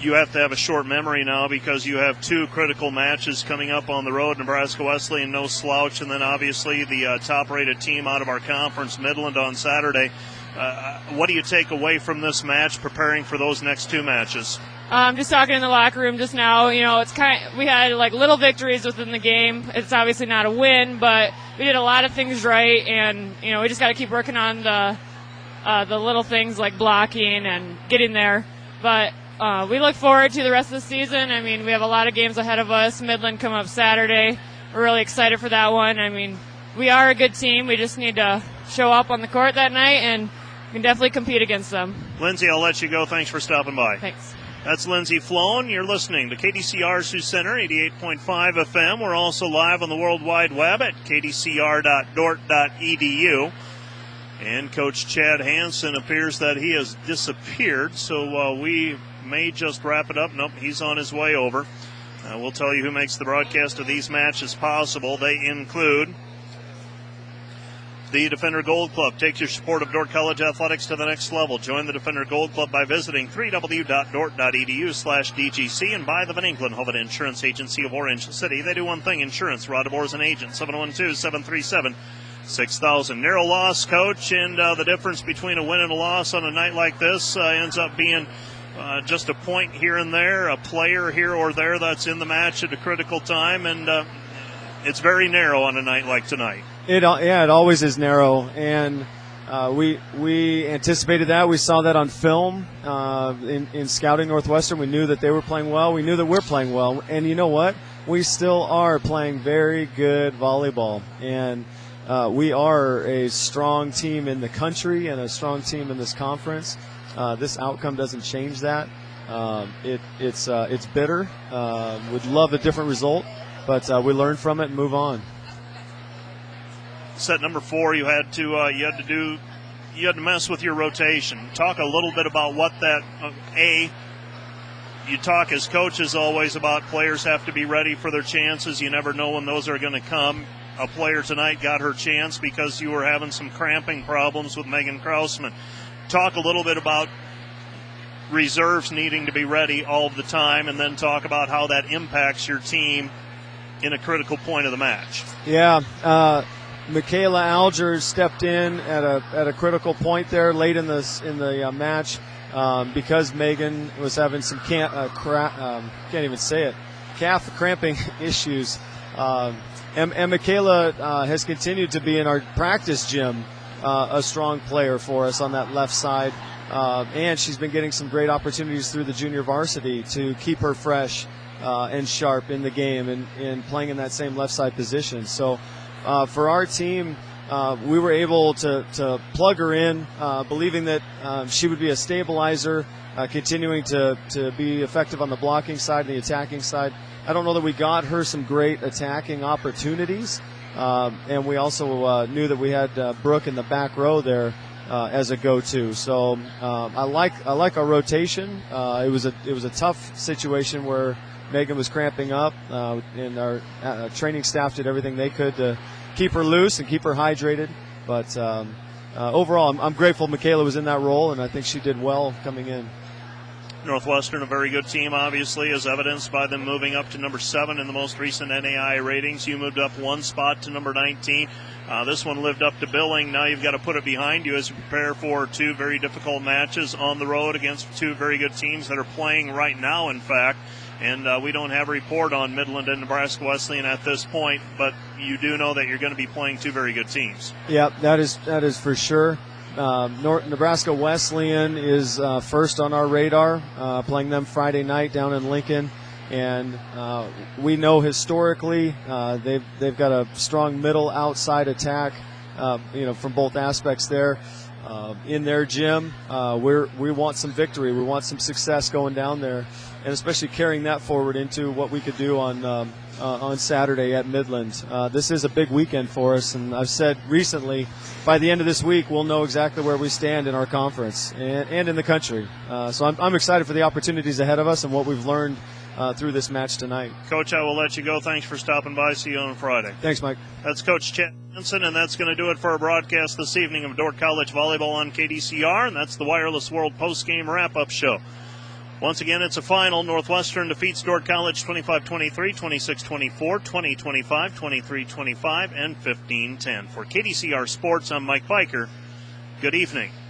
you have to have a short memory now because you have two critical matches coming up on the road. Nebraska Wesleyan, no slouch, and then obviously the uh, top-rated team out of our conference, Midland, on Saturday. Uh, what do you take away from this match, preparing for those next two matches? Um, just talking in the locker room just now, you know, it's kind of, we had like little victories within the game. It's obviously not a win, but we did a lot of things right, and you know, we just got to keep working on the uh, the little things like blocking and getting there. But uh, we look forward to the rest of the season. I mean, we have a lot of games ahead of us. Midland come up Saturday. We're really excited for that one. I mean, we are a good team. We just need to show up on the court that night, and we can definitely compete against them. Lindsay, I'll let you go. Thanks for stopping by. Thanks. That's Lindsay Floan. You're listening to K D C R Sioux Center, eighty-eight point five F M. We're also live on the World Wide Web at k d c r dot dort dot e d u. And Coach Chad Hansen appears that he has disappeared, so uh, we may just wrap it up. Nope, he's on his way over. Uh, we'll tell you who makes the broadcast of these matches possible. They include the Defender Gold Club. Takes your support of Dordt College athletics to the next level. Join the Defender Gold Club by visiting w w w dot dort dot e d u slash d g c and buy the Van England Hoven Insurance Agency of Orange City. They do one thing, insurance. Rod DeBoer is an agent. seven one two, seven three seven, six thousand. Narrow loss, Coach, and uh, the difference between a win and a loss on a night like this uh, ends up being uh, just a point here and there, a player here or there that's in the match at a critical time, and uh, it's very narrow on a night like tonight. It yeah, it always is narrow, and uh, we we anticipated that. We saw that on film uh, in in scouting Northwestern. We knew that they were playing well. We knew that we're playing well, and you know what? We still are playing very good volleyball, and uh, we are a strong team in the country and a strong team in this conference. Uh, this outcome doesn't change that. Um, it it's uh, it's bitter. Uh, would love a different result, but uh, we learn from it and move on. Set number four, you had to uh, you had to do you had to mess with your rotation. Talk a little bit about what that uh, a. You talk as coaches always about players have to be ready for their chances. You never know when those are going to come. A player tonight got her chance because you were having some cramping problems with Megan Krausman. Talk a little bit about reserves needing to be ready all the time, and then talk about how that impacts your team in a critical point of the match. Yeah. Uh Michaela Alger stepped in at a at a critical point there late in the in the uh, match um, because Megan was having some can't uh, cra- um, can't even say it calf cramping issues, um, and, and Michaela uh, has continued to be in our practice gym uh, a strong player for us on that left side, uh, and she's been getting some great opportunities through the junior varsity to keep her fresh uh, and sharp in the game and, and playing in that same left side position. So. Uh, for our team, uh, we were able to, to plug her in, uh, believing that um, she would be a stabilizer, uh, continuing to, to be effective on the blocking side and the attacking side. I don't know that we got her some great attacking opportunities, um, and we also uh, knew that we had uh, Brooke in the back row there uh, as a go-to. So um, I like I like our rotation. Uh, it was a it was a tough situation where Megan was cramping up, uh, and our uh, training staff did everything they could to keep her loose and keep her hydrated. But um, uh, overall, I'm, I'm grateful Michaela was in that role, and I think she did well coming in. Northwestern, a very good team, obviously, as evidenced by them moving up to number seven in the most recent N A I ratings. You moved up one spot to number nineteen. Uh, this one lived up to billing. Now you've got to put it behind you as you prepare for two very difficult matches on the road against two very good teams that are playing right now, in fact. And uh, we don't have a report on Midland and Nebraska Wesleyan at this point, but you do know that you're going to be playing two very good teams. Yeah, that is that is for sure. Uh, North, Nebraska Wesleyan is uh, first on our radar, uh, playing them Friday night down in Lincoln. And uh, we know historically uh, they've they've got a strong middle outside attack, uh, you know, from both aspects there. Uh, in their gym, uh, we're we want some victory. We want some success going down there, and especially carrying that forward into what we could do on um, uh, on Saturday at Midland. Uh, this is a big weekend for us, and I've said recently, by the end of this week, we'll know exactly where we stand in our conference and, and in the country. Uh, so I'm, I'm excited for the opportunities ahead of us and what we've learned Uh, through this match tonight. Coach, I will let you go. Thanks for stopping by. See you on Friday. Thanks, Mike. That's Coach Chad Hansen, and that's going to do it for our broadcast this evening of Dordt College Volleyball on K D C R, and that's the Wireless World post-game wrap-up show. Once again, it's a final. Northwestern defeats Dordt College twenty-five twenty-three, twenty-six twenty-four, twenty twenty-five, twenty-three twenty-five, and fifteen ten. For K D C R Sports, I'm Mike Biker. Good evening.